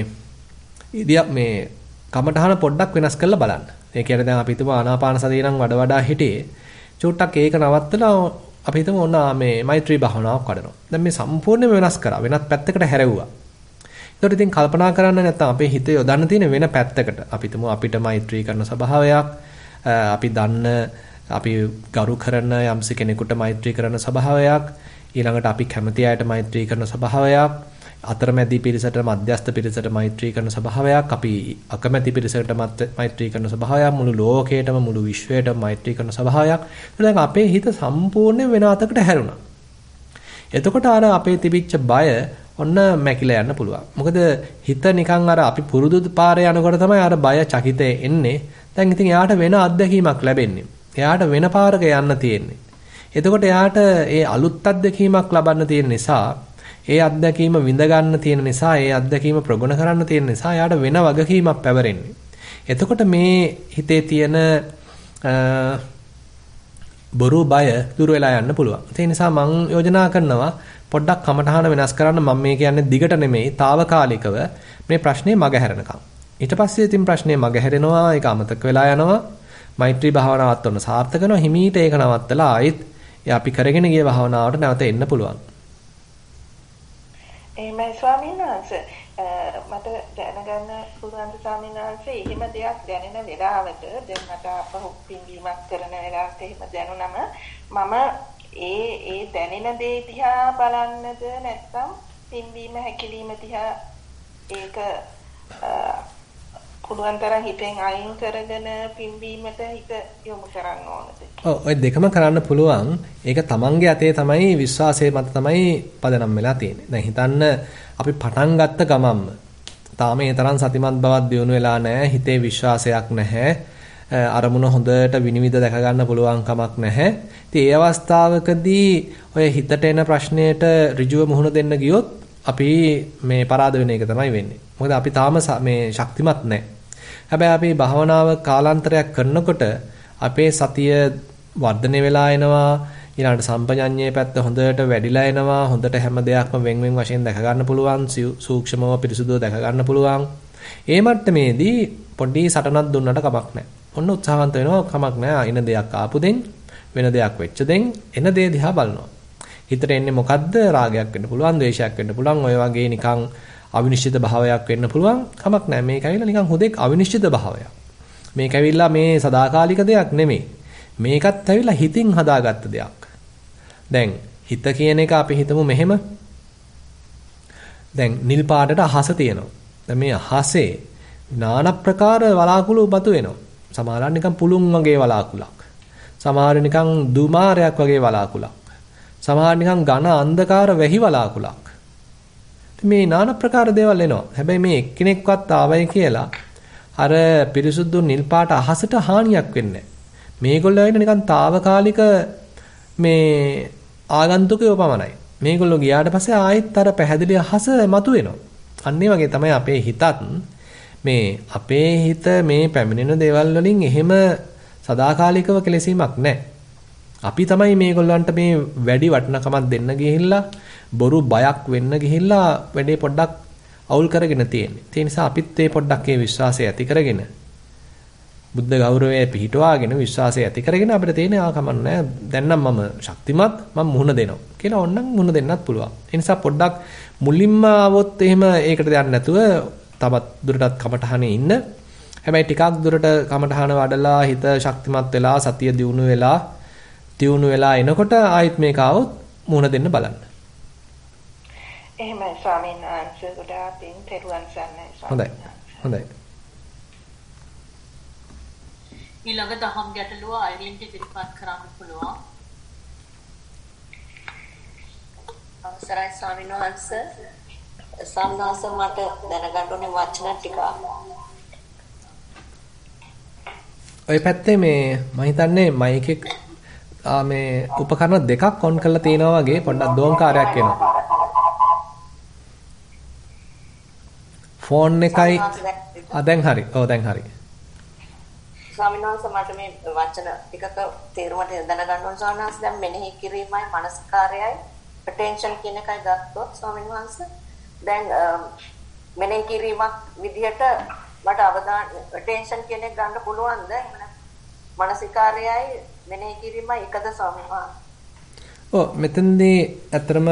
කමටහන පොඩ්ඩක් වෙනස් කරලා බලන්න. ඒ කියන්නේ දැන් අපි හිතමු ආනාපාන සතිය නම් වඩා හිටියේ. චුට්ටක් ඒක නවත්තලා අපි හිතමු ඕන මේ මෛත්‍රී භාවනාවක් වඩනවා. දැන් මේ සම්පූර්ණයෙන්ම වෙනස් කරා. වෙනත් පැත්තකට හැරෙව්වා. ඒකට ඉතින් කල්පනා කරන්න නැත්නම් අපේ හිත යොදන්න තියෙන වෙන පැත්තකට. අපි හිතමු අපිට මෛත්‍රී කරන ස්වභාවයක් අපි දන්න අපි ගරු කරන යම්සි කෙනෙකුට මෛත්‍රී කරන ස්වභාවයක් ඊළඟට අපි කැමති අයට මෛත්‍රී කරන ස්වභාවයක් අතරමැදි පිරිසට මධ්‍යස්ථ පිරිසට මෛත්‍රී කරන ස්වභාවයක් අපි අකමැති පිරිසට මෛත්‍රී කරන ස්වභාවයක් මුළු ලෝකයටම මුළු විශ්වයටම මෛත්‍රී කරන ස්වභාවයක් දැන් අපේ හිත සම්පූර්ණයෙන් වෙන අතකට හැරුණා. එතකොට අර අපේ තිබිච්ච බය ඔන්න මැකිලා යන්න පුළුවන්. මොකද හිත නිකන් අර අපි පුරුදු පාරේ යනකොට තමයි අර බය චකිතේ එන්නේ. දැන් ඉතින් එයාට වෙන අත්දැකීමක් ලැබෙන්නේ. එයාට වෙන පාරක යන්න තියෙන්නේ. එතකොට එයාට ඒ අලුත් අත්දැකීමක් ලබන්න තියෙන නිසා ඒ අත්දැකීම විඳ ගන්න තියෙන නිසා ඒ අත්දැකීම ප්‍රගුණ කරන්න තියෙන නිසා එයාට වෙන වගකීමක් පැවරෙන්නේ. එතකොට මේ හිතේ තියෙන බොරු බය දුර වෙලා යන්න පුළුවන්. ඒ නිසා මම යෝජනා කරනවා පොඩ්ඩක් කමටහන වෙනස් කරන්න. මම මේ කියන්නේ දිගට නෙමෙයි తాවකාලිකව මේ ප්‍රශ්නේ මගහැරෙනකම්. ඊට පස්සේ ඉතින් ප්‍රශ්නේ මගහැරෙනවා ඒක අමතක වෙලා යනවා. මෛත්‍රී භාවනාවත් ඔන්න සාර්ථක වෙනවා. හිමීට ඒක නවත්තලා ආයෙත් අපි කරගෙන ගිය භාවනාවට නැවත එන්න පුළුවන්. එහෙමයි ස්වාමීන් වහන්සේ මට දැනගන්න පුළුවන් ස්වාමීන් වහන්සේ එහෙම දෙයක් දැනෙන වෙලාවට දැන් මට අපහු පින්වීමක් කරන වෙලාවට එහෙම දැනුනම මම ඒ දැනෙන දේ දිහා බලන්නද නැත්නම් පින්වීම හැකිලිම දිහා ඒක පුළුවන් තරම් හිතෙන් අයින් කරගෙන පින්වීමට හිත යොමු කරන්න ඕනද? ඔය දෙකම කරන්න පුළුවන්. ඒක තමන්ගේ අතේ තමයි විශ්වාසයේ මත තමයි පදනම් වෙලා තියෙන්නේ. දැන් හිතන්න අපි පටන් ගත්ත ගමන්ම තාම ඒ තරම් සතිමත් බවක් දියුණු වෙලා නැහැ. හිතේ විශ්වාසයක් නැහැ. අරමුණ හොඳට විනිවිද දැක ගන්න පුළුවන් කමක් නැහැ. ඉතින් ඒ අවස්ථාවකදී ඔය හිතට එන ප්‍රශ්නයට ඍජුව මුහුණ දෙන්න ගියොත් අපි මේ පරාද වෙන එක තමයි වෙන්නේ. මොකද අපි තාම මේ ශක්තිමත් නැහැ. හැබැයි අපි භාවනාව කාලාන්තරයක් කරනකොට අපේ සතිය වර්ධනය වෙලා එනවා. ඊළඟට සම්පජඤ්ඤයේ පැත්ත හොඳට වැඩිලා එනවා. හොඳට හැම දෙයක්ම වෙන් වෙන් වශයෙන් දැක ගන්න පුළුවන්. සූක්ෂමව පිරිසුදුව දැක ගන්න පුළුවන්. ඒ මට්ටමේදී පොඩි සටනක් දුන්නට කමක් නැහැ. ඔන්න උත්සාහවන්ත වෙනවා කමක් නැහැ. එන දෙයක් ආපු දෙන් වෙන දෙයක් වෙච්ච දෙන් එන දේ දිහා බලනවා. හිතට එන්නේ මොකද්ද? රාගයක් වෙන්න පුළුවන්, ද්වේෂයක් වෙන්න පුළුවන්. ඔය වගේ නිකන් අවිනිශ්චිත භාවයක් වෙන්න පුළුවන්. කමක් නැහැ. මේක ඇවිල්ලා නිකන් හුදෙක් අවිනිශ්චිත භාවයක්. මේක ඇවිල්ලා මේ සදාකාලික දෙයක් නෙමෙයි. මේකත් ඇවිල්ලා හිතින් හදාගත්ත දෙයක්. දැන් හිත කියන එක අපි හිතමු මෙහෙම. දැන් නිල් පාටට අහස තියෙනවා. දැන් මේ අහසේ নানা ප්‍රකාර වලාකුළු බතු වෙනවා. සමහරවල් නිකන් පුළුන් වගේ වලාකුළක්. සමහර නිකන් දුමාරයක් වගේ වලාකුළක්. සමහර නිකන් ඝන අන්ධකාර වැහි වලාකුළක්. මේ নানা ප්‍රකාර දේවල් එනවා. හැබැයි මේ එක්කෙනෙක්වත් ආවයි කියලා අර පිරිසුදු නිල් පාට අහසට හානියක් වෙන්නේ නැහැ. මේගොල්ලෝ ඇවිල්ලා නිකන් తాවකාලික මේ ආගන්තුකයෝ පමණයි. මේගොල්ලෝ ගියාට පස්සේ ආයෙත් අර පැහැදිලි අහස මතුවෙනවා. අන්න ඒ වගේ තමයි අපේ හිතත් මේ අපේ හිත මේ පැමිණෙන දේවල් වලින් එහෙම සදාකාලිකව කෙලෙසීමක් නැහැ. අපි තමයි මේගොල්ලන්ට මේ වැඩි වටිනකමක් දෙන්න ගිහිල්ලා බොරු බයක් වෙන්න ගිහිල්ලා වැඩේ පොඩ්ඩක් අවුල් කරගෙන තියෙන්නේ. ඒ නිසා අපිත් මේ පොඩ්ඩක් ඒ විශ්වාසය ඇති කරගෙන බුද්ධ ගෞරවය පිහිටවාගෙන විශ්වාසය ඇති කරගෙන අපිට තියෙන ආකමන්නේ දැන් නම් මම ශක්තිමත් මම මුහුණ දෙනවා කියලා ඕනනම් මුහුණ දෙන්නත් පුළුවන්. ඒ නිසා පොඩ්ඩක් මුලින්ම આવොත් එහෙම ඒකට දෙයක් නැතුව තවත් දුරටත් කමටහනේ ඉන්න. හැබැයි ටිකක් දුරට කමටහන වඩලා හිත ශක්තිමත් වෙලා සතිය දියුණු වෙලා එනකොට ආයෙත් මේක આવොත් මුහුණ දෙන්න බලන්න. එහෙමයි ස්වාමීන් වහන්සේ ගොඩාක් පින් තෙරුවන් සරණයි. හොඳයි. ඊළඟ දහම් ගැටලුව අයලින්ට ඉදිරිපත් කරන්න පුළුවන්. අවසරයි ස්වාමීන් වහන්සේ. සම්මාස මට දැනගන්න ඕනේ වචන ටික. ඔය පැත්තේ මේ මම හිතන්නේ මයික් එක මේ උපකරණ දෙකක් ඔන් කරලා තියෙනවා වගේ පොඩ්ඩක් දෝංකාරයක් එනවා. ෆෝන් එකයි දැන් හරි. දැන් හරි. ස්වාමීන් වහන්සේ මට මේ වචන ටිකක තේරුමට දැනගන්න ඕන ස්වාමීන් වහන්සේ දැන් මෙනෙහි කිරීමයි මනස්කාරයයි attention කියන එකයි ගත්තොත් ස්වාමීන් වහන්සේ දැන් මෙනෙහි කිරීමක් විදිහට මට attention කියන එක ගන්න පුළුවන්ද? මනසිකාරයයි මෙනෙහි කිරීමයි එකද ස්වාමීන් වහන්සේ? මෙතෙන්දී ඇත්තටම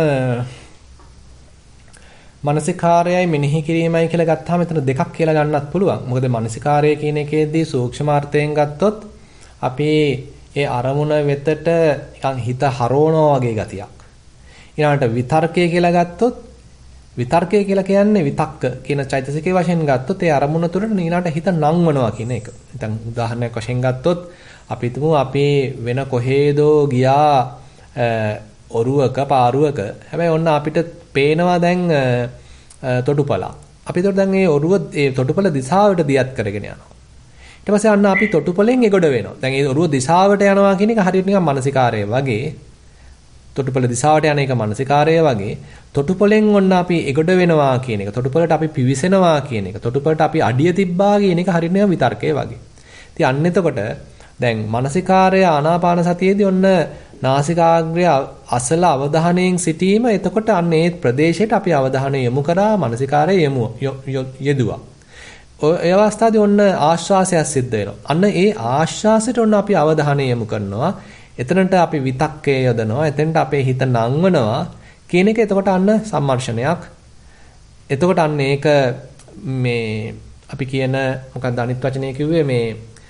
මනසිකාරයයි මෙනෙහි කිරීමයි කියලා ගත්තාම මෙතන දෙකක් කියලා ගන්නත් පුළුවන්. මොකද මනසිකාරය කියන එකේදී සූක්ෂමාර්ථයෙන් ගත්තොත් අපි ඒ අරමුණ වෙතට නිකන් හිත හරවනවා වගේ ගතියක්. ඊළඟට විතර්කය කියලා ගත්තොත් විතර්කය කියලා කියන්නේ විතක්ක කියන චෛතසිකයේ වශයෙන් ගත්තොත් ඒ අරමුණ තුරට ඊළඟට හිත නංවනවා කියන එක. දැන් උදාහරණයක් වශයෙන් ගත්තොත් අපි හිතමු අපි වෙන කොහෙදෝ ගියා ඔරුවක පාරුවක. හැබැයි ඔන්න අපිට පේනවා දැන් තොටුපළ. අපි ඒතකොට දැන් ඒ ඔරුව ඒ තොටුපළ දිශාවට දියත් කරගෙන යනවා. ඊට පස්සේ අන්න අපි තොටුපළෙන් එගොඩ වෙනවා. දැන් ඒ ඔරුව දිශාවට යනවා කියන එක හරියට නිකන් මානසිකාරය වගේ. තොටුපළ දිශාවට යන එක මානසිකාරය වගේ. තොටුපළෙන් ඔන්න අපි එගොඩ වෙනවා කියන එක. තොටුපළට අපි පිවිසෙනවා කියන එක. තොටුපළට අපි අඩිය තිබ්බා කියන එක හරියට නිකන් විතර්කය වගේ. ඉතින් අන්න එතකොට දැන් මානසිකාරය ආනාපාන සතියේදී ඔන්න නාසිකාග්‍රය අසල අවධානයෙන් සිටීම එතකොට අන්න ඒ ප්‍රදේශයට අපි අවධානය යොමු කරා මානසිකාරය යෙදුවා. ඒ අවස්ථාවේ ඔන්න ආශ්වාසයක් සිද්ධ වෙනවා. අන්න ඒ ආශ්වාසයට ඔන්න අපි අවධානය යොමු කරනවා. එතනට අපි විතක්කේ යොදනවා. එතනට අපේ හිත නංවනවා කියන එක එතකොට අන්න සම්මර්ෂණයක්. එතකොට අන්න ඒක මේ අපි කියන මොකක්ද අනිත් වචනේ කිව්වේ මේ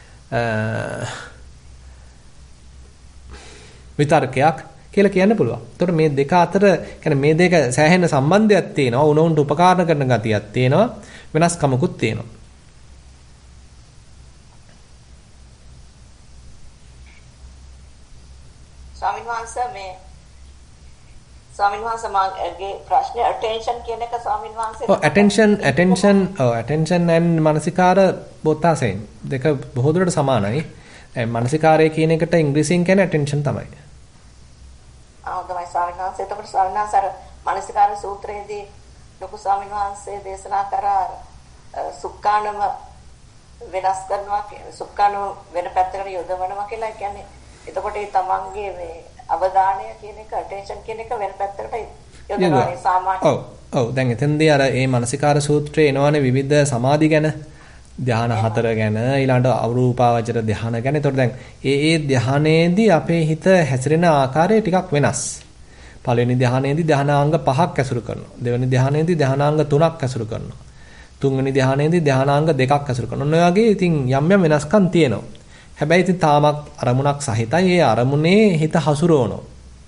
විතර්කයක් කියලා කියන්න පුළුවන්. එතකොට මේ දෙක අතර කියන්නේ මේ දෙක සෑහෙන සම්බන්ධයක් තියෙනවා. උණුන්ට උපකාර කරන ගතියක් තියෙනවා. වෙනස්කමකුත් තියෙනවා. ස්වාමීන් වහන්සේ මේ ස්වාමීන් වහන්සේ මගේ ප්‍රශ්නේ attention කියන එක ස්වාමීන් වහන්සේ attention and මානසිකාර both are same. දෙක බොහෝ දුරට සමානයි. මානසිකාරය කියන එකට ඉංග්‍රීසියෙන් කියන්නේ attention තමයි. තමයි ස්වාමීන් වහන්සේ. එතකොට ස්වාමීන් වහන්සේ අර මානසිකාර සූත්‍රයේදී ලොකු ස්වාමීන් වහන්සේ දේශනා කරා සුක්කානම වෙනස් කරනවා සුක්කානම වෙන පැත්තකට යොදවනවා කියලා. ඒ කියන්නේ එතකොට ඒ තමන්ගේ මේ අවධානය කියන එක attention කියන එක වෙන පැත්තකට යොදවන්නේ සාමාන්‍ය. ඔව් දැන් එතෙන්දී අර මේ මානසිකාර සූත්‍රයේ එනවානේ විවිධ සමාධි ගැන ධ්‍යාන 4 ගැන ඊළඟට අවරූපාවචර ධ්‍යාන ගැන. ඒතකොට දැන් ඒ ධ්‍යානයේදී අපේ හිත හැසිරෙන ආකාරය ටිකක් වෙනස්. පළවෙනි ධ්‍යානයේදී ධ්‍යානාංග 5ක් ඇසුරු කරනවා. දෙවෙනි ධ්‍යානයේදී ධ්‍යානාංග 3ක් ඇසුරු කරනවා. තුන්වෙනි ධ්‍යානයේදී ධ්‍යානාංග 2ක් ඇසුරු කරනවා. ඔන්න ඔය වගේ ඉතින් යම් යම් වෙනස්කම් තියෙනවා. හැබැයි ඉතින් තාමත් අරමුණක් සහිතයි. ඒ අරමුණේ හිත හසුරවනවා.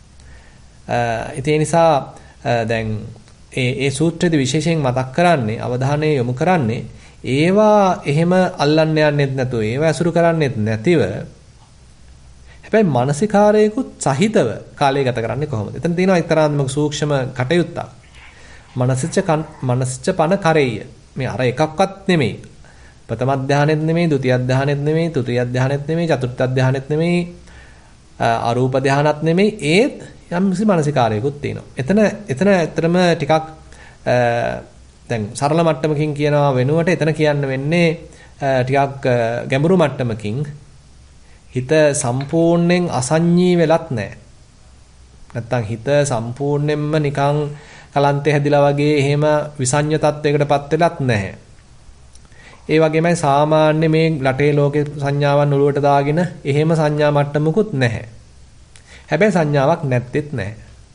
ඒ නිසා දැන් ඒ සූත්‍රයේදී විශේෂයෙන් මතක් කරන්නේ අවධානය යොමු කරන්නේ ඒවා එහෙම අල්ලන්න යන්නෙත් නැතුව ඒවා ඇසුරු කරන්නෙත් නැතිව හැබැයි මානසිකාරයකුත් සහිතව කාලය ගත කරන්නේ කොහොමද? එතන තියෙනවා එක්තරාන්දමක සූක්ෂම කටයුත්තක්. මනසච්ච පන කරෙය. මේ අර එකක්වත් නෙමෙයි. ප්‍රථම ධානයෙත් නෙමෙයි, ဒုတိ ය ධානයෙත් නෙමෙයි, තෘතිය ධානයෙත් නෙමෙයි, චතුර්ථ ධානයෙත් නෙමෙයි, අරූප ධානත් නෙමෙයි. ඒත් යම්කිසි මානසිකාරයකුත් තියෙනවා. එතන ඇත්තටම ටිකක් දැන් සරල මට්ටමකින් කියනවා වෙනුවට එතන කියන්න වෙන්නේ ටිකක් ගැඹුරු මට්ටමකින් හිත සම්පූර්ණයෙන් අසංඤී වෙලත් නැහැ. නැත්තම් හිත සම්පූර්ණයෙන්ම නිකන් කලන්තේ හැදිලා වගේ එහෙම විසඤ්ඤ තත්වයකටපත් වෙලත් නැහැ. ඒ වගේමයි සාමාන්‍ය මේ රටේ ලෝකේ සංඥාවන් ඔලුවට දාගෙන එහෙම සංඥා මට්ටමකුත් නැහැ. හැබැයි සංඥාවක් නැත්තේත් නැහැ.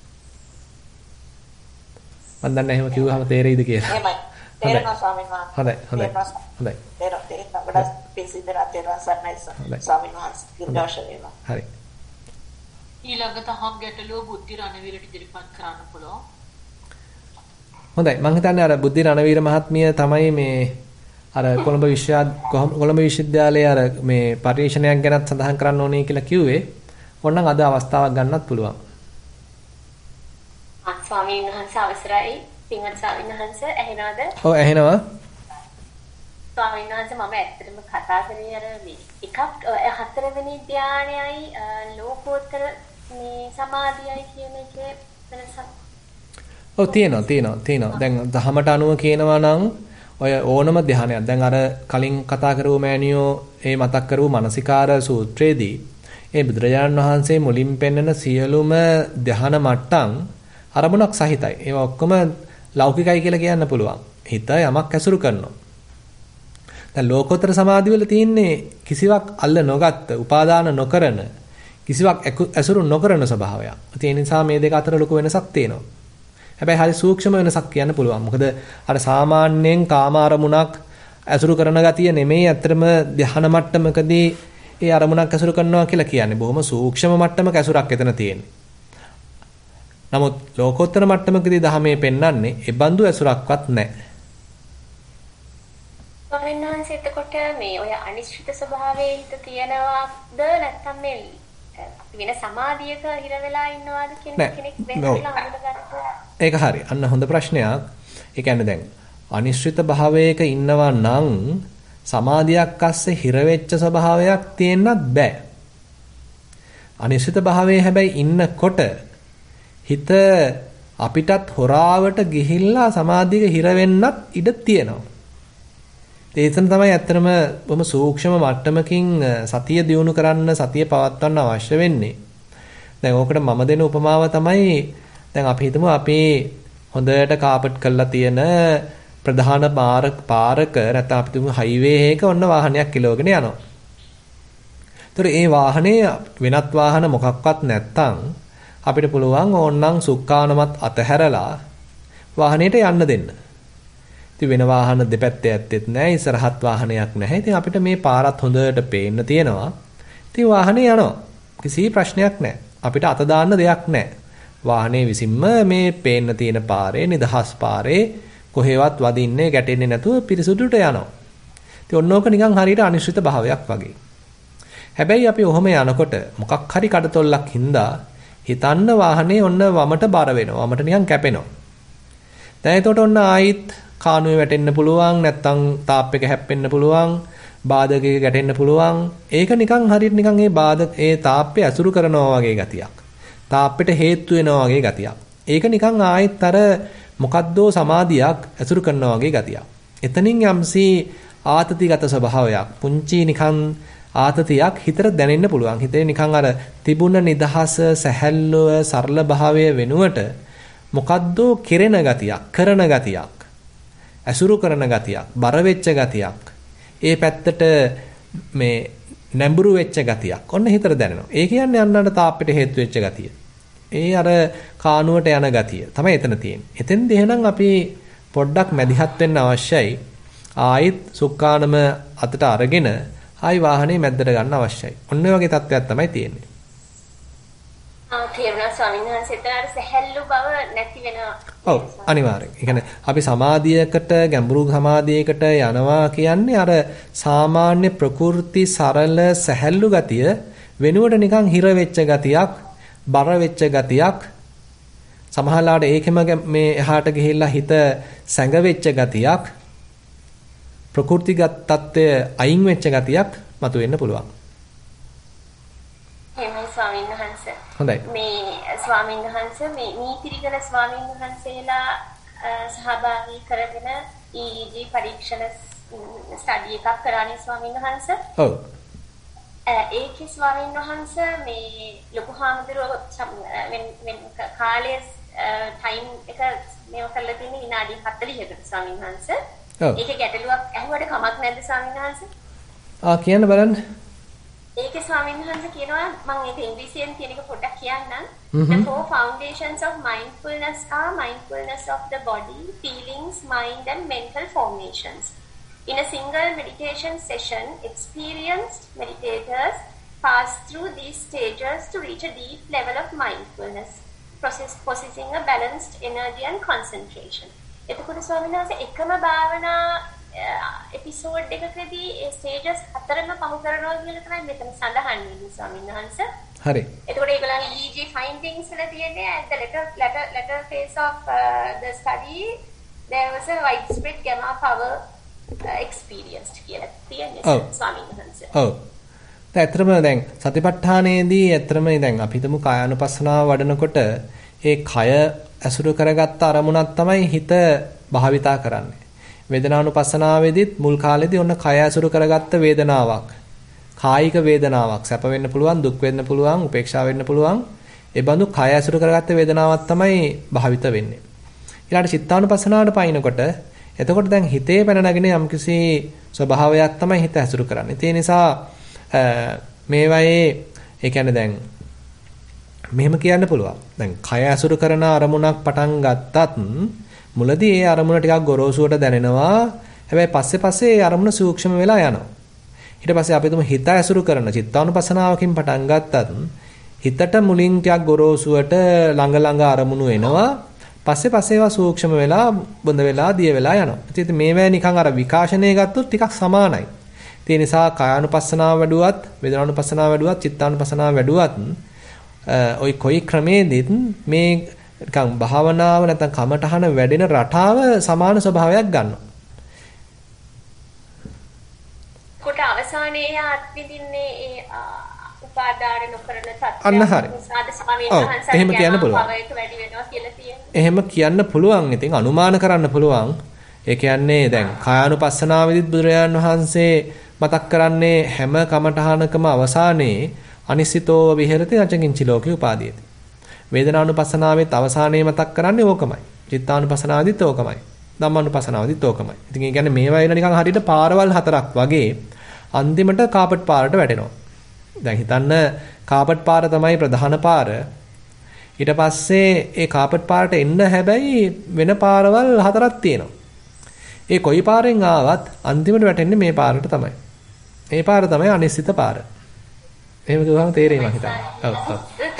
මම දන්නේ එහෙම කිව්වහම තේරෙයිද කියලා. එහෙමයි. තේරෙනවා ස්වාමීන් වහන්සේ. හොඳයි. තේරෙනවා. ගොඩක් පිසිදලා තේරෙනවා ස්වාමීන් වහන්සේ. කිර්දෝෂේවා. හරි. ඊළඟට හම් ගැටලුව බුද්ධි රණවීරට ඉදිරිපත් කරන්න පුළුවන්. හොඳයි. මම හිතන්නේ අර බුද්ධි රණවීර මහත්මිය තමයි මේ අර කොළඹ විශ්වවිද්‍යාලයේ අර මේ පරිශ්‍රණයක් ගැනත් සඳහන් කරන්න ඕනේ කියලා කිව්වේ. ඕනනම් අද අවස්ථාවක් ගන්නත් පුළුවන්. ස්වාමීන් වහන්සේ අවසරයි. පින්වත් ස්වාමීන් වහන්සේ ඇහෙනවද? ඔව් ඇහෙනවා. ස්වාමීන් වහන්සේ මම ඇත්තටම කතා කරේ අර මේ එකක් හතරවෙනි ධානයයි ලෝකෝත්තර මේ සමාධියයි කියන එකේ වෙනසක්. ඔව් තියෙනවා. දැන් දහමට අනුව කියනවා නම් ඔය ඕනම ධානයක්. දැන් අර කලින් කතා කරපු මෑනියෝ ඒ මතක් කරපු මානසිකාර සූත්‍රයේදී ඒ බුදුරජාණන් වහන්සේ මුලින් පෙන්වන සියලුම ධාන මට්ටම් අරමුණක් සහිතයි. ඒවා ඔක්කොම ලෞකිකයි කියලා කියන්න පුළුවන්. හිත යමක් ඇසුරු කරනවා. දැන් ලෝකෝත්තර සමාධිය වල තියෙන්නේ කිසිවක් අල්ල නොගත්ත, උපාදාන නොකරන, කිසිවක් ඇසුරු නොකරන ස්වභාවයක්. ඒ නිසා මේ දෙක අතර ලොකු වෙනසක් තියෙනවා. හැබැයි හරි සූක්ෂම වෙනසක් කියන්න පුළුවන්. මොකද අර සාමාන්‍යයෙන් කාම අරමුණක් ඇසුරු කරන ගතිය නෙමෙයි අත්‍තරම ධ්‍යාන මට්ටමකදී ඒ අරමුණක් ඇසුරු කරනවා කියලා කියන්නේ. බොහොම සූක්ෂම මට්ටමක ඇසුරක් එතන තියෙන්නේ. නමුත් ලෝකෝත්තර මට්ටමකදී ධහමේ පෙන්වන්නේ ඒ බඳු ඇසුරක්වත් නැහැ. ස්වාමීන් වහන්සේ එතකොට මේ ඔය අනිශ්චිත ස්වභාවයේ හිත තියනවාද නැත්නම් මේ වෙන සමාධියක හිර වෙලා ඉන්නවාද කියන කෙනෙක් වෙනසලා හඳුනගත්තා. ඒක හරි. අන්න හොඳ ප්‍රශ්නයක්. ඒ කියන්නේ දැන් අනිශ්චිත භාවයක ඉන්නවා නම් සමාධියක් අස්සේ හිර වෙච්ච ස්වභාවයක් තියෙන්නත් බෑ. අනිශ්චිත භාවයේ හැබැයි ඉන්නකොට හිත අපිටත් හොරාවට ගිහිල්ලා සමාධියක හිර වෙන්නත් ඉඩ තියෙනවා. ඒතන තමයි ඇත්තටම බොහොම සූක්ෂම මට්ටමකින් සතිය දියුණු කරන්න සතිය පවත්වන්න අවශ්‍ය වෙන්නේ. දැන් ඕකට මම දෙන උපමාව තමයි දැන් අපි හිතමු අපි හොඳට කාපට් කරලා තියෙන ප්‍රධාන පාරක නැත්නම් අපි තුමු හයිවේ එකක ඔන්න වාහනයක් කිලෝගෙන යනවා. ඒතර ඒ වාහනේ වෙනත් වාහන මොකක්වත් නැත්තම් අපිට පුළුවන් ඕන්නම් සුක්කානමත් අතහැරලා වාහනේට යන්න දෙන්න. ඉතින් වෙන වාහන දෙපැත්තේ ඇත්තෙත් නැහැ, ඉස්සරහත් වාහනයක් නැහැ. ඉතින් අපිට මේ පාරත් හොඳට පේන්න තියෙනවා. ඉතින් වාහනේ යනවා. කිසි ප්‍රශ්නයක් නැහැ. අපිට අත දාන්න දෙයක් නැහැ. වාහනේ විසින්ම මේ පේන්න තියෙන පාරේ නිදහස් පාරේ කොහෙවත් වදින්නේ ගැටෙන්නේ නැතුව පිරිසුදුට යනවා. ඉතින් ඔන්නෝක නිකන් හරියට අනිශ්චිත භාවයක් වගේ. හැබැයි අපි ඔහොම යනකොට මොකක් හරි කඩතොල්ලක් හින්දා හිතන්න වාහනේ ඔන්න වමට බර වෙනවා. වමට නිකන් කැපෙනවා. දැන් එතකොට ඔන්න ආයිත් කානුවේ වැටෙන්න පුළුවන්, නැත්තම් තාප් එක හැප්පෙන්න පුළුවන්, බාධකයක ගැටෙන්න පුළුවන්. ඒක නිකන් හරියට නිකන් ඒ තාප්පේ ඇසුරු කරනවා වගේ ගතියක්. තාප්පෙට හේතු වෙනවා වගේ ගතියක්. ඒක නිකන් ආයිත් අර මොකද්දෝ සමාධියක් ඇසුරු කරනවා වගේ ගතියක්. එතනින් යම්සි ආතතිගත ස්වභාවයක්, පුංචි නිකන් ආතතියක් හිතට දැනෙන්න පුළුවන්. හිතේ නිකන් අර තිබුණ නිදහස, සැහැල්ලුව, සරල භාවය වෙනුවට මොකද්දෝ කෙරෙන ගතියක්, කරන ගතියක්, ඇසුරු කරන ගතියක්, බර වෙච්ච ගතියක්, ඒ පැත්තට මේ නැඹුරු වෙච්ච ගතියක් ඔන්න හිතට දැනෙනවා. ඒ කියන්නේ අන්නකට තාප්පෙට හේතු වෙච්ච ගතිය. ඒ අර කානුවට යන ගතිය තමයි එතන තියෙන්නේ. එතෙන්දී එහෙනම් අපි පොඩ්ඩක් මැදිහත් වෙන්න අවශ්‍යයි. ආයිත් සුක්කානම අතට අරගෙන ආයි වාහනේ මැද්දට ගන්න අවශ්‍යයි. ඔන්න ඔය වගේ තත්ත්වයක් තමයි තියෙන්නේ. තේරුණා ස්වාමීන් වහන්සේට අර සැහැල්ලු බව නැති වෙනවා. ඔව් අනිවාර්යෙන්. ඒ කියන්නේ අපි සමාධියකට ගැඹුරු සමාධියකට යනවා කියන්නේ අර සාමාන්‍ය ප්‍රකෘති සරල සැහැල්ලු ගතිය වෙනුවට නිකන් හිර වෙච්ච ගතියක්, බර වෙච්ච ගතියක්, සමහරලාට ඒකෙම මේ එහාට ගිහිල්ලා හිත සැඟ වෙච්ච ගතියක්, ප්‍රකෘතිගත තත්ත්වය අයින් වෙච්ච ගතියක් මතුවෙන්න පුළුවන්. එහෙමයි ස්වාමීන් වහන්සේ. හොඳයි. මේ ස්වාමීන් වහන්සේ මේ නීතිරිගල ස්වාමීන් වහන්සේලා සහභාගී කරගෙන EEG පරීක්ෂණ ස්ටඩි එකක් කරානේ ස්වාමීන් වහන්සේ. ඔව්. ඒකේ ස්වාමීන් වහන්සේ මේ ලොකු හාමුදුරුවෝ වෙන කාලයේ ටයිම් එක මේව කරලා තියෙන විනාඩි 40කට ස්වාමීන් වහන්සේ. ඔව්. ඒකේ ගැටලුවක් ඇහුවට කමක් නැද්ද ස්වාමීන් වහන්සේ? කියන්න බලන්න. ඒකේ ස්වාමීන් වහන්සේ කියනවා මම ඒක ඉංග්‍රීසියෙන් කියන එක පොඩ්ඩක් කියන්නම්. The four foundations of mindfulness are mindfulness of the body, feelings, mind and mental formations. In a single meditation session, experienced meditators pass through these stages to reach a deep level of mindfulness, possessing a balanced energy and concentration. එතකොට ස්වාමීන් වහන්සේ එකම භාවනා episode එකකදී ඒ stages හතරම පහු කරනවා කියලා තමයි මෙතන සඳහන් වෙන්නේ ස්වාමීන් වහන්සේ. හරි. එතකොට ඒගොල්ලන් EEG findings වල තියෙන්නේ at the latter phase of the study there was a widespread gamma power experienced කියලා තියෙන්නේ ස්වාමීන් වහන්සේ. ඔව්. ඇත්තටම දැන් සතිපට්ඨානයේදී ඇත්තටම දැන් අපි හිතමු කායानुපස්සනාව වඩනකොට ඒ කය ඇසුරු කරගත්ත අරමුණක් තමයි හිත භාවිතා කරන්නේ. වේදනානුපස්සනාවේදීත් මුල් කාලේදී ඔන්න කය ඇසුරු කරගත්ත වේදනාවක්, කායික වේදනාවක්, සැප වෙන්න පුළුවන්, දුක් වෙන්න පුළුවන්, උපේක්ෂා වෙන්න පුළුවන්. ඒ බඳු කය ඇසුරු කරගත්ත වේදනාවක් තමයි භාවිත වෙන්නේ. ඊළඟට චිත්තානුපස්සනාවට පයින්නකොට එතකොට දැන් හිතේ පැන නැගෙන යම්කිසි ස්වභාවයක් තමයි හිත ඇසුරු කරන්නේ. ඒ නිසා මේවායේ ඒ කියන්නේ දැන් මෙහෙම කියන්න පුළුවන්. දැන් කය ඇසුරු කරන අරමුණක් පටන් ගත්තත් මුලදී ඒ අරමුණ ටිකක් ගොරෝසුවට දැනෙනවා. හැබැයි පස්සේ ඒ අරමුණ සූක්ෂම වෙලා යනවා. ඊට පස්සේ අපි තුමු හිත ඇසුරු කරන චිත්තානුපස්සනාවකින් පටන් ගත්තත් හිතට මුලින් ටිකක් ගොරෝසුවට ළඟ අරමුණු එනවා. පස්සේ ඒවා සූක්ෂම වෙලා බොඳ වෙලා දිය වෙලා යනවා. ඉතින් මේවා නිකන් අර විකාශනය ගත්තොත් ටිකක් සමානයි. ඒ නිසා කායානුපස්සනාව වැඩුවත්, වේදනානුපස්සනාව වැඩුවත්, චිත්තානුපස්සනාව වැඩුවත් ඔයි කොයි ක්‍රමයේදීත් මේ නිකන් භාවනාව නැත්නම් කමඨහන වැඩෙන රටාව සමාන ස්වභාවයක් ගන්නවා. කොට අවසානයේ අත්විඳින්නේ ඒ උපාදාන නොකරන තත්ත්වය. අන්න හරි. එහෙම කියන්න පුළුවන්. එහෙම කියන්න පුළුවන්. ඉතින් අනුමාන කරන්න පුළුවන්. ඒ කියන්නේ දැන් කායානුපස්සනාවේදීත් බුදුරජාණන් වහන්සේ මතක් කරන්නේ හැම කමඨහනකම අවසානයේ අනිසිතෝ විහෙරති අචකින්චි ලෝකේ උපාදීයති. වේදනානුපස්සනාවෙත් අවසානයේ මතක් කරන්නේ ඕකමයි. චිත්තානුපස්සනාවේදීත් ඕකමයි. ධම්මානුපස්සනාවේදීත් ඕකමයි. ඉතින් ඒ කියන්නේ මේවා එන නිකන් හරියට පාරවල් හතරක් වගේ අන්තිමට කාපට් පාරට වැටෙනවා. දැන් හිතන්න කාපට් පාර තමයි ප්‍රධාන පාර. ඊට පස්සේ ඒ කාපට් පාරට එන්න හැබැයි වෙන පාරවල් හතරක් තියෙනවා. ඒ කොයි පාරෙන් ආවත් අන්තිමට වැටෙන්නේ මේ පාරට තමයි. මේ පාර තමයි අනිශ්චිත පාර. එහෙම කිව්වම තේරෙයි මං හිතන්නේ. ඔව් ඔව්.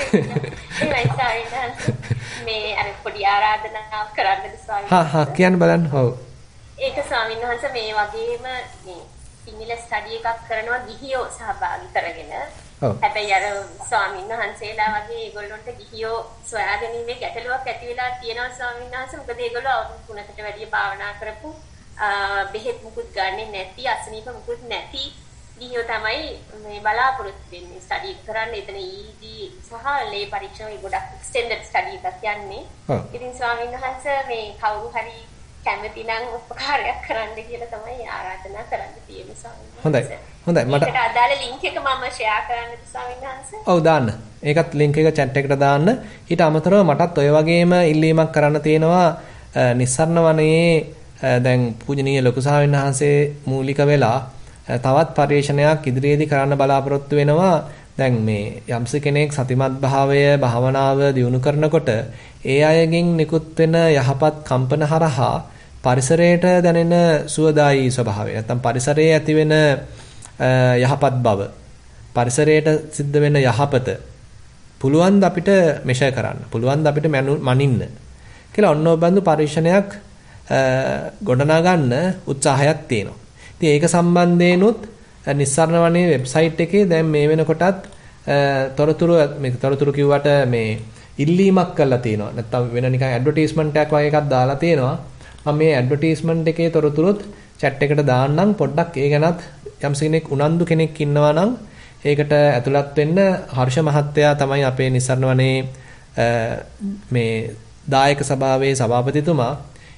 මේ අර පොඩි ආරාධනාවක් කරන්නද ස්වාමීන් වහන්සේ? හා කියන්න බලන්න. ඔව්. ඒක ස්වාමීන් වහන්සේ මේ වගේම මේ සිංහල ස්ටඩි එකක් කරනවා ගිහියෝ සහභාගී කරගෙන හැබැයි අර ස්වාමීන් වහන්සේලා වගේ ඒගොල්ලන්ට ගිහියෝ සොයාගැනීමේ ගැටලුවක් ඇති වෙලා තියෙනවා ස්වාමීන් වහන්සේ. මොකද ඒගොල්ලෝ අවුරුදු 3කට වැඩි භාවනා කරපු බෙහෙත් මුකුත් ගන්නෙ නැති අසනීප මුකුත් නැති ගිහියෝ තමයි මේ බලාපොරොත්තු වෙන්නේ ස්ටඩි කරන්න. එතන EEG සහ ලේ පරීක්ෂණ ගොඩක් එක්ස්ටෙන්ඩඩ් ස්ටඩි එකක් යන්නේ. ඉතින් ස්වාමීන් වහන්සේ මේ කවුරු හරි කැමති නම් උපකාරයක් කරන්න කියලා තමයි ආරාධනා කරන්න තියෙන්නේ ස්වාමීන් වහන්සේ. හොඳයි මට ඒකට අදාළ ලින්ක් එක මම ෂෙයා කරන්නද ස්වාමීන් වහන්සේ? ඔව් දාන්න. ඒකත් ලින්ක් එක chat එකට දාන්න. ඊට අමතරව මටත් ඔය වගේම ඉල්ලීමක් කරන්න තියෙනවා නිස්සරණ වනයේ දැන් පූජනීය ලොකු ස්වාමීන් වහන්සේ මූලික වෙලා තවත් පරිශ්‍රණයක් ඉදිරියේදී කරන්න බලාපොරොත්තු වෙනවා. දැන් මේ යම්ස කෙනෙක් සතිමත් භාවය භාවනාව දියුණු කරනකොට ඒ අයගෙන් නිකුත් වෙන යහපත් කම්පන හරහා පරිසරයට දැනෙන සුවදායී ස්වභාවය නැත්නම් පරිසරයේ ඇතිවෙන යහපත් බව පරිසරයට සිද්ධ වෙන යහපත පුළුවන් ද අපිට මෙෂර් කරන්න පුළුවන් ද අපිට මනින්න කියලා ඔන්න ඔය බඳු පරිශ්‍රණයක් ගොඩනගා ගන්න උත්සාහයක් තියෙනවා. ඉතින් ඒක සම්බන්ධයෙන්ුත් නිස්සරණ වනේ වෙබ්සයිට් එකේ දැන් මේ වෙනකොටත් තොරතුරු කිව්වට මේ ඉල්ලීමක් කරලා තියෙනවා. නැත්නම් වෙන නිකන් ඇඩ්වර්ටයිස්මන්ට් එකක් වගේ එකක් දාලා තියෙනවා. මම මේ ඇඩ්වර්ටයිස්මන්ට් එකේ තොරතුරුත් chat එකට දාන්නම්. පොඩ්ඩක් ඒ ගැනත් යම් කෙනෙක් උනන්දු කෙනෙක් ඉන්නවා නම් ඒකට ඇතුළත් වෙන්න හර්ෂ මහත්තයා තමයි අපේ නිස්සරණ වනේ මේ දායක සභාවේ සභාපතිතුමා.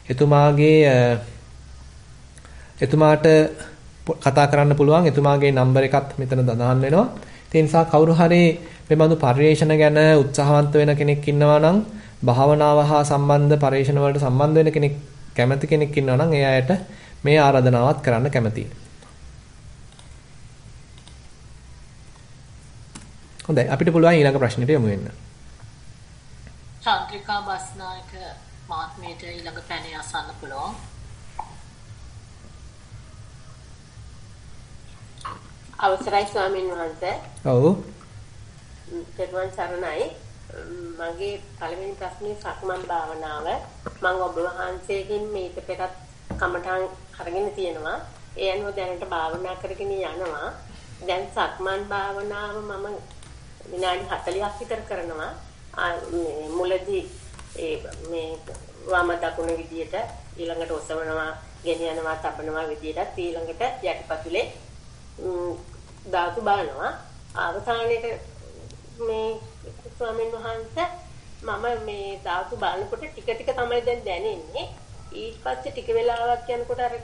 එතුමාට කතා කරන්න පුළුවන්. එතුමාගේ නම්බර එකත් මෙතන සඳහන් වෙනවා. ඒ නිසා කවුරු හරි මේ බඳු පරිශ්‍රණ ගැන උත්සාහවන්ත වෙන කෙනෙක් ඉන්නවා නම් භාවනාව හා සම්බන්ධ පරිශ්‍රණ වලට සම්බන්ධ වෙන කෙනෙක් කැමති කෙනෙක් ඉන්නවා නම් ඒ අයට මේ ආරාධනාවත් කරන්න කැමතියි. හොඳයි අපිට පුළුවන් ඊළඟ ප්‍රශ්නෙට යමු වෙන්න. චන්ද්‍රිකා බස්නායක මහත්මියට ඊළඟ පැනේ අසන්න පුළුවන්. අවසරයි ස්වාමීන් වහන්සේ. ඔව්. දෙවන් සරණයි. මගේ පළවෙනි ප්‍රශ්නේ සක්මන් භාවනාව. මම ඔබ වහන්සේගෙන් මේක පෙරත් කමඨාන් අරගෙන තියෙනවා. ඒ අනුව දැනට භාවනා කරගෙන යනවා. දැන් සක්මන් භාවනාව මම විනාඩි 40ක් විතර කරනවා. මුලදී මේ වම දකුණ විදියට ඊළඟට ඔසවනවා, ගෙනියනවා, තබනවා විදියට ඊළඟට යටිපතුලේ ධාතු බලනවා. අවසානයේට මේ ස්වාමීන් වහන්සේ මම මේ ධාතු බලනකොට ටික ටික තමයි දැන් දැනෙන්නේ. ඊට පස්සේ ටික වෙලාවක් යනකොට අර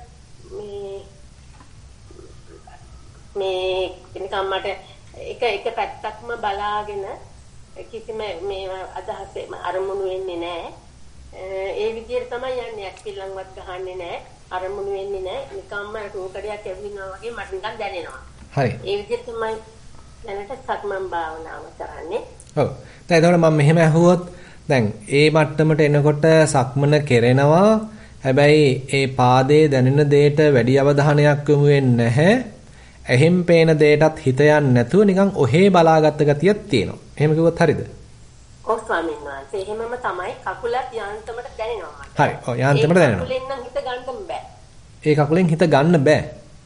මේ නිකන් මට එක පැත්තක්ම බලාගෙන කිසිම මේ අදහස අරමුණු වෙන්නේ නැහැ. ඒ විදිහට තමයි යන්නේ. ඇක්ටිල්ලන්වත් ගහන්නේ නැහැ. අරමුණු වෙන්නේ නැහැ. නිකම්ම රෝකඩයක් ඇවිදිනවා වගේ මට නිකන් දැනෙනවා. හරි. ඒ විදිහට තමයි දැනට සක්මන් භාවනාව කරන්නේ. ඔව්. දැන් එතකොට මම මෙහෙම අහුවොත් දැන් ඒ මට්ටමට එනකොට සක්මන කෙරෙනවා. හැබැයි ඒ පාදයේ දැනෙන දෙයට වැඩි අවධානයක් යොමු වෙන්නේ නැහැ. එහෙම් පේන දෙයටත් හිත යන්නේ නැතුව නිකන් ඔහේ බලාගත්ත ගතියක් තියෙනවා. එහෙම කිව්වොත් හරිද? ඔව් ස්වාමීන් වහන්සේ. එහෙමම තමයි කකුලත් යාන්තමට දැනෙනවා. හරි. ඔව් යාන්තමට දැනෙනවා. කකුලෙන් නම් හිත ගන්න බෑ. ඒ කකුලෙන් හිත ගන්න බෑ.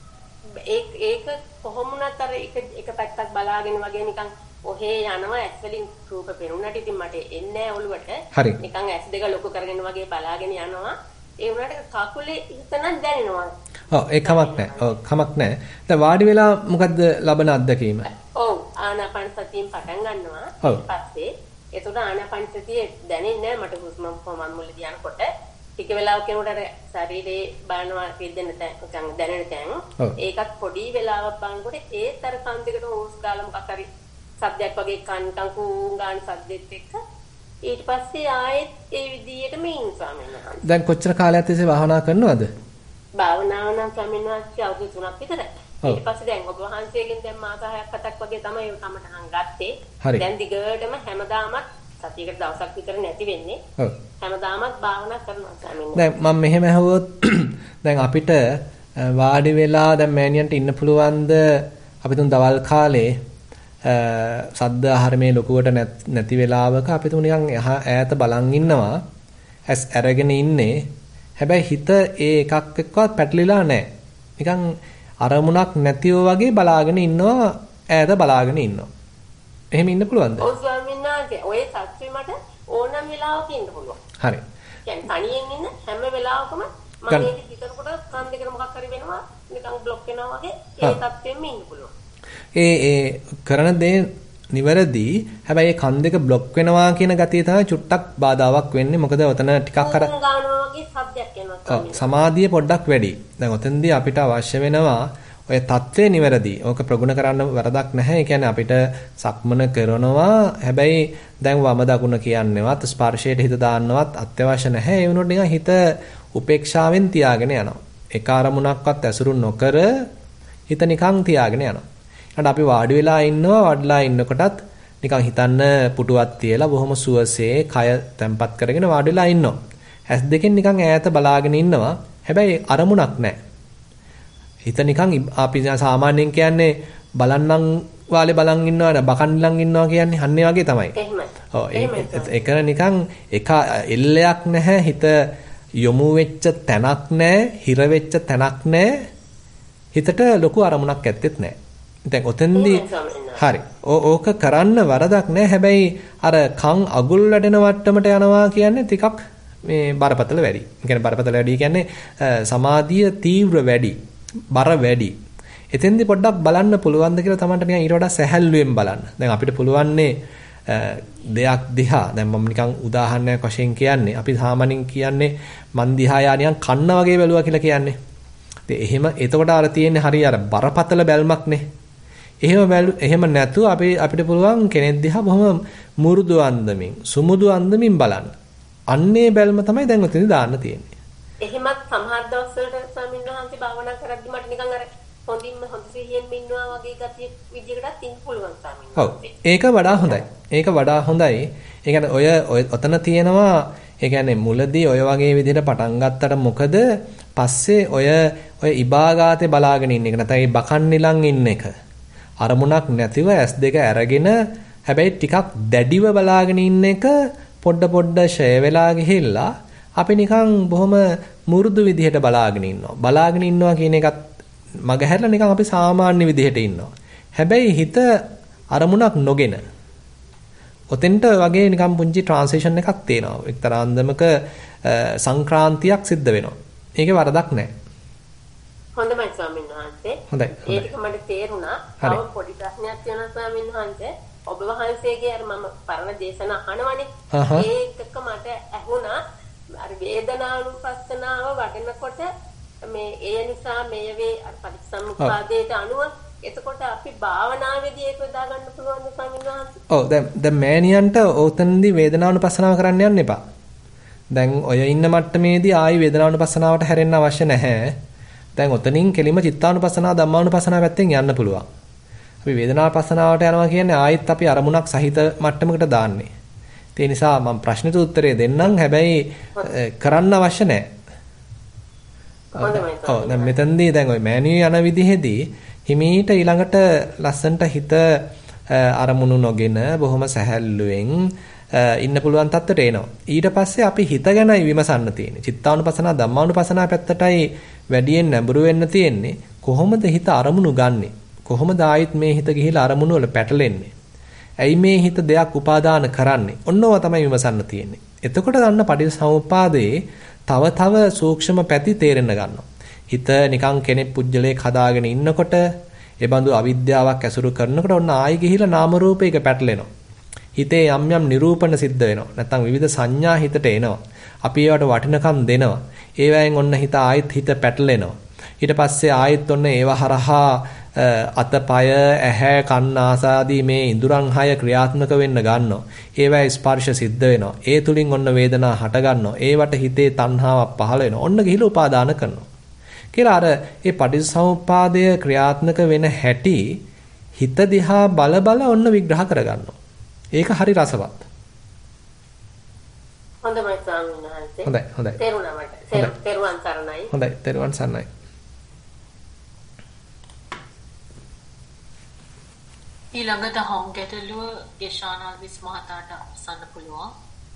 ඒක කොහොමුණත් අර එක පැත්තක් බලාගෙන වගේ නිකන් ඔහේ යනවා. ඇස් වලින් රූප පෙනුනට ඉතින් මට එන්නේ නැහැ ඔළුවට. නිකන් ඇස් දෙක ලොකු කරගෙන වගේ බලාගෙන යනවා. ඒ වුණාට කකුලේ හිත නම් දැනෙනවා. ඔව් ඒ කමක් නැහැ. ඔව් කමක් නැහැ. දැන් වාඩි වෙලා මොකද්ද ලබන අත්දැකීම? ඔව් ආනාපාන සතියෙන් පටන් ගන්නවා. ඊපස්සේ ඒතකොට ආනාපාන සතිය දැනෙන්නේ නැහැ මට හුස්ම කොහොමද මුලදී යනකොට. ටික වෙලාවක යනකොට අර ශරීරේ බලනවා පිළිදෙන තැන් දැනෙන තැන්. ඒකත් පොඩි වෙලාවක් බලනකොට ඒත් අර කන් දෙකට හොස් ගාලා මොකක් හරි සද්දයක් වගේ කන්ටන් කූංගාන සද්දෙත් එක්ක ඊට පස්සේ ආයෙත් ඒ විදිහටම ඉන්න ස්වාමීන් වහන්සේ. දැන් කොච්චර කාලයක් තිස්සේ භාවනා කරනවද? භාවනාව නම් ස්වාමීන් වහන්සේ අවුරුදු 3ක් විතර. ඊට පස්සේ දැන් ඔබ වහන්සේගෙන් දැන් මාස 6ක් 7ක් වගේ තමයි ඔය කමටහන් ගත්තේ. දැන් දිගටම හැමදාමත් සතියකට දවසක් විතර නැති වෙන්නේ. හැමදාමත් භාවනා කරනවා ස්වාමීන් වහන්සේ. දැන් මම මෙහෙම අහුවොත් දැන් අපිට වාඩි වෙලා දැන් මෑනියන්ට ඉන්න පුළුවන්ද අපි තුන් දවල් කාලේ සද්ද ආහාරමේ ලොකුවට නැති වෙලාවක අපි තුන් නිකන් ඈත බලන් ඉන්නවා. ඇස් අරගෙන ඉන්නේ. හැබැයි හිත ඒ එකක් එක්කවත් පැටලිලා නැහැ. නිකන් අරමුණක් නැතිව වගේ බලාගෙන ඉන්නවා, ඈත බලාගෙන ඉන්නවා. එහෙම ඉන්න පුළුවන්ද? ඔව් ස්වාමීන් වහන්සේ. ඔය සත්‍ය මට ඕනම වෙලාවක ඉන්න පුළුවන්. හරි. කියන්නේ තනියෙන් ඉන්න හැම වෙලාවකම මම ඒක හිතනකොට කන් දෙකට මොකක් හරි වෙනවා නිකන් બ્લોක් වෙනවා වගේ ඒ තත්ත්වෙම ඉන්න පුළුවන්. ඒ කරන දේ නිවැරදි. හැබැයි ඒ කන් දෙක બ્લોක් වෙනවා කියන ගතිය තමයි චුට්ටක් බාධාවක් වෙන්නේ. මොකද ඔතන ටිකක් අර ගානවා වගේ શબ્දයක් එනවා. සමාධිය පොඩ්ඩක් වැඩි. දැන් ඔතෙන්දී අපිට අවශ්‍ය වෙනවා ඔය தත්ත්වය නිවැරදි. ඕක ප්‍රගුණ කරන්න වරදක් නැහැ. ඒ කියන්නේ අපිට සක්මන කරනවා. හැබැයි දැන් වම දකුණ කියන්නේවත් ස්පර්ශයට හිත දාන්නවත් අත්‍යවශ්‍ය නැහැ. ඒ වුණොත් නිකන් හිත උපේක්ෂාවෙන් තියාගෙන යනවා. එක අරමුණක්වත් ඇසුරු නොකර හිත නිකන් තියාගෙන යනවා. ඊට අපි වාඩි වෙලා ඉන්නවා. වඩලා ඉන්නකොටත් නිකන් හිතන්න පුටුවක් තියලා බොහොම සුවසේ කය තැම්පත් කරගෙන වාඩි වෙලා ඉන්නවා. ඇස් දෙකෙන් නිකන් ඈත බලාගෙන ඉන්නවා. හැබැයි අරමුණක් නැහැ. හිත නිකන් අපි සාමාන්‍යයෙන් කියන්නේ බලන්නම් වාලේ බලන් ඉන්නවා නේ බකන්ලන් ඉන්නවා කියන්නේ අන්නේ වගේ තමයි. එහෙමයි. ඔව් ඒක නිකන් එක එල්ලයක් නැහැ හිත යොමු වෙච්ච තැනක් නැහැ හිර වෙච්ච තැනක් නැහැ හිතට ලොකු අරමුණක් ඇත්තෙත් නැහැ. දැන් ඔතෙන්දී හරි. ඕක කරන්න වරදක් නැහැ. හැබැයි අර කන් අගුල් වැඩෙන වට්ටමට යනවා කියන්නේ ටිකක් මේ බරපතල වැඩි. ඒ කියන්නේ බරපතල වැඩි කියන්නේ සමාධිය තීව්‍ර වැඩි. බර වැඩි. එතෙන්දී පොඩ්ඩක් බලන්න පුළුවන්ද කියලා තමන්ට නිකන් ඊට වඩා සැහැල්ලුවෙන් බලන්න. දැන් අපිට පුළුවන්නේ දෙයක් දිහා දැන් මම නිකන් උදාහරණයක් වශයෙන් කියන්නේ අපි සාමාන්‍යයෙන් කියන්නේ මන් දිහා යානියන් කන්න වගේ බැලුවා කියලා කියන්නේ. ඉතින් එහෙම එතකොට අර තියෙන්නේ හරිය අර බරපතල බැල්මක්නේ. එහෙම නැතුව අපිට පුළුවන් කෙනෙක් දිහා බොහොම මුරුදු අන්දමින් සුමුදු අන්දමින් බලන්න. අන්නේ බැල්ම තමයි දැන් ඔතනදී දාන්න තියෙන්නේ. එහෙමත් සමහර දවස්වලට ස්වාමීන් වහන්සේ භාවනා කරද්දි මට නිකන් අර හොඳින්ම හොඳ සිහියෙන් ඉන්නවා වගේ ගතිය විදිහකටත් ඉන්න පුළුවන් ස්වාමීන් වහන්සේ. ඔව්. ඒක වඩා හොඳයි. ඒක වඩා හොඳයි. ඒ කියන්නේ ඔය ඔතන තියෙනවා ඒ කියන්නේ මුලදී ඔය වගේ විදිහට පටන් ගත්තට මොකද පස්සේ ඔය ඉබාගාතේ බලාගෙන ඉන්න එක නැත්නම් ඒ බකන් නිලන් ඉන්න එක. අරමුණක් නැතිව S2 අරගෙන හැබැයි ටිකක් දැඩිව බලාගෙන ඉන්න එක පොඩ ෂය වෙලා ගිහිල්ලා අපි නිකන් බොහොම මුරුදු විදිහට බලාගෙන ඉන්නවා. බලාගෙන ඉන්නවා කියන එකත් මගහැරලා නිකන් අපි සාමාන්‍ය විදිහට ඉන්නවා. හැබැයි හිත අරමුණක් නොගෙන ඔතෙන්ට වගේ නිකන් පුංචි ට්‍රාන්සිෂන් එකක් තියෙනවා. එක්තරා අන්දමක සංක්‍රාන්තියක් සිද්ධ වෙනවා. ඒකේ වරදක් නැහැ. හොඳයි ස්වාමීන් වහන්සේ. හොඳයි. ඒක මට තේරුණා. තව පොඩි ප්‍රශ්නයක් තියෙනවා ස්වාමීන් වහන්සේ. ඔබ වහන්සේගේ අර මම පරණ දේශනා අහනවනේ. ඒකක මට ඇහුණා අර වේදනානුපස්සනාව වඩනකොට මේ ඒ නිසා මේ වේ අර පරිසම්පාදයට අනුව එතකොට අපි භාවනාවේදී ඒක යොදා ගන්න පුළුවන් ස්වාමීන් වහන්සේ. ඔව් දැන් මෑනියන්ට ඕතනදී වේදනානුපස්සනාව කරන්න යන්න එපා. දැන් ඔය ඉන්න මට්ටමේදී ආයි වේදනානුපස්සනාවට හැරෙන්න අවශ්‍ය නැහැ. දැන් ඔතනින් කෙලිම චිත්තානුපස්සනාව ධම්මානුපස්සනාව පැත්තෙන් යන්න පුළුවන්. අපි වේදනානුපස්සනාවට යනවා කියන්නේ ආයිත් අපි අරමුණක් සහිත මට්ටමකට දාන්නේ. ඒ නිසා මම ප්‍රශ්නෙට උත්තරේ දෙන්නම්. හැබැයි කරන්න අවශ්‍ය නැහැ. ඔව් දැන් මෙතනදී දැන් ওই මෑනියු යන විදිහේදී හිමීට ඊළඟට ලස්සන්ට හිත අරමුණු නොගෙන බොහොම සැහැල්ලුවෙන් ඉන්න පුළුවන් තත්ත්වයට එනවා. ඊට පස්සේ අපි හිත ගැනයි විමසන්න තියෙන්නේ. චිත්තානුපස්සනා ධම්මානුපස්සනා පැත්තටයි වැඩියෙන් නැඹුරු වෙන්න තියෙන්නේ. කොහොමද හිත අරමුණු ගන්නෙ? කොහොමද ආයිත් මේ හිත ගිහිලා අරමුණු වල පැටලෙන්නේ? ඇයි මේ හිත දෙයක් උපාදාන කරන්නේ? ඔන්නෝව තමයි විමසන්න තියෙන්නේ. එතකොට ගන්න පටිච්චසමුප්පාදයේ තව සූක්ෂම පැති තේරෙන්න ගන්නවා. හිත නිකන් කෙනෙක් පුජ්‍යලයක් හදාගෙන ඉන්නකොට ඒ බඳු අවිද්‍යාවක් ඇසුරු කරනකොට ඔන්න ආයි ගිහිලා නාම රූපයක පැටලෙනවා. හිතේ යම් නිරූපණ සිද්ධ වෙනවා. නැත්නම් විවිධ සංඥා හිතට එනවා. අපි ඒවට වටිනකම් දෙනවා. ඒවැයෙන් ඔන්න හිත ආයෙත් හිත පැටලෙනවා. ඊට පස්සේ ආයෙත් ඔන්න ඒව හරහා අතපය ඇහැ කන් ආසාදී මේ ඉඳුරන් 6 ක්‍රියාත්මක වෙන්න ගන්නවා. ඒවැයි ස්පර්ශ සිද්ධ වෙනවා. ඒ තුලින් ඔන්න වේදනා හට ගන්නවා. ඒවට හිතේ තණ්හාවක් පහළ වෙනවා. ඔන්න ගිහිලා උපාදාන කරනවා. කියලා අර ඒ පටිච්චසමුප්පාදය ක්‍රියාත්මක වෙන හැටි හිත දිහා බල ඔන්න විග්‍රහ කරගන්නවා. ඒක හරි රසවත්. හොඳයි ස්වාමීන් වහන්සේ. හොඳයි. තේරුණා මට. තේරුවන් සරණයි. හොඳයි. තේරුවන් සරණයි. ඊළඟට හම් ගැටලුව ගෙෂානාල්විස් මහතාට අසන්න පුළුවන්.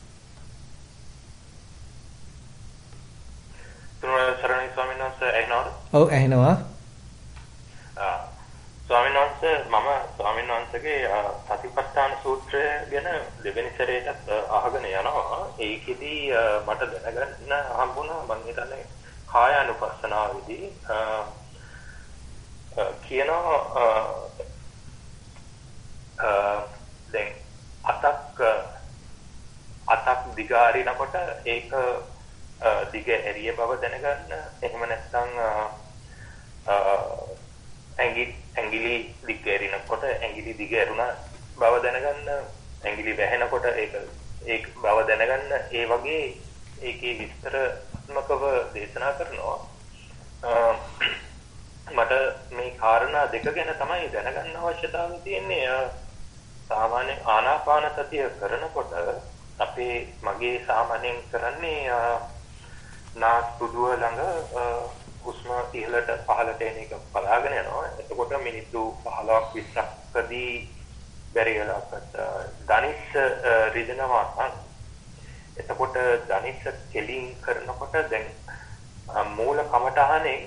සරණයි ස්වාමීන් වහන්සේ ඇහෙනවද? ඔව් ඇහෙනවා. ස්වාමීන් වහන්සේ මම ස්වාමීන් වහන්සේගේ කර්මස්ථාන සූත්‍රය ගැන දෙවෙනි සැරේටත් අහගෙන යනවා. ඒකෙදි මට දැනගන්න හම්බුණා මම හිතන්නේ කායානුපස්සනාවේදී කියනවා දැන් අතක් දිගාරිනකොට ඒක දිග ඇරිය බව දැනගන්න. එහෙම නැත්නම් ඇඟිලි දිග ඇරිනකොට ඇඟිලි දිග ඇරුණ බව දැනගන්න. ඇඟිලි වැහෙනකොට ඒක බව දැනගන්න. ඒ වගේ ඒකේ විස්තරාත්මකව දේශනා කරනවා. මට මේ කාරණා දෙක ගැන තමයි දැනගන්න අවශ්‍යතාවය තියෙන්නේ. සාමාන්‍ය ආනාපාන සතිය කරනකොට මගේ සාමාන්‍යයෙන් කරන්නේ නාස්පුඩුව ළඟ හුස්ම ඉහළට පහළට එන එක බලාගෙන යනවා. එතකොට මිනිත්තු 15ක් 20ක්දී බැරි වෙලාවකට ධනිස්ස රිදෙනවා. එතකොට ධනිස්ස කෙලින් කරනකොට දැන් මූල කමඨහනේ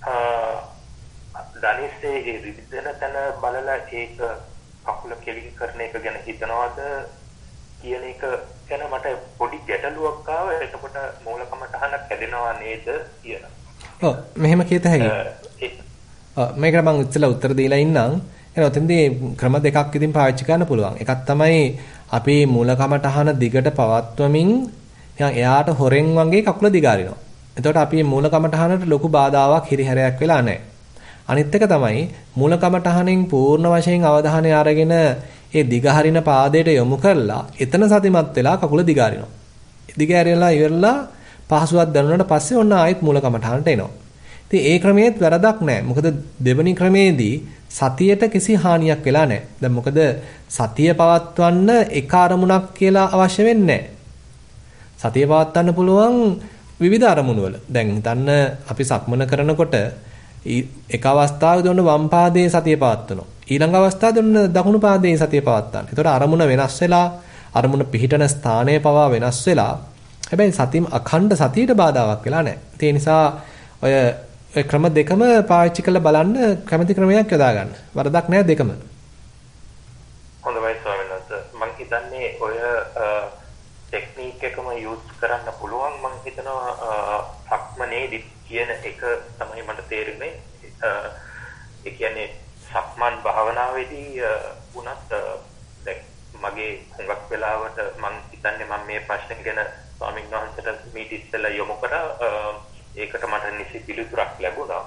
ධනිස්සේ රිදෙන තැන බලලා ඒක කකුල කෙලින් කරන එක ගැන හිතනවාද කියන එක ගැන මට පොඩි ගැටලුවක් ආවා. එතකොට මූල කමඨහන කැඩෙනවා නේද කියලා. ඔව් මෙහෙම කියත හැකියි. මේකට මම ඉස්සෙල්ලා උත්තර දීලා ඉන්නම්. එහෙනම් ඔතෙන්දී ක්‍රම දෙකක් ඉදින් පාවිච්චි කරන්න පුළුවන්. එකක් තමයි අපි මූල කමඨහන දිගට පවත්වමින් නිකන් එයාට හොරෙන් වගේ කකුල දිගාරිනවා. එතකොට අපි මූල කමඨහනට ලොකු බාධාවක් හිරිහැරයක් වෙලා නැහැ. අනිත් එක තමයි මූල කමඨහනෙන් පූර්ණ වශයෙන් අවධානය අරගෙන ඒ දිගහරින පාදයට යොමු කරලා එතන සතිමත් වෙලා කකුල දිගාරිනවා. දිගෑරියලා ඉවරලා පහසුවක් දැනුණාට පස්සේ ඔන්න ආයෙත් මූල කමඨහනට එනවා. ඉතින් ඒ ක්‍රමයේත් වැරදක් නැහැ. මොකද දෙවෙනි ක්‍රමේදී සතියට කිසි හානියක් වෙලා නැහැ. දැන් මොකද සතිය පවත්වන්න එක අරමුණක් කියලා අවශ්‍ය වෙන්නේ නැහැ. සතිය පවත්වන්න පුළුවන් විවිධ අරමුණු වල. දැන් හිතන්න අපි සක්මන කරනකොට එක අවස්ථාවකදී ඔන්න වම් පාදයේ සතිය පවත්වනවා. ඊළඟ අවස්ථාවේදී ඔන්න දකුණු පාදයේ සතිය පවත්වන්න. ඒතකොට අරමුණ වෙනස් වෙලා අරමුණ පිහිටන ස්ථානය පවා වෙනස් වෙලා හැබැයි සතියම අඛණ්ඩ සතියට බාධාවක් වෙලා නැහැ. ඒ නිසා ඔය ක්‍රම දෙකම පාවිච්චි කරලා බලන්න කැමති ක්‍රමයක් යොදා ගන්න. වරදක් නැහැ දෙකම. හොඳයි ස්වාමීන් වහන්සේ. මම හිතන්නේ ඔය ටෙක්නික් එකම යූස් කරන්න පුළුවන්. මම හිතනවා සක්මනේදී කියන එක තමයි මට තේරෙන්නේ. ඒ කියන්නේ සක්මන් භාවනාවේදී වුණත් දැන් මගේ හුඟක් වෙලාවට මම හිතන්නේ මම මේ ප්‍රශ්න ගැන ස්වාමීන් වහන්සේට මීට ඉස්සෙල්ලා යොමු කරා. ඒකට මට නිසි පිළිතුරක් ලැබුණා.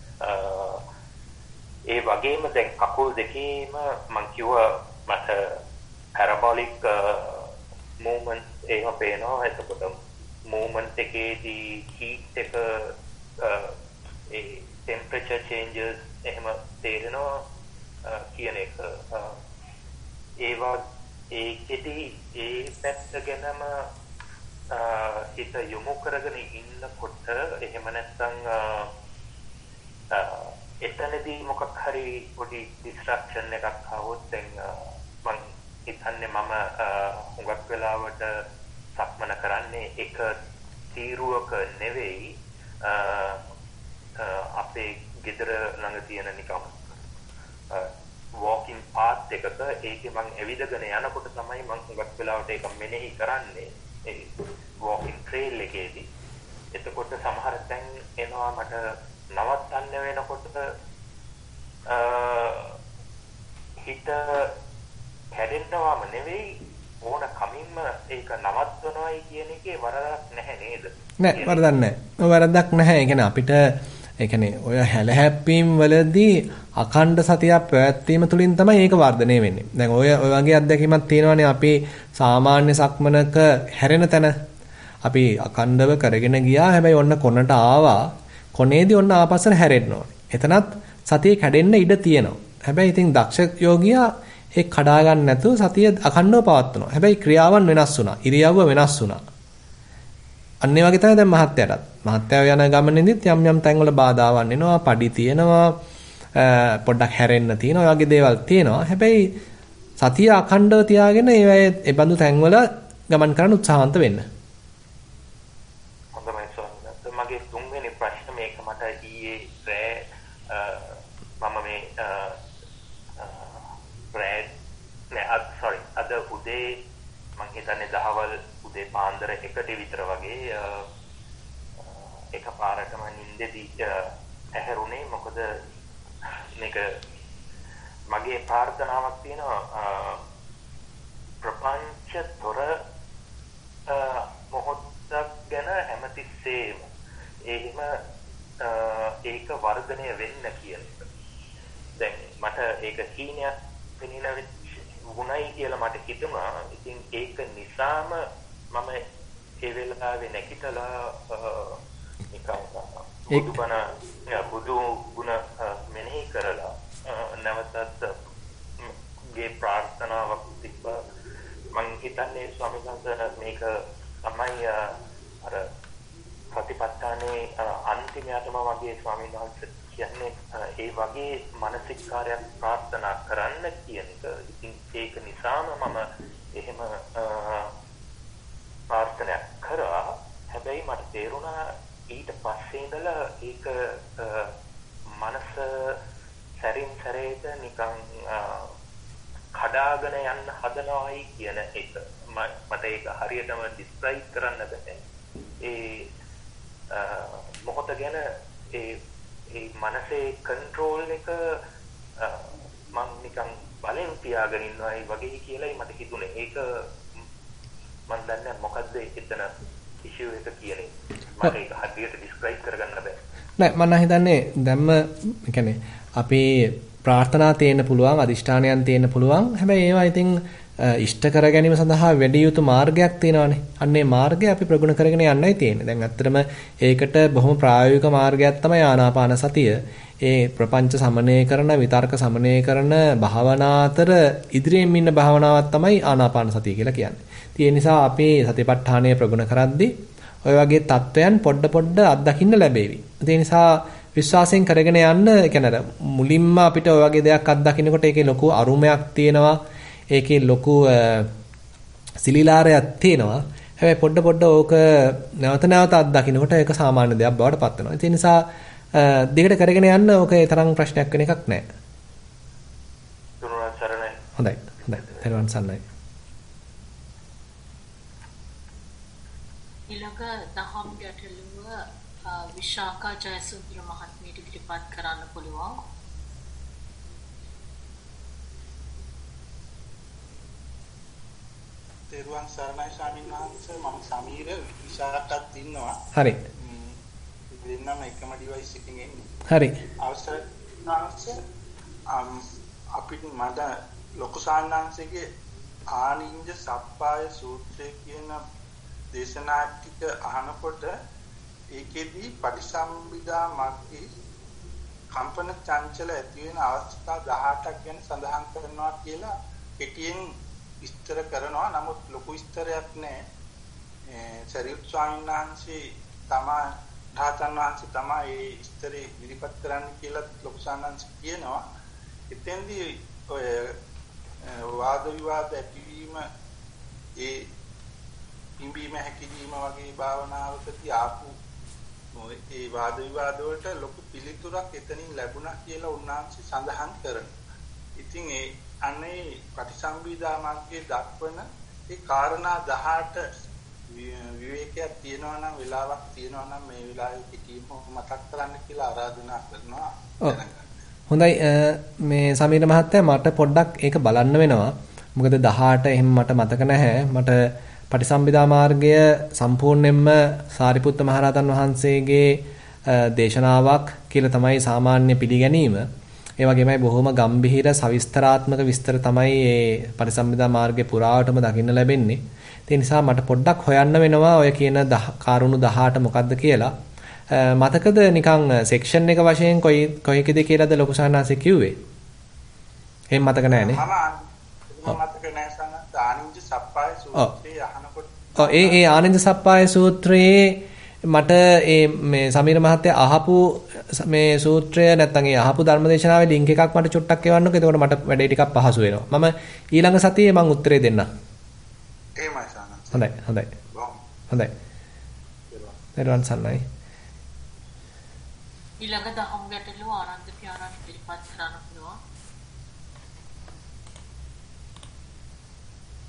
ඒ වගේම දැන් කකුල් දෙකේම මම කිව්වා මට parabolic movement එහෙම පේනවා. එතකොට movement එකේදී heat එක ඒ temperature changes එහෙම තේරෙනවා කියන එක. ඒකෙදී ඒ පැත්ත ගැනම හිත යොමු කරගෙන ඉන්නකොට එහෙම නැත්නම් එතනදී මොකක් හරි පොඩි distraction එකක් ආවොත් දැන් මම හිතන්නේ මම හුඟක් වෙලාවට සක්මන කරන්නේ එක තීරුවක නෙවෙයි අපේ ගෙදර ළඟ තියෙන නිකම් walking path එකක ඒකේ මම ඇවිදගෙන යනකොට තමයි මම හුඟක් වෙලාවට ඒක මෙනෙහි කරන්නේ. ඒ walking trail එකේදී. එතකොට සමහර තැන් එනවා මට නවත්තන්න වෙනකොට හිත කැඩෙන්නවම නෙවෙයි ඕන කමින්ම ඒක නවත්වනවායි කියන එකේ වරදක් නැහැ නේද? නෑ වරදක් නැහැ. වරදක් නැහැ. ඒ කියන්නේ අපිට ඒ කියන්නේ ඔය හැලහැප්පීම් වලදී අඛණ්ඩ සතියක් පැවැත්වීම තුළින් තමයි ඒක වර්ධනය වෙන්නේ. දැන් ඔය වගේ අත්දැකීමක් තියෙනවානේ අපි සාමාන්‍ය සක්මනක හැරෙන තැන අපි අඛණ්ඩව කරගෙන ගියා. හැබැයි ඔන්න කොනට ආවා. කොනේදී ඔන්න ආපස්සට හැරෙන්න ඕනේ. එතනත් සතිය කැඩෙන්න ඉඩ තියෙනවා. හැබැයි ඉතින් දක්ෂ යෝගියා ඒ කඩා ගන්න නැතුව සතිය අඛණ්ඩව පවත්වනවා. හැබැයි ක්‍රියාවන් වෙනස් වුණා. ඉරියව්ව වෙනස් වුණා. අන්නේ වගේ තමයි දැන් මහත්යටත්. මහත්යව යන ගමනේදීත් යම් යම් තැන්වල බාධාවන් එනවා, පඩි තියෙනවා, පොඩ්ඩක් හැරෙන්න තියෙනවා, ඔය වගේ දේවල් තියෙනවා. හැබැයි සතිය අඛණ්ඩව තියාගෙන ඒ බඳු තැන්වල ගමන් කරන්න උත්සාහන්ත වෙන්න. හොඳයි ස්වාමීන් වහන්සේ. මගේ තුන්වෙනි ප්‍රශ්න මේක මට ඊයේ රෑ මම මේ අද උදේ මං හිතන්නේ දහවල් උදේ පාන්දර 1ට විතර වගේ එකපාරටම නිින්දෙදී ඇහැරුණේ. මොකද මේක මගේ ප්‍රාර්ථනාවක් තියෙනවා ප්‍රපංච තොර මොහොතක් ගැන හැමතිස්සෙම එහෙම ඒක වර්ධනය වෙන්න කියන එක. දැන් මට ඒක හීනයක් වෙනින වුණයි කියලා මට හිතුණා. ඉතින් ඒක නිසාම මම ඒ වෙලාවේ නැගිටලා නිකන් බුදු ගුණ මෙනෙහි කරලා නැවතත් ගේ ප්‍රාර්ථනාවක් තිබ්බා. මං හිතන්නේ ස්වාමීන් වහන්සේ මේක තමයි අර ප්‍රතිපත්තානේ අන්තිමයටම වගේ ස්වාමීන් වහන්සේ කියන්නේ ඒ වගේ මානසික කාර්යයක් ප්‍රාර්ථනා කරන්න කියන එක. ඉතින් ඒක නිසාම මම එහෙම ප්‍රාර්ථනා කරා. හැබැයි මට තේරුණා ඊට පස්සේ ඉඳලා ඒක මනස සැරින් සැරේට නිකන් කඩාගෙන යන්න හදනවායි කියන එක. මට ඒක හරියටම ඩිස්ක්‍රයිබ් කරන්න බැහැ. ඒ මොහොත ගැන ඒ මනසේ කන්ට්‍රෝල් එක මම නිකන් බලෙන් තියාගෙන ඉන්නවායි වගේ කියලායි මට හිතුනේ. ඒක මම දන්නේ මොකද්ද එතන ඉෂුව එක කියන්නේ. මට ඒක හරියට ඩිස්ක්‍රයිබ් කරගන්න බෑ. නෑ මම හිතන්නේ දැම්ම يعني අපි ප්‍රාර්ථනා තියෙන්න පුළුවන්, අදිෂ්ඨානයන් තියෙන්න පුළුවන්. හැබැයි ඒවා ඉතින් ඉෂ්ට කර ගැනීම සඳහා වැඩි යුතු මාර්ගයක් තියෙනවානේ. අන්නේ මාර්ගය අපි ප්‍රගුණ කරගෙන යන්නයි තියෙන්නේ. දැන් ඇත්තටම ඒකට බොහොම ප්‍රායෝගික මාර්ගයක් තමයි ආනාපාන සතිය. ඒ ප්‍රපංච සමනය කරන, විතර්ක සමනය කරන භාවනා අතර ඉදිරියෙන් ඉන්න භාවනාවක් තමයි ආනාපාන සතිය කියලා කියන්නේ. ඒ නිසා අපි සතිපට්ඨානය ප්‍රගුණ කරද්දී ඔය වගේ தත්වයන් පොඩ අත්දකින්න ලැබෙවි. ඒ නිසා විශ්වාසයෙන් කරගෙන යන්න කියන්නේ මුලින්ම අපිට ඔය වගේ දෙයක් අත්දකින්නකොට ඒකේ ලොකු අරුමයක් තියෙනවා. ඒකේ ලොකු සිලිලාරයක් තියෙනවා. හැබැයි පොඩ ඕක නැවත අත්දකින්නකොට ඒක සාමාන්‍ය දෙයක් බවට පත් වෙනවා. ඒ නිසා දිගට කරගෙන යන්න ඕක ඒ තරම් ප්‍රශ්නයක් වෙන එකක් නෑ. තුනුවන් සරණයි. හොඳයි. තෙරුවන් සරණයි. ඊළඟ දහම් ගැටලුව විශාඛා ජයසුන්දර මහත්මියට ඉදිරිපත් කරන්න පුළුවන්. තෙරුවන් සරණයි ස්වාමීන් වහන්සේ. මම සමීර විශාඛත් ඉන්නවා. හරි. දෙන්නම එකම ඩිවයිස් එකකින් එන්නේ. හරි. අවසර නැන්සේ අපිට මට ලොකු සාන්නාංශයේ ආනින්ජ සප්පාය සූත්‍රය කියන දේශනා ටික අහනකොට ඒකෙදී පටිසම්භිදා මග්ගේ කම්පන චංචල ඇති වෙන අවස්ථා 18ක් ගැන සඳහන් කරනවා කියලා කෙටියෙන් විස්තර කරනවා. නමුත් ලොකු විස්තරයක් නැහැ. සරියුත් ස්වාමීන් වහන්සේ ධාතන් වහන්සේ තමයි මේ විස්තරේ ඉදිරිපත් කරන්න කියලා ලොකු සාන්නාංශ කියනවා. එතෙන්දී ඔය වාද විවාද ඇතිවීම ඒ ඉම්බීම හැකිලිම වගේ භාවනාවකදී ආපු ඒ වාද විවාද වලට ලොකු පිළිතුරක් එතනින් ලැබුණා කියලා උන්වහන්සේ සඳහන් කරනවා. ඉතින් ඒ අනේ ප්‍රතිසම්පීඩා මාර්ගයේ දක්වන ඒ කාරණා 18 විවේකයක් තියෙනවා නම් වෙලාවක් තියෙනවා නම් මේ වෙලාවේ පිටිම මතක් කරන්න කියලා ආරාධනා කරනවා. හොඳයි මේ සමීර මහත්තයා මට පොඩ්ඩක් ඒක බලන්න වෙනවා. මොකද 18 එහෙම මට මතක නැහැ. මට පටිසම්භිදා මාර්ගය සම්පූර්ණයෙන්ම සාරිපුත්ත මහරහතන් වහන්සේගේ දේශනාවක් කියලා තමයි සාමාන්‍ය පිළිගැනීම. ඒ වගේමයි බොහොම ගම්භීර සවිස්තරාත්මක විස්තර තමයි මේ පටිසම්භිදා මාර්ගයේ පුරාවටම දකින්න ලැබෙන්නේ. ඒ නිසා මට පොඩ්ඩක් හොයන්න වෙනවා ඔය කියන කාරුණු 18 මොකක්ද කියලා. මතකද නිකන් සෙක්ෂන් එක වශයෙන් කොයිකද කියලාද ලොකු සානාසෙ කිව්වේ? එහෙම මතක නැහැ නේ. මම මතක නැහැ සානත් ආනින්ජ සප්පාය සූත්‍රයේ අහනකොට ඒ ආනන්ද සප්පාය සූත්‍රයේ මට මේ සමීර මහත්තයා අහපු මේ සූත්‍රය නැත්නම් ඒ අහපු ධර්මදේශනාවේ ලින්ක් එකක් මට චුට්ටක් එවන්නකෝ. එතකොට මට වැඩේ ටිකක් පහසු වෙනවා. මම ඊළඟ සතියේ මම උත්තරේ දෙන්නම්. එහෙමයි සානත්. හොඳයි. තෙරුවන් සරණයි. ඊළඟ දහම් ගැටලුව ආනන්ද පියාණන් ඉදිරිපත් කරන්න පුළුවන්.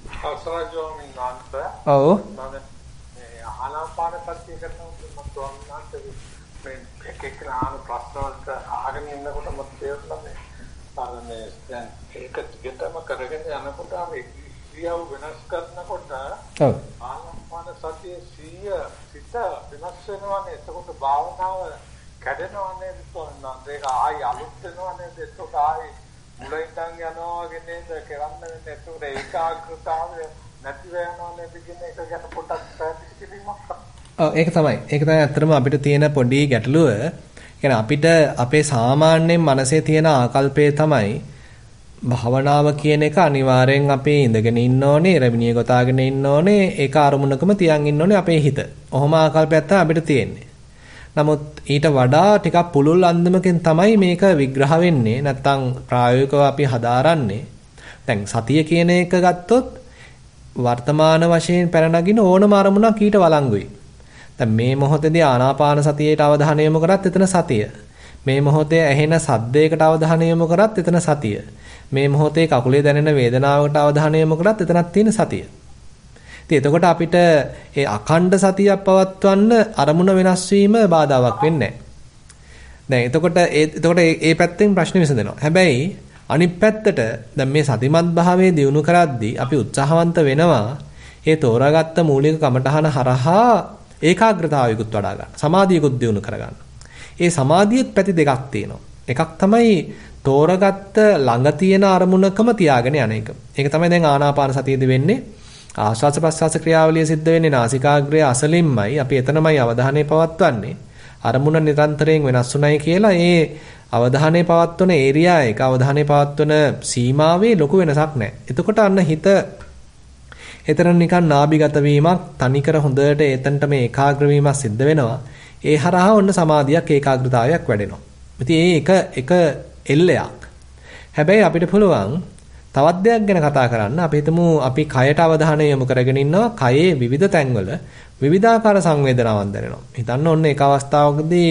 අවසරජෝමින් නාන්ත. ඔව්. මේ ආනාපාන සතිය කරනකොට මම ස්වාමීන් වහන්සේ එක ප්‍රශ්නවලට අහගෙන ඉන්නකොට මම තේරුණා මේ දැන් ඒක ටිකටම කරගෙන යනකොට අපි ක්‍රියාව වෙනස් කරනකොට ආනාපාන සතියේ සිත වෙනස් වෙනවානේ. එතකොට භාවනාව කැඩෙනවානේ තෝරනවා. ඒක ආයි අලුත් වෙනවානේ. එතකොට ආයි මුලින්ම යනවා වගේ කරන්න වෙන්නේ. එතකොට ඒකාග්‍රතාවය නැති වෙනවානේ කියන එක ගැන පොඩ්ඩක් පැහැදිලි කිරීමක්. ඒක තමයි. ඒක තමයි අත්‍තරම අපිට තියෙන පොඩි ගැටලුව. කියන්නේ අපිට අපේ සාමාන්‍යයෙන් මනසේ තියෙන ආකල්පය තමයි භාවනාව කියන එක අනිවාර්යෙන් අපි ඉඳගෙන ඉන්න ඕනේ, රැමිනිය ගොතාගෙන ඉන්න ඕනේ, ඒක අරමුණකම තියන් ඉන්න ඕනේ අපේ හිත. ඔහොම ආකල්පයක් තමයි අපිට තියෙන්නේ. නමුත් ඊට වඩා ටිකක් පුළුල් අන්දමකින් තමයි මේක විග්‍රහ වෙන්නේ. නැත්තම් ප්‍රායෝගිකව අපි හදාරන්නේ. දැන් සතිය කියන එක ගත්තොත් වර්තමාන වශයෙන් පැන නගින ඕනම අරමුණක් ඊට වළංගුයි. දැන් මේ මොහොතේදී ආනාපාන සතියේට අවධානය යොමු කරත් එතන සතිය. මේ මොහොතේ ඇහෙන සද්දයකට අවධානය යොමු කරත් එතන සතිය. මේ මොහොතේ කකුලේ දැනෙන වේදනාවකට අවධානය යොමු කරත් එතනක් තියෙන සතිය. ඉතින් එතකොට අපිට ඒ අඛණ්ඩ සතියක් පවත්වන්න අරමුණ වෙනස් වීම බාධාවක් වෙන්නේ නැහැ. දැන් එතකොට ඒ පැත්තෙන් ප්‍රශ්න විසඳෙනවා. හැබැයි අනිත් පැත්තට දැන් මේ සතිමත් භාවයේ දියුණු කරද්දී අපි උත්සාහවන්ත වෙනවා ඒ තෝරාගත්ත මූලික කමඨහන හරහා ඒකාග්‍රතාවයකුත් වඩා ගන්න. සමාධියකුත් දියුණු කරගන්න. ඒ සමාධියෙත් පැති දෙකක් තියෙනවා. එකක් තමයි තෝරාගත්ත ළඟ තියෙන අරමුණකම තියාගෙන යන එක. ඒක තමයි දැන් ආනාපාන සතියේදී වෙන්නේ. ආශ්වාස ප්‍රශ්වාස ක්‍රියාවලිය සිද්ධ වෙන්නේ නාසිකාග්‍රය අසලින්මයි. අපි එතනමයි අවධානය පවත්වන්නේ. අරමුණ නිරන්තරයෙන් වෙනස් වුණයි කියලා ඒ අවධානය පවත්වන ඒරියා එක අවධානය පවත්වන සීමාවේ ලොකු වෙනසක් නැහැ. එතකොට අන්න හිත එතන නිකන් නාභිගත වීමක් තනිකර හොඳට එතනට මේ ඒකාග්‍ර වීමක් සිද්ධ වෙනවා. ඒ හරහා ඔන්න සමාධියක් ඒකාග්‍රතාවයක් වැඩෙනවා. ඉතින් ඒක එල්ලයක්. හැබැයි අපිට පුළුවන් තවත් දෙයක් ගැන කතා කරන්න. අපි හිතමු අපි කයට අවධානය යොමු කරගෙන ඉන්නවා. කයේ විවිධ තැන්වල විවිධාකාර සංවේදනාවන් දැනෙනවා. හිතන්න ඔන්න එක අවස්ථාවකදී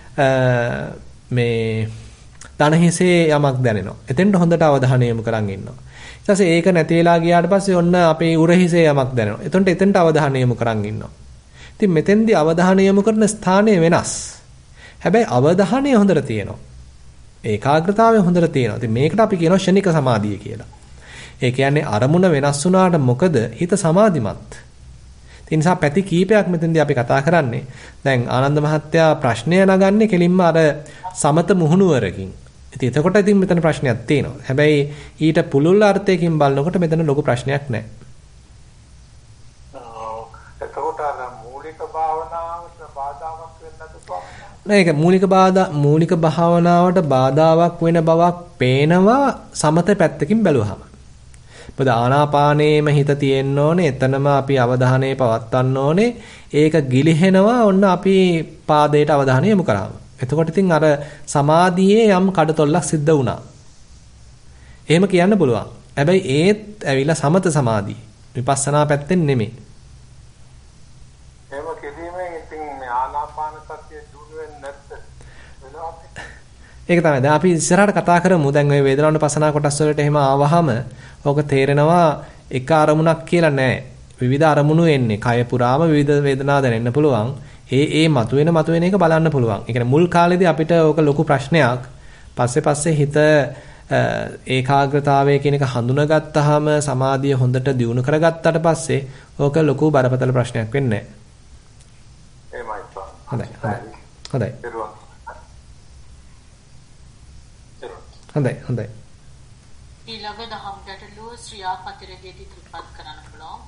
මේ දන හිසේ යමක් දැනෙනවා. එතෙන්ට හොඳට අවධානය යොමු කරන් ඉන්නවා. ඊට පස්සේ ඒක නැති වෙලා ගියාට පස්සේ ඔන්න අපේ උර හිසේ යමක් දැනෙනවා. එතෙන්ට අවධානය යොමු කරන් ඉන්නවා. ඉතින් මෙතෙන්දී අවධානය යොමු කරන ස්ථානය වෙනස්. හැබැයි අවධානය හොඳට තියෙනවා. ඒකාග්‍රතාවය හොඳට තියෙනවා. ඉතින් මේකට අපි කියනවා ෂණික සමාධිය කියලා. ඒ කියන්නේ අරමුණ වෙනස් වුණාට මොකද හිත සමාධිමත්. ඒ නිසා පැති කීපයක් මෙතෙන්දී අපි කතා කරන්නේ. දැන් ආනන්ද මහත්තයා ප්‍රශ්නය නගන්නේ කෙලින්ම අර සමත මුහුණුවරකින්. ඉතින් එතකොට ඉතින් මෙතන ප්‍රශ්නයක් තියෙනවා. හැබැයි ඊට පුළුල් අර්ථයකින් බලනකොට මෙතන ලොකු ප්‍රශ්නයක් නැහැ. එතකොට අර මූලික භාවනාවට බාධාවක් වෙන්නේ නැතුව නෑ ඒක මූලික භාවනාවට බාධාවක් වෙන බවක් පේනවා සමත පැත්තකින් බැලුවහම. මොකද ආනාපානේම හිත තියෙන්න ඕනේ. එතනම අපි අවධානය පවත්වන්න ඕනේ. ඒක ගිලිහෙනවා ඔන්න අපි පාදයට අවධානය යොමු කරාම. එතකොට ඉතින් අර සමාධියේ යම් කඩතොල්ලක් සිද්ධ වුණා. එහෙම කියන්න පුළුවන්. හැබැයි ඒත් ඇවිල්ලා සමත සමාධිය. විපස්සනා පැත්තෙන් නෙමෙයි. එහෙම කිරීමෙන් ඉතින් මේ ආනාපාන සතිය දුරු වෙන්නේ නැද්ද? ඒක තමයි. දැන් අපි ඉස්සරහට කතා කරමු. දැන් ওই වේදනානුපස්සනා කොටස් වලට එහෙම ආවහම ඕක තේරෙනවා එක අරමුණක් කියලා නෑ. විවිධ අරමුණු එන්නේ. කය පුරාම විවිධ වේදනා දැනෙන්න පුළුවන්. ඒ මතුවෙන එක බලන්න පුළුවන්. ඒ කියන්නේ මුල් කාලේදී අපිට ඕක ලොකු ප්‍රශ්නයක්. පස්සේ හිත ඒකාග්‍රතාවය කියන එක හඳුනාගත්තාම සමාධිය හොඳට දියුණු කරගත්තාට පස්සේ ඕක ලොකු බරපතල ප්‍රශ්නයක් වෙන්නේ නැහැ. හොඳයි. ඊළඟ දහම් ගැටලුව ශ්‍රියා පතිරදීදී ඉදිරිපත් කරන්න පුළුවන්.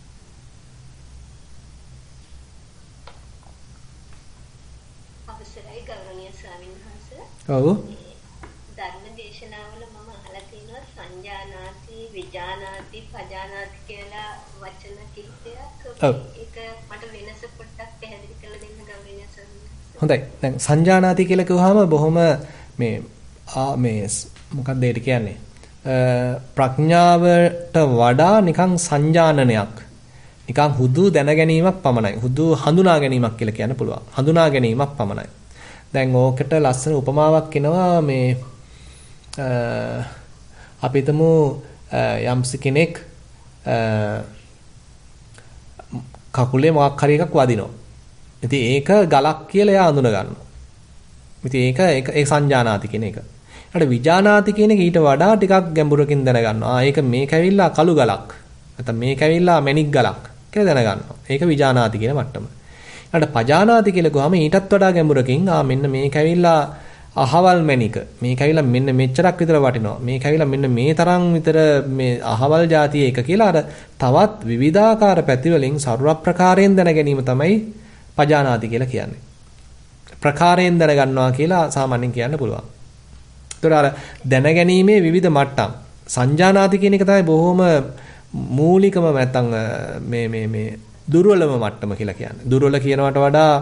අවසරයි ගෞරවනීය ස්වාමීන් වහන්සේ. ඔව්. ධර්ම දේශනාවල මම අහලා තියෙනවා සංජානාති, විජානාති, පජානාති කියලා වචන කිහිපයක්. ඒක මට වෙනස පොඩ්ඩක් පැහැදිලි කරලා දෙන්න ගෞරවනීය ස්වාමීන් වහන්සේ. හොඳයි. දැන් සංජානාති කියලා කිව්වහම බොහොම මේ මොකක්ද ඒකට කියන්නේ? ප්‍රඥාවට වඩා නිකන් සංජානනයක්. නිකන් හුදු දැන ගැනීමක් පමණයි. හුදු හඳුනා ගැනීමක් කියලා කියන්න පුළුවන්. හඳුනා ගැනීමක් පමණයි. දැන් ඕකට ලස්සන උපමාවක් එනවා මේ අපි හිතමු යම්සි කෙනෙක් කකුලේ මොකක් හරි එකක් වදිනවා. ඉතින් ඒක ගලක් කියලා එයා අඳුන ගන්නවා. ඉතින් ඒක සංජානාති කියන එක. ඊට විජානාති කියන එක ඊට වඩා ටිකක් ගැඹුරකින් දැනගන්නවා. ඒක මේක ඇවිල්ලා කළු ගලක්. නැත්නම් මේක ඇවිල්ලා මැණික් ගලක් කියලා දැනගන්නවා. ඒක විජානාති කියන මට්ටම. ඊට පජානාති කියලා ගොහම ඊටත් වඩා ගැඹුරකින් මෙන්න මේක ඇවිල්ලා අහවල් මැණික. මේක ඇවිල්ලා මෙන්න මෙච්චරක් විතර වටිනවා. මේක ඇවිල්ලා මෙන්න මේ තරම් විතර මේ අහවල් જાතිය එක කියලා අර තවත් විවිධාකාර පැතිවලින් සර්ව ප්‍රකාරයෙන් දැන ගැනීම තමයි පජානාති කියලා කියන්නේ. ප්‍රකාරයෙන් දැනගන්නවා කියලා සාමාන්‍යයෙන් කියන්න පුළුවන්. ඒතර අර දැනගැනීමේ විවිධ මට්ටම් සංජානාති කියන එක තමයි බොහොම මූලිකම නැත්තම් මේ දුර්වලම මට්ටම කියලා කියන්නේ. දුර්වල කියනවට වඩා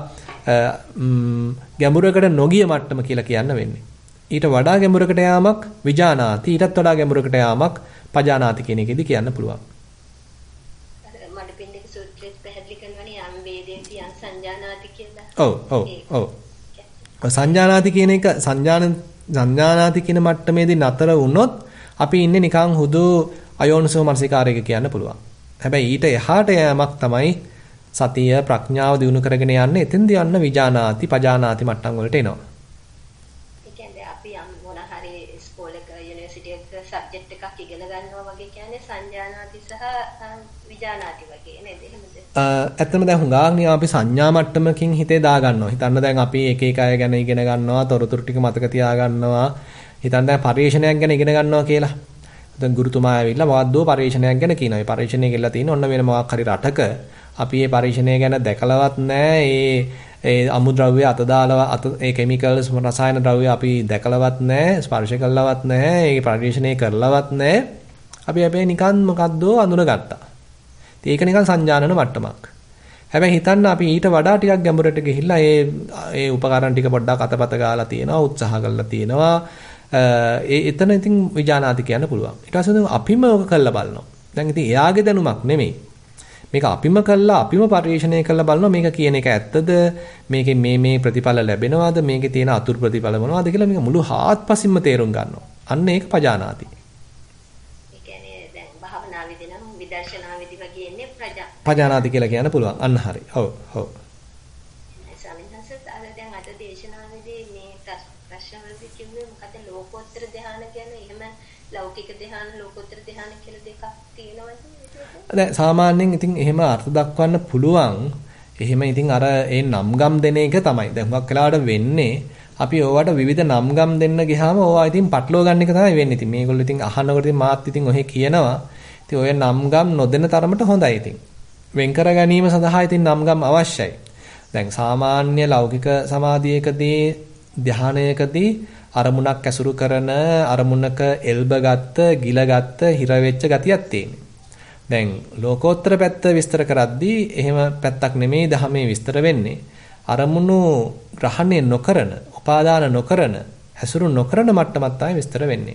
ගැඹුරකට නොගිය මට්ටම කියලා කියන්න වෙන්නේ. ඊට වඩා ගැඹුරකට යාමක් විජානාති, ඊටත් වඩා ගැඹුරකට යාමක් පජානාති කියන එකෙදි කියන්න පුළුවන්. මඩපිණ්ඩික සූත්‍රයේ පැහැදිලි කරනවානේ යම් වේදේති යම් සංජානාති කියලා. ඔව්. සංජානාති කියන එක සංජානාති කියන මට්ටමේදී නතර වුණොත් අපි ඉන්නේ නිකන් හුදු අයෝනිසෝ මනසිකාරයක කියන්න පුළුවන්. හැබැයි ඊට එහාට යෑමක් තමයි සතිය ප්‍රඥාව දිනු කරගෙන යන්නේ. එතෙන්දී යන්න විජානාති පජානාති මට්ටම් වලට එනවා. ඒ කියන්නේ අපි යම් මොන හරි ඉස්කෝලේක යුනිවර්සිටි එකක සබ්ජෙක්ට් එකක් ඉගෙන ගන්නවා වගේ කියන්නේ සංජානාති සහ විජානාති වගේ නේද? එහෙමද? ඇත්තම දැන් හුඟාක්නේ අපි සංඥා මට්ටමකින් හිතේ දා ගන්නවා. හිතන්න දැන් අපි එක එක අය ගැන ඉගෙන ගන්නවා, තොරතුරු ටික මතක තියා ගන්නවා. හිතන්න දැන් පරිශ්‍රණයක් ගැන ඉගෙන ගන්නවා කියලා. දැන් ගුරුතුමා ඇවිල්ලා මොකද්දෝ පරිශ්‍රණයක් ගැන කියනවා. මේ පරිශ්‍රණය කියලා තියෙන ඔන්න වෙන මොකක් හරි රටක අපි මේ පරිශ්‍රණය ගැන දැකලවත් නැහැ. ඒ අමුද්‍රව්‍ය අත දාලා ඒ කිමිකල්ස් රසායන ද්‍රව්‍ය අපි දැකලවත් නැහැ, ස්පර්ශ කළලවත් නැහැ, ඒ පරිශ්‍රණය කරලවත් නැහැ. අපි හැබැයි නිකන් මොකද්දෝ අඳුනගත්තා. ඒක නිකන් සංජානන මට්ටමක්. හැබැයි හිතන්න අපි ඊට වඩා ටිකක් ගැඹුරට ගිහිල්ලා ඒ උපකරණ ටික පොඩ්ඩක් අතපත ගාලා තියෙනවා, උත්සාහ කරලා තියෙනවා. එතන ඉතින් විජානාති කියන්න පුළුවන්. ඊට පස්සේ අපිම ඔක කරලා බලනවා. දැන් ඉතින් එයාගේ දැනුමක් නෙමෙයි. මේක අපිම කළා අපිම පරිශ්‍රණය කරලා බලනවා මේක කියන එක ඇත්තද? මේකෙන් මේ ප්‍රතිඵල ලැබෙනවද? මේකේ තියෙන අතුරු ප්‍රතිඵල මොනවද කියලා මේක මුළු හාත්පසින්ම තේරුම් ගන්නවා. අන්න ඒක පජානාති. ඒ කියන්නේ දැන් භාවනාවේදී නම් විදර්ශනාවේදී වගේ ඉන්නේ පජානාති කියලා කියන්න පුළුවන්. අන්න හරි. ඔව්. සමින්හසත් දැන් අද දේශනාවේදී මේ ප්‍රශ්නවලදී කිව්වේ මොකද ලෝකෝත්තර ධ්‍යාන කියන්නේ එහෙම ලෞකික ධ්‍යාන ලෝකෝත්තර ධ්‍යාන කියලා දෙකක් තියෙනවද? දැන් සාමාන්‍යයෙන් ඉතින් එහෙම අර්ථ දක්වන්න පුළුවන්. එහෙම ඉතින් අර ඒ නම්ගම් දෙන එක තමයි. දැන් හුඟක් වෙලාවට වෙන්නේ අපි ඕවට විවිධ නම්ගම් දෙන්න ගියාම ඕවා ඉතින් පටලවා ගන්න එක තමයි වෙන්නේ. ඉතින් මේගොල්ලෝ ඉතින් අහනකොට ඉතින් මාත් ඉතින් ඔහෙ කියනවා. ඉතින් ඔය නම්ගම් නොදෙන තරමට හොඳයි ඉතින්. වෙන් කර ගැනීම සඳහා ඉතින් නම්ගම් අවශ්‍යයි. දැන් සාමාන්‍ය ලෞකික සමාධියකදී ධානයකදී අරමුණක් ඇසුරු කරන අරමුණක එල්බගත්ත, ගිලගත්ත, හිර වෙච්ච ගතියක් තියෙනවා. දැන් ලෝකෝත්තර පැත්ත විස්තර කරද්දී එහෙම පැත්තක් නෙමෙයි ධහමේ විස්තර වෙන්නේ. අරමුණු ග්‍රහණය නොකරන, උපාදාන නොකරන, ඇසුරු නොකරන මට්ටමක් තමයි විස්තර වෙන්නේ.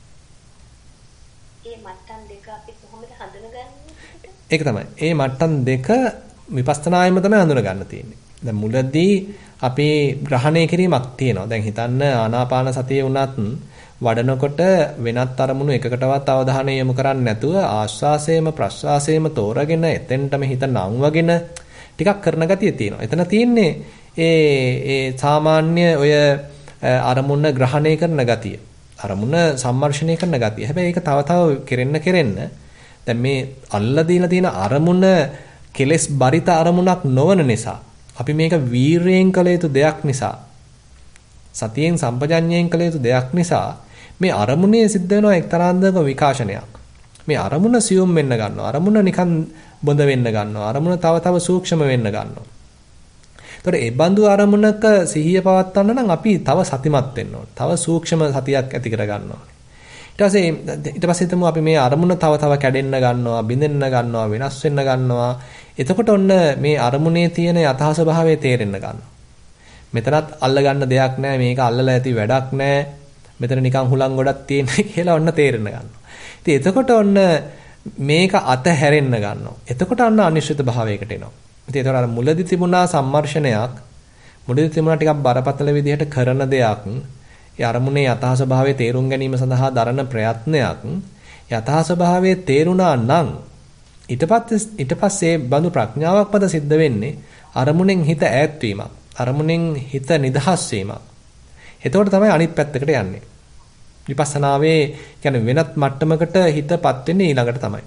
මේ මට්ටම් දෙක අපි කොහොමද හඳුනගන්නේ? ඒක තමයි. මේ මට්ටම් දෙක විපස්සනායෙම තමයි හඳුන ගන්න තියෙන්නේ. දැන් මුලදී අපි ග්‍රහණය කිරීමක් තියෙනවා. දැන් හිතන්න ආනාපාන සතිය වුණත් වඩනකොට වෙනත් අරමුණු එකකටවත් අවධානය යොමු කරන්නේ නැතුව ආශ්වාසයේම ප්‍රශ්වාසයේම තෝරගෙන එතෙන්ටම හිත නංවගෙන ටිකක් කරන ගතිය තියෙනවා. එතන තියෙන්නේ ඒ සාමාන්‍ය ඔය අරමුණ ග්‍රහණය කරන ගතිය. අරමුණ සම්මර්ෂණය කරන ගතිය. හැබැයි ඒක තව කෙරෙන්න දැන් මේ අල්ලා දීලා තියෙන අරමුණ කෙලස් බරිත අරමුණක් නොවන නිසා අපි මේක වීරයෙන් කළ යුතු දෙයක් නිසා සතියෙන් සම්පජඤ්ඤයෙන් කළ යුතු දෙයක් නිසා මේ අරමුණේ සිද්ධ වෙනවා එක්තරාන්දක විකාශනයක්. මේ අරමුණ සියුම් වෙන්න ගන්නවා. අරමුණ නිකන් බොඳ වෙන්න ගන්නවා. අරමුණ තව සූක්ෂම වෙන්න ගන්නවා. ඒතකොට ඒ බඳු අරමුණක සිහිය පවත්වන්න නම් අපි තව සතිමත් වෙන්න ඕනේ. තව සූක්ෂම සතියක් ඇති කර ගන්න ඕනේ. ඊට පස්සේ හිතමු අපි මේ අරමුණ තව කැඩෙන්න ගන්නවා, බිඳෙන්න ගන්නවා, වෙනස් වෙන්න ගන්නවා. එතකොට ඔන්න මේ අරමුණේ තියෙන යථා ස්වභාවය තේරෙන්න ගන්නවා. මෙතනත් අල්ල ගන්න දෙයක් නැහැ, මේක අල්ලලා ඇති වැඩක් නැහැ. මෙතන නිකන් හුලං ගොඩක් තියෙන්නේ කියලා ඔන්න තේරෙන්න ගන්නවා. ඉතින් එතකොට ඔන්න මේක අතහැරෙන්න ගන්නවා. එතකොට අන්න අනිශ්චිත භාවයකට එනවා. ඉතින් ඒතර අර මුලදි තිබුණා සම්මර්ෂණයක්, මුලදි තිබුණා ටිකක් බරපතල විදිහට කරන දෙයක්, ඒ අරමුණේ යථා ස්වභාවය තේරුම් ගැනීම සඳහා දරන ප්‍රයත්නයක් යථා ස්වභාවයේ තේරුණා නම් ඊට පස්සේ බඳු ප්‍රඥාවක් මත සිද්ධ වෙන්නේ අරමුණෙන් හිත ඈත් වීමක්. අරමුණෙන් හිත නිදහස් වීමක්. එතකොට තමයි අනිත් පැත්තකට යන්නේ. විපස්සනාවේ කියන්නේ වෙනත් මට්ටමකට හිතපත් වෙන්නේ ඊළඟට තමයි.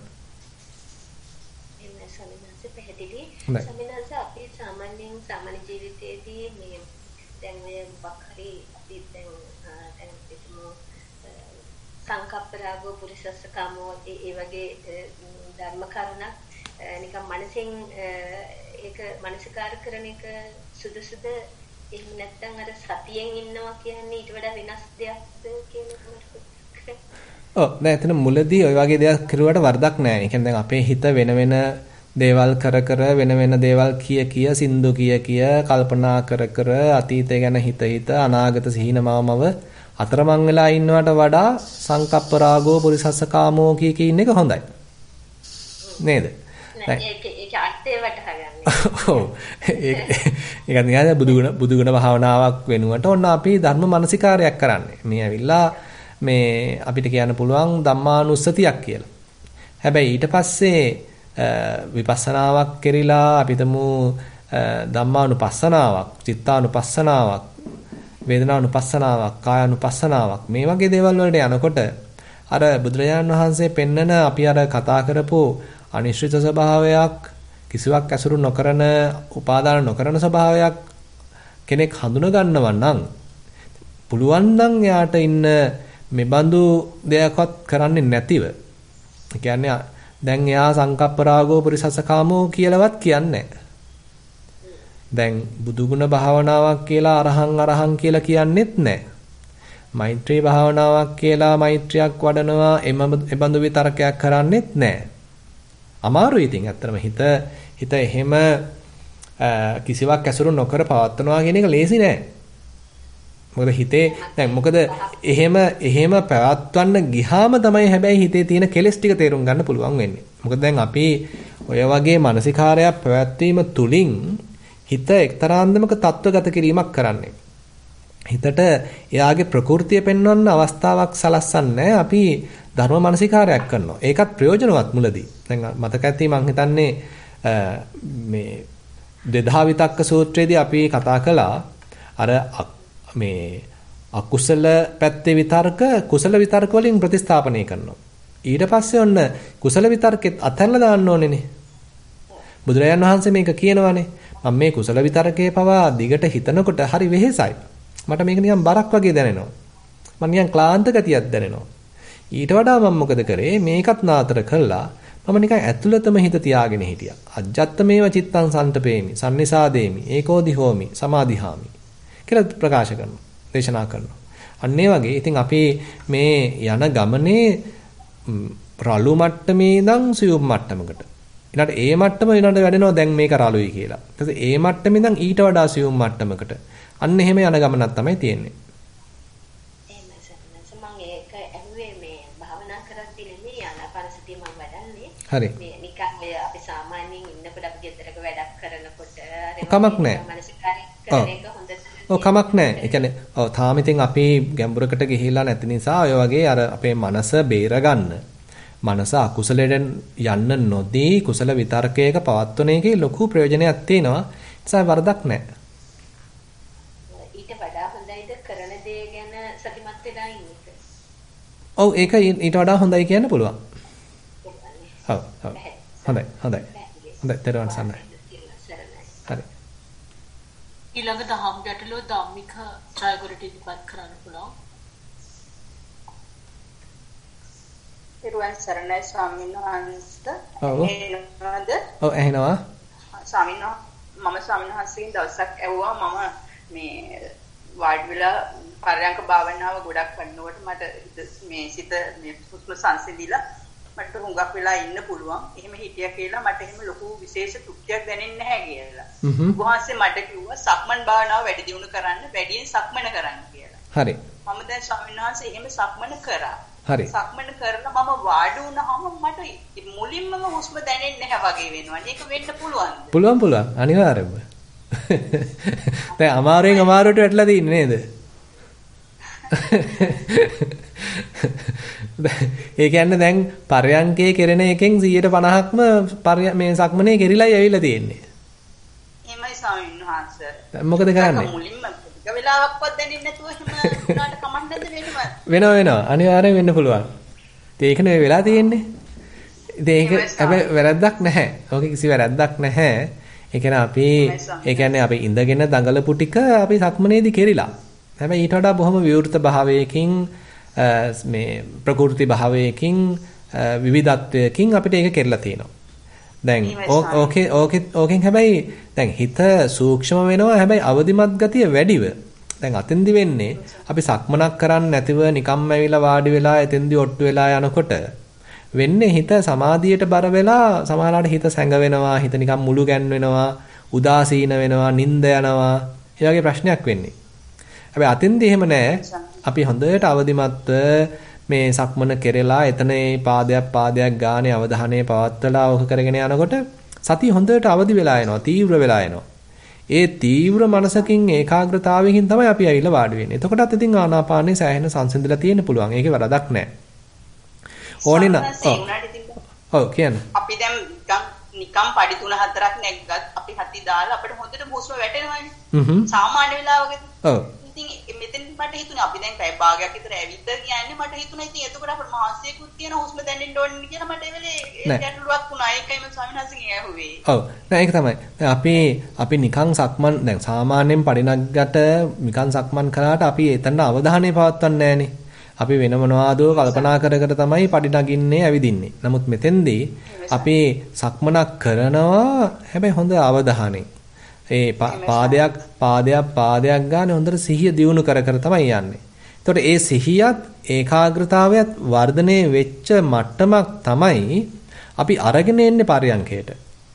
එන්න සමිනාස පැහැදිලි. හොඳයි. සමිනාස අපි සාමාන්‍ය ජීවිතයේදී මේ දැන් මේ වක්හරි අපි දැන් පිටුමු සංකප්පරාගෝ පුරිසස්සකාමෝ ඒ වගේ ධර්ම කරුණක් නිකන් මනසෙන් ඒක මනසිකාර කරන එක සුදුසුද? එහෙම නැත්නම් අර සතියෙන් ඉන්නවා කියන්නේ ඊට වඩා වෙනස් දෙයක්ද කියලා ඔව් නෑ එතන මුලදී ওই වගේ දේවල් කරුවට වරදක් නෑ. ඒ කියන්නේ දැන් අපේ හිත වෙන වෙන දේවල් කර වෙන වෙන දේවල් කිය සින්දු කිය කල්පනා කර අතීතය ගැන හිත අනාගත සිහිනමවමව අතරමං වෙලා ඉන්නවට වඩා සංකප්ප රාගෝ පුරිසස්ස කාමෝ කී ඉන්න එක හොඳයි. නේද? ඒක අර්ථය වටහා ඔව් ඒක නිකන් බුදුගුණ භාවනාවක් වෙනුවට ඔන්න අපි ධර්ම මානසිකාරයක් කරන්නේ. මේ ඇවිල්ලා මේ අපිට කියන්න පුළුවන් ධම්මානුස්සතියක් කියලා. හැබැයි ඊට පස්සේ විපස්සනාවක් කෙරිලා අපිටමු ධම්මානුපස්සනාවක්, චිත්තානුපස්සනාවක්, වේදනානුපස්සනාවක්, කායානුපස්සනාවක් මේ වගේ දේවල් වලට යනකොට අර බුදුරජාණන් වහන්සේ පෙන්නන අපි අර කතා කරපු අනිශ්චිත ස්වභාවයක් කිසිවක් ඇසුරු නොකරන උපාදාන නොකරන ස්වභාවයක් කෙනෙක් හඳුන ගන්නවා නම් පුළුවන් නම් යාට ඉන්න මෙබඳු දෙයක්වත් කරන්නේ නැතිව ඒ කියන්නේ දැන් එයා සංකප්ප රාගෝ පුරිසස්ස කාමෝ කියලාවත් කියන්නේ දැන් බුදුගුණ භාවනාවක් කියලා අරහං කියලා කියන්නෙත් නැහැ. මෛත්‍රී භාවනාවක් කියලා මෛත්‍රියක් වඩනවා එබඳු විතරකයක් කරන්නෙත් නැහැ. අමාරුයි ඉතින් ඇත්තටම හිත එහෙම කිසිවක් ඇසුරු නොකර පවත්වනවා කියන එක ලේසි නෑ. මොකද හිතේ දැන් මොකද එහෙම පවත්වන්න ගියාම තමයි හැබැයි හිතේ තියෙන කෙලෙස් ටික තේරුම් ගන්න පුළුවන් වෙන්නේ. මොකද දැන් අපි ඔය වගේ මානසිකාරයක් පැවැත්වීම තුලින් හිත එක්තරාන්දමක තත්වගත කිරීමක් කරන්නේ. හිතට එයාගේ ප්‍රകൃතිය පෙන්වන්න අවස්ථාවක් සලස්සන්නේ අපි ධර්ම මානසිකාරයක් කරනවා. ඒකත් ප්‍රයෝජනවත් මුලදී. දැන් මතක ඇති මම හිතන්නේ මේ දෙදා විතක්ක සූත්‍රයේදී අපි කතා කළා අර මේ අකුසල පැත්තේ විතර්ක කුසල විතර්ක වලින් ප්‍රතිස්ථාපනය කරනවා. ඊට පස්සේ ඔන්න කුසල විතර්කෙත් අතහැරලා දාන්න ඕනේනේ. බුදුරජාණන් වහන්සේ මේක කියනවානේ. මම මේ කුසල විතර්කයේ පවා දිගට හිතනකොට හරි වෙහෙසයි. මට මේක නිකන් බරක් වගේ දැනෙනවා. මම නිකන් ක්ලාන්ත ගතියක් දැනෙනවා. ඊට වඩා මම මොකද කරේ මේකත් නාතර කළා මම නිකන් ඇතුළතම හිත තියාගෙන හිටියා. අජ්ජත්තමේව චිත්තං සන්තපේමි සම්නිසාදේමි ඒකෝදි හෝමි සමාධිහාමි කියලා ප්‍රකාශ කරනවා. දේශනා කරනවා. අන්න ඒ වගේ ඉතින් අපි මේ යන ගමනේ රළු මට්ටමේ ඉඳන් සියුම් මට්ටමකට. ඊළඟට ඒ මට්ටම ඊළඟට වැඩෙනවා දැන් මේක රළුයි කියලා. ඊට පස්සේ ඒ මට්ටමේ ඉඳන් ඊට වඩා සියුම් මට්ටමකට. අන්න එහෙම යන ගමනක් තමයි තියෙන්නේ. හරි. මේ නිකන් ඔය අපි සාමාන්‍යයෙන් ඉන්නකොට අපි ගෙදරක වැඩක් කරනකොට කමක් නැහැ. ඔව් කමක් නැහැ. ඒ කියන්නේ ඔව් තාම ඉතින් අපි ගැඹුරකට ගිහිල්ලා නැති නිසා ඔය වගේ අර අපේ මනස බේරගන්න. මනස අකුසලෙන් යන්න නොදී කුසල විතර්කයක පවත්වන එකේ ලොකු ප්‍රයෝජනයක් තියෙනවා. ඒ නිසා වරදක් නැහැ. ඊට වඩා හොඳයිද කරන දේ ගැන සතිමත් වෙලා ඉන්න එක? ඔව් ඒක ඊට වඩා හොඳයි කියන්න පුළුවන්. ඔව් හොඳයි. දරුවන් සන්නයි. හරි. ඊළඟ දහම් ගැටලුව ධම්මික ජයගුරුට ඉදිරිපත් කරන්න පුළුවන්. දරුවන් සරණයි ස්වාමීන් වහන්සේ. එනවාද? ඔව් ඇහෙනවා. මම ස්වාමීන් වහන්සේගෙන් දවසක් ඇහුවා මම මේ වාඩි වෙලා පරයන්ක භාවනාව ගොඩක් කරනකොට මට මේ සිත මේ හුස්ම සංසිඳිලා මට හුඟක් වෙලා ඉන්න පුළුවන්. එහෙම හිටියා කියලා මට එහෙම ලොකු විශේෂ තෘප්තියක් දැනෙන්නේ නැහැ කියලා. උන්වහන්සේ මට කිව්වා සක්මන් භාවනාව වැඩි දියුණු කරන්න, වැඩියෙන් සක්මන කරන්න කියලා. හරි. මම දැන් ස්වාමීන් වහන්සේ එහෙම සක්මන කරා. හරි. සක්මන කරලා මම වාඩි වුණාම මට මුලින්ම හුස්ම දැනෙන්නේ නැහැ වගේ වෙනවා. ඒක වෙන්න පුළුවන්ද? පුළුවන්. අනිවාර්යයෙන්ම. දැන් අමාරුවට වැටලා තින්නේ නේද? ඒ කියන්නේ දැන් පරයන්කේ කෙරෙන එකෙන් 150ක්ම මේ සක්මනේ කෙරිලායි ඇවිල්ලා තියෙන්නේ. එහෙමයි ස්වාමීන් වහන්සේ. දැන් මොකද කරන්නේ? මුලින්ම ටික වෙලාවක්වත් දැනෙන්නේ නැතුව එහෙම උනාට කමක් නැද්ද වෙනවා. අනිවාර්යෙන් වෙන්න පුළුවන්. ඒකනේ වෙලා තියෙන්නේ. ඉතින් ඒක හැබැයි වැරද්දක් නැහැ. ඕකේ කිසි වැරද්දක් නැහැ. ඒ කියන්නේ අපි ඉඳගෙන දඟලපු ටික අපි සක්මනේදී කෙරිලා. හැබැයි ඊට වඩා බොහොම විවෘත භාවයකින් මේ ප්‍රකෘති භාවයකින් විවිධත්වයකින් අපිට ඒක කෙරලා තියෙනවා. දැන් ඕකෙන් හැබැයි දැන් හිත සූක්ෂම වෙනවා. හැබැයි අවදිමත් ගතිය වැඩිව. දැන් අතෙන්දි වෙන්නේ අපි සක්මනක් කරන්නේ නැතිව නිකම්ම ඇවිල්ලා වාඩි වෙලා එතෙන්දි ඔට්ටු වෙලා යනකොට වෙන්නේ හිත සමාධියට බර වෙලා සමහරවිට හිත සැඟ වෙනවා, හිත නිකන් මුළු ගැන් වෙනවා, උදාසීන වෙනවා, නිින්ද යනවා. ඒ වගේ ප්‍රශ්නයක් වෙන්නේ. හැබැයි අතෙන්දී එහෙම නැහැ. අපි හොඳට අවදිමත්ව මේ සක්මන කෙරෙලා එතනේ පාදයක් ගානේ අවධානය පවත්වලා ඕක කරගෙන යනකොට සතිය හොඳට අවදි වෙලා එනවා, තීව්‍ර වෙලා එනවා. ඒ තීව්‍ර මනසකින් ඒකාග්‍රතාවයකින් තමයි අපි ඇවිල්ලා වාඩි වෙන්නේ. එතකොටත් ඉතින් ආනාපානේ සෑහෙන සංසිඳලා තියෙන්න පුළුවන්. ඒකේ වරදක් නැහැ. ඕනේ නම් ඔව් කියන්න. අපි දැන් නිකම් පඩි 3-4ක් නැග්ගත් අපි හති දාලා අපිට හොඳට හුස්ම වැටෙනවානේ. සාමාන්‍ය වෙලාවකදී. ඔව්. ඉතින් මෙතෙන් මට හිතුණා අපි දැන් පැය භාගයක් විතර ඇවිත් කියන්නේ මට හිතුණා ඉතින් එතකොට අපේ මාසයකුත් තියෙන හුස්ම දැනෙන්න ඕනේ කියලා මට ඒ වෙලේ ගැටලුවක් වුණා. ඒකයි මම ස්වාමීන් වහන්සේගෙන් ඇහුවේ. ඔව්. නෑ ඒක තමයි. දැන් අපි නිකන් සක්මන් දැන් සාමාන්‍යයෙන් පඩි නග්ගට නිකන් සක්මන් කරාට අපි එතන අවධානය පවත්වන්නේ නෑනේ. අපි වෙන මොනවාදෝ කල්පනා කර කර තමයි පඩි නගින්නේ ඇවිදින්නේ. නමුත් මෙතෙන්දී අපි සක්මනක් කරනවා හැබැයි හොඳ අවධානයෙන්. ඒ පාදයක් ගානේ හොඳට සිහිය දියුණු කර කර තමයි යන්නේ. එතකොට ඒ සිහියත් ඒකාග්‍රතාවයත් වර්ධනය වෙච්ච මට්ටමක් තමයි අපි අරගෙන එන්නේ පරයන්කයට.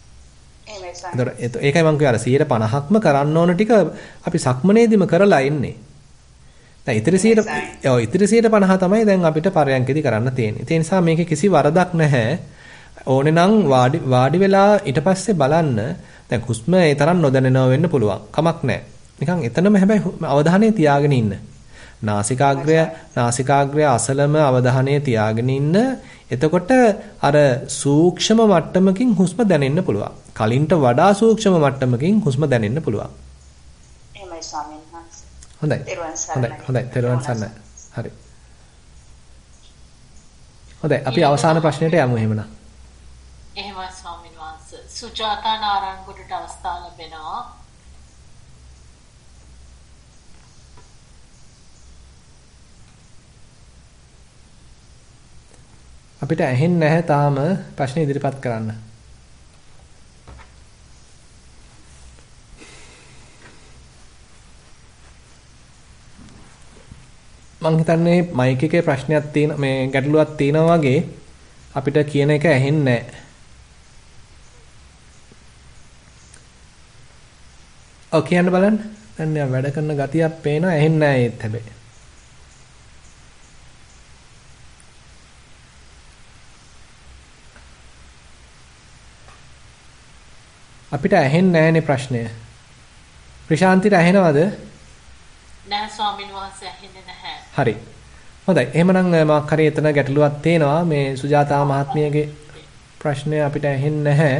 ඒකයි මම කියවල 150ක්ම කරන්න ඕන ටික අපි සක්මනේදීම කරලා ඉන්නේ. දැන් ඉතිරි 50 තමයි දැන් අපිට පරයන්කෙදි කරන්න තියෙන්නේ. ඒ නිසා මේකේ කිසි වරදක් නැහැ. ඕනේ නම් වාඩි වෙලා ඊට පස්සේ බලන්න දැන් හුස්ම ඒ තරම් නොදැනෙනව වෙන්න පුළුවන්. කමක් නැහැ. නිකන් එතනම හැබැයි අවධානය තියාගෙන ඉන්න. නාසිකාග්‍රය අසලම අවධානය තියාගෙන ඉන්න. එතකොට අර සූක්ෂම මට්ටමකින් හුස්ම දැනෙන්න පුළුවන්. කලින්ට වඩා සූක්ෂම මට්ටමකින් හුස්ම දැනෙන්න පුළුවන්. එහෙමයි ස්වාමීන් වහන්සේ. හොඳයි. තෙරුවන් සරණයි. හරි. හොඳයි. අපි අවසාන ප්‍රශ්නෙට යමු එහෙමනම්. එහෙමයි ස්වාමීන් වහන්සේ. සුජාතා නාරංගොඩට අවස්ථාව ලැබෙනවා. අපිට ඇහෙන්නේ නැහැ තාම ප්‍රශ්න ඉදිරිපත් කරන්න. මං හිතන්නේ මයික් එකේ ප්‍රශ්නයක් තියෙන මේ ගැටලුවක් තියෙනවා වගේ අපිට කියන එක ඇහෙන්නේ නැහැ. ඔව් කියන්න බලන්න. දැන් වැඩ කරන ගතියක් පේනවා ඇහෙන්නේ නැහැ ඒත් හැබැයි. අපිට ඇහෙන්නේ නැහැනේ ප්‍රශ්නය. ප්‍රශාන්තිට ඇහෙනවද? නැහැ ස්වාමීන් වහන්සේ ඇහෙන්නේ නැහැ. හරි. හොඳයි. එහෙමනම් මාක් හරි එතන ගැටලුවක් තියෙනවා. මේ සුජාතා මහත්මියගේ ප්‍රශ්නය අපිට ඇහෙන්නේ නැහැ.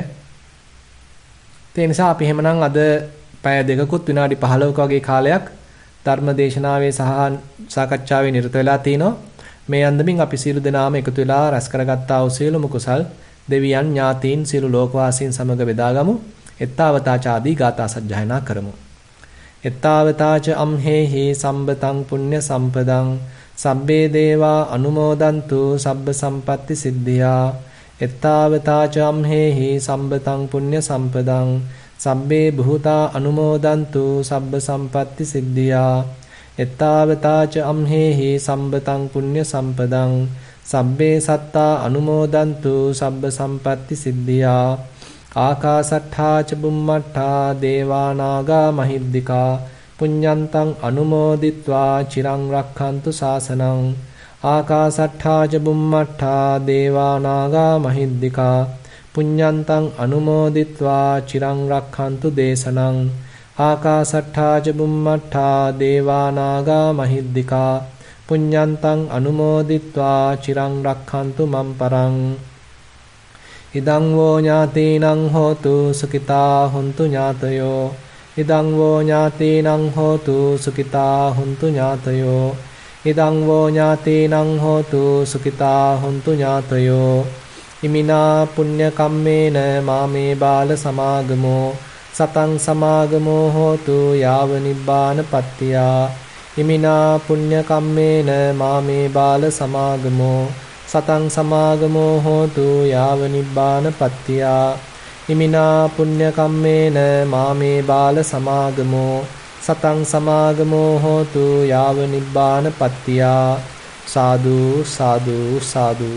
ඒ නිසා අපි එහෙමනම් අද පැය දෙකකුත් විනාඩි 15ක වගේ කාලයක් ධර්ම දේශනාවේ සහ සාකච්ඡාවේ නිරත වෙලා තිනවා. මේ අන්දමින් අපි සියලු දෙනාම එකතු වෙලා රැස් කරගත්තා වූ සියලුම කුසල් දෙවියන් ඥාතීන් සියලු ලෝකවාසීන් සමග බෙදාගමු. එත්තාවතාච ආදී ගාථා සජ්ජායනා කරමු. එත්තාවතාච අම්හෙහි සම්බතං පුඤ්ඤ සම්පදං සබ්බේ දේවා අනුමෝදන්තු සබ්බ සම්පatti සිද්ධියා. එත්තාවතාච අම්හෙහි සම්බතං පුඤ්ඤ සම්පදං සබ්බේ භූතා අනුමෝදන්තු සබ්බ සම්පatti සිද්ධියා. එත්තාවතාච අම්හෙහි සම්බතං පුඤ්ඤ සම්පදං සබ්බේ සත්තා අනුමෝදන්තු සබ්බ සම්පatti සිද්ධියා. ආකාසට්ඨා ච බුම්මට්ඨා දේවා නාග මහිද්దికා පුඤ්ඤන්තං අනුමෝදිත්වා චිරං රක්ඛන්තු ශාසනං. ආකාසට්ඨා ච බුම්මට්ඨා දේවා නාග මහිද්దికා පුඤ්ඤන්තං අනුමෝදිත්වා චිරං රක්ඛන්තු දේශනං. ආකාසට්ඨා ච බුම්මට්ඨා දේවා නාග මහිද්దికා පුඤ්ඤන්තං අනුමෝදිත්වා චිරං රක්ඛන්තු මම් පරං ඉදං වෝ ඥාතීනං හෝතු සුඛිතා හුන්තු ඥාතයෝ ඉදං වෝ ඥාතීනං හෝතු සුඛිතා හුන්තු ඥාතයෝ ඉදං වෝ ඥාතීනං හෝතු සුඛිතා හුන්තු ඥාතයෝ ඉමිනා පුඤ්ඤ කම්මේන මාමේ බාල සමාගමෝ සතං සමාගමෝ හෝතු යාව නිබ්බානපත්තියා ඉමිනා පුඤ්ඤ කම්මේන මාමේ බාල සමාගමෝ සතං සමාගමෝ හෝතු යාව නිබ්බානපත්තියා ඉමිනා පුඤ්ඤ කම්මේන මාමේ බාල සමාගමෝ සතං සමාගමෝ හෝතු යාව නිබ්බානපත්තියා සාදු සාදු සාදු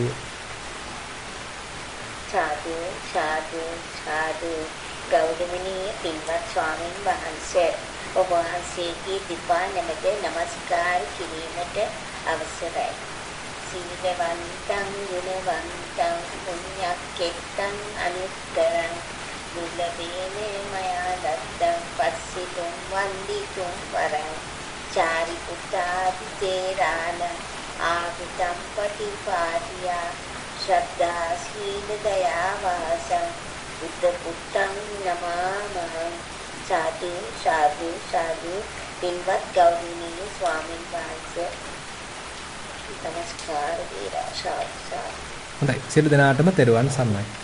සාදු සාදු සාදු ගෞරවනීය පින්වත් ස්වාමීන් වහන්සේ ඔබ වහන්සේගේ දීපා නැමෙත නමස්කාර කිරීමට අවසරයි. සීලවන්තං ගුණවන්තං පුඤ්ඤක්කෙත්තං අනුත්තරං දුර්ලභේන මයා දත්තං පස්සිතුම් වන්දිතුම් වරං චාරිපුත්තාදි තේරාන ආපිතම් පටිපාටියා ශ්‍රද්ධා සීල දයා වාසං බුද්ධ පුත්තං නමාමහං සාදු සාදු සාදු පින්වත් ගෞරවනීය ස්වාමීන් වහන්සේ නමස්කාර වේරා සාදු. හොඳයි සියලු දෙනාටම තෙරුවන් සරණයි.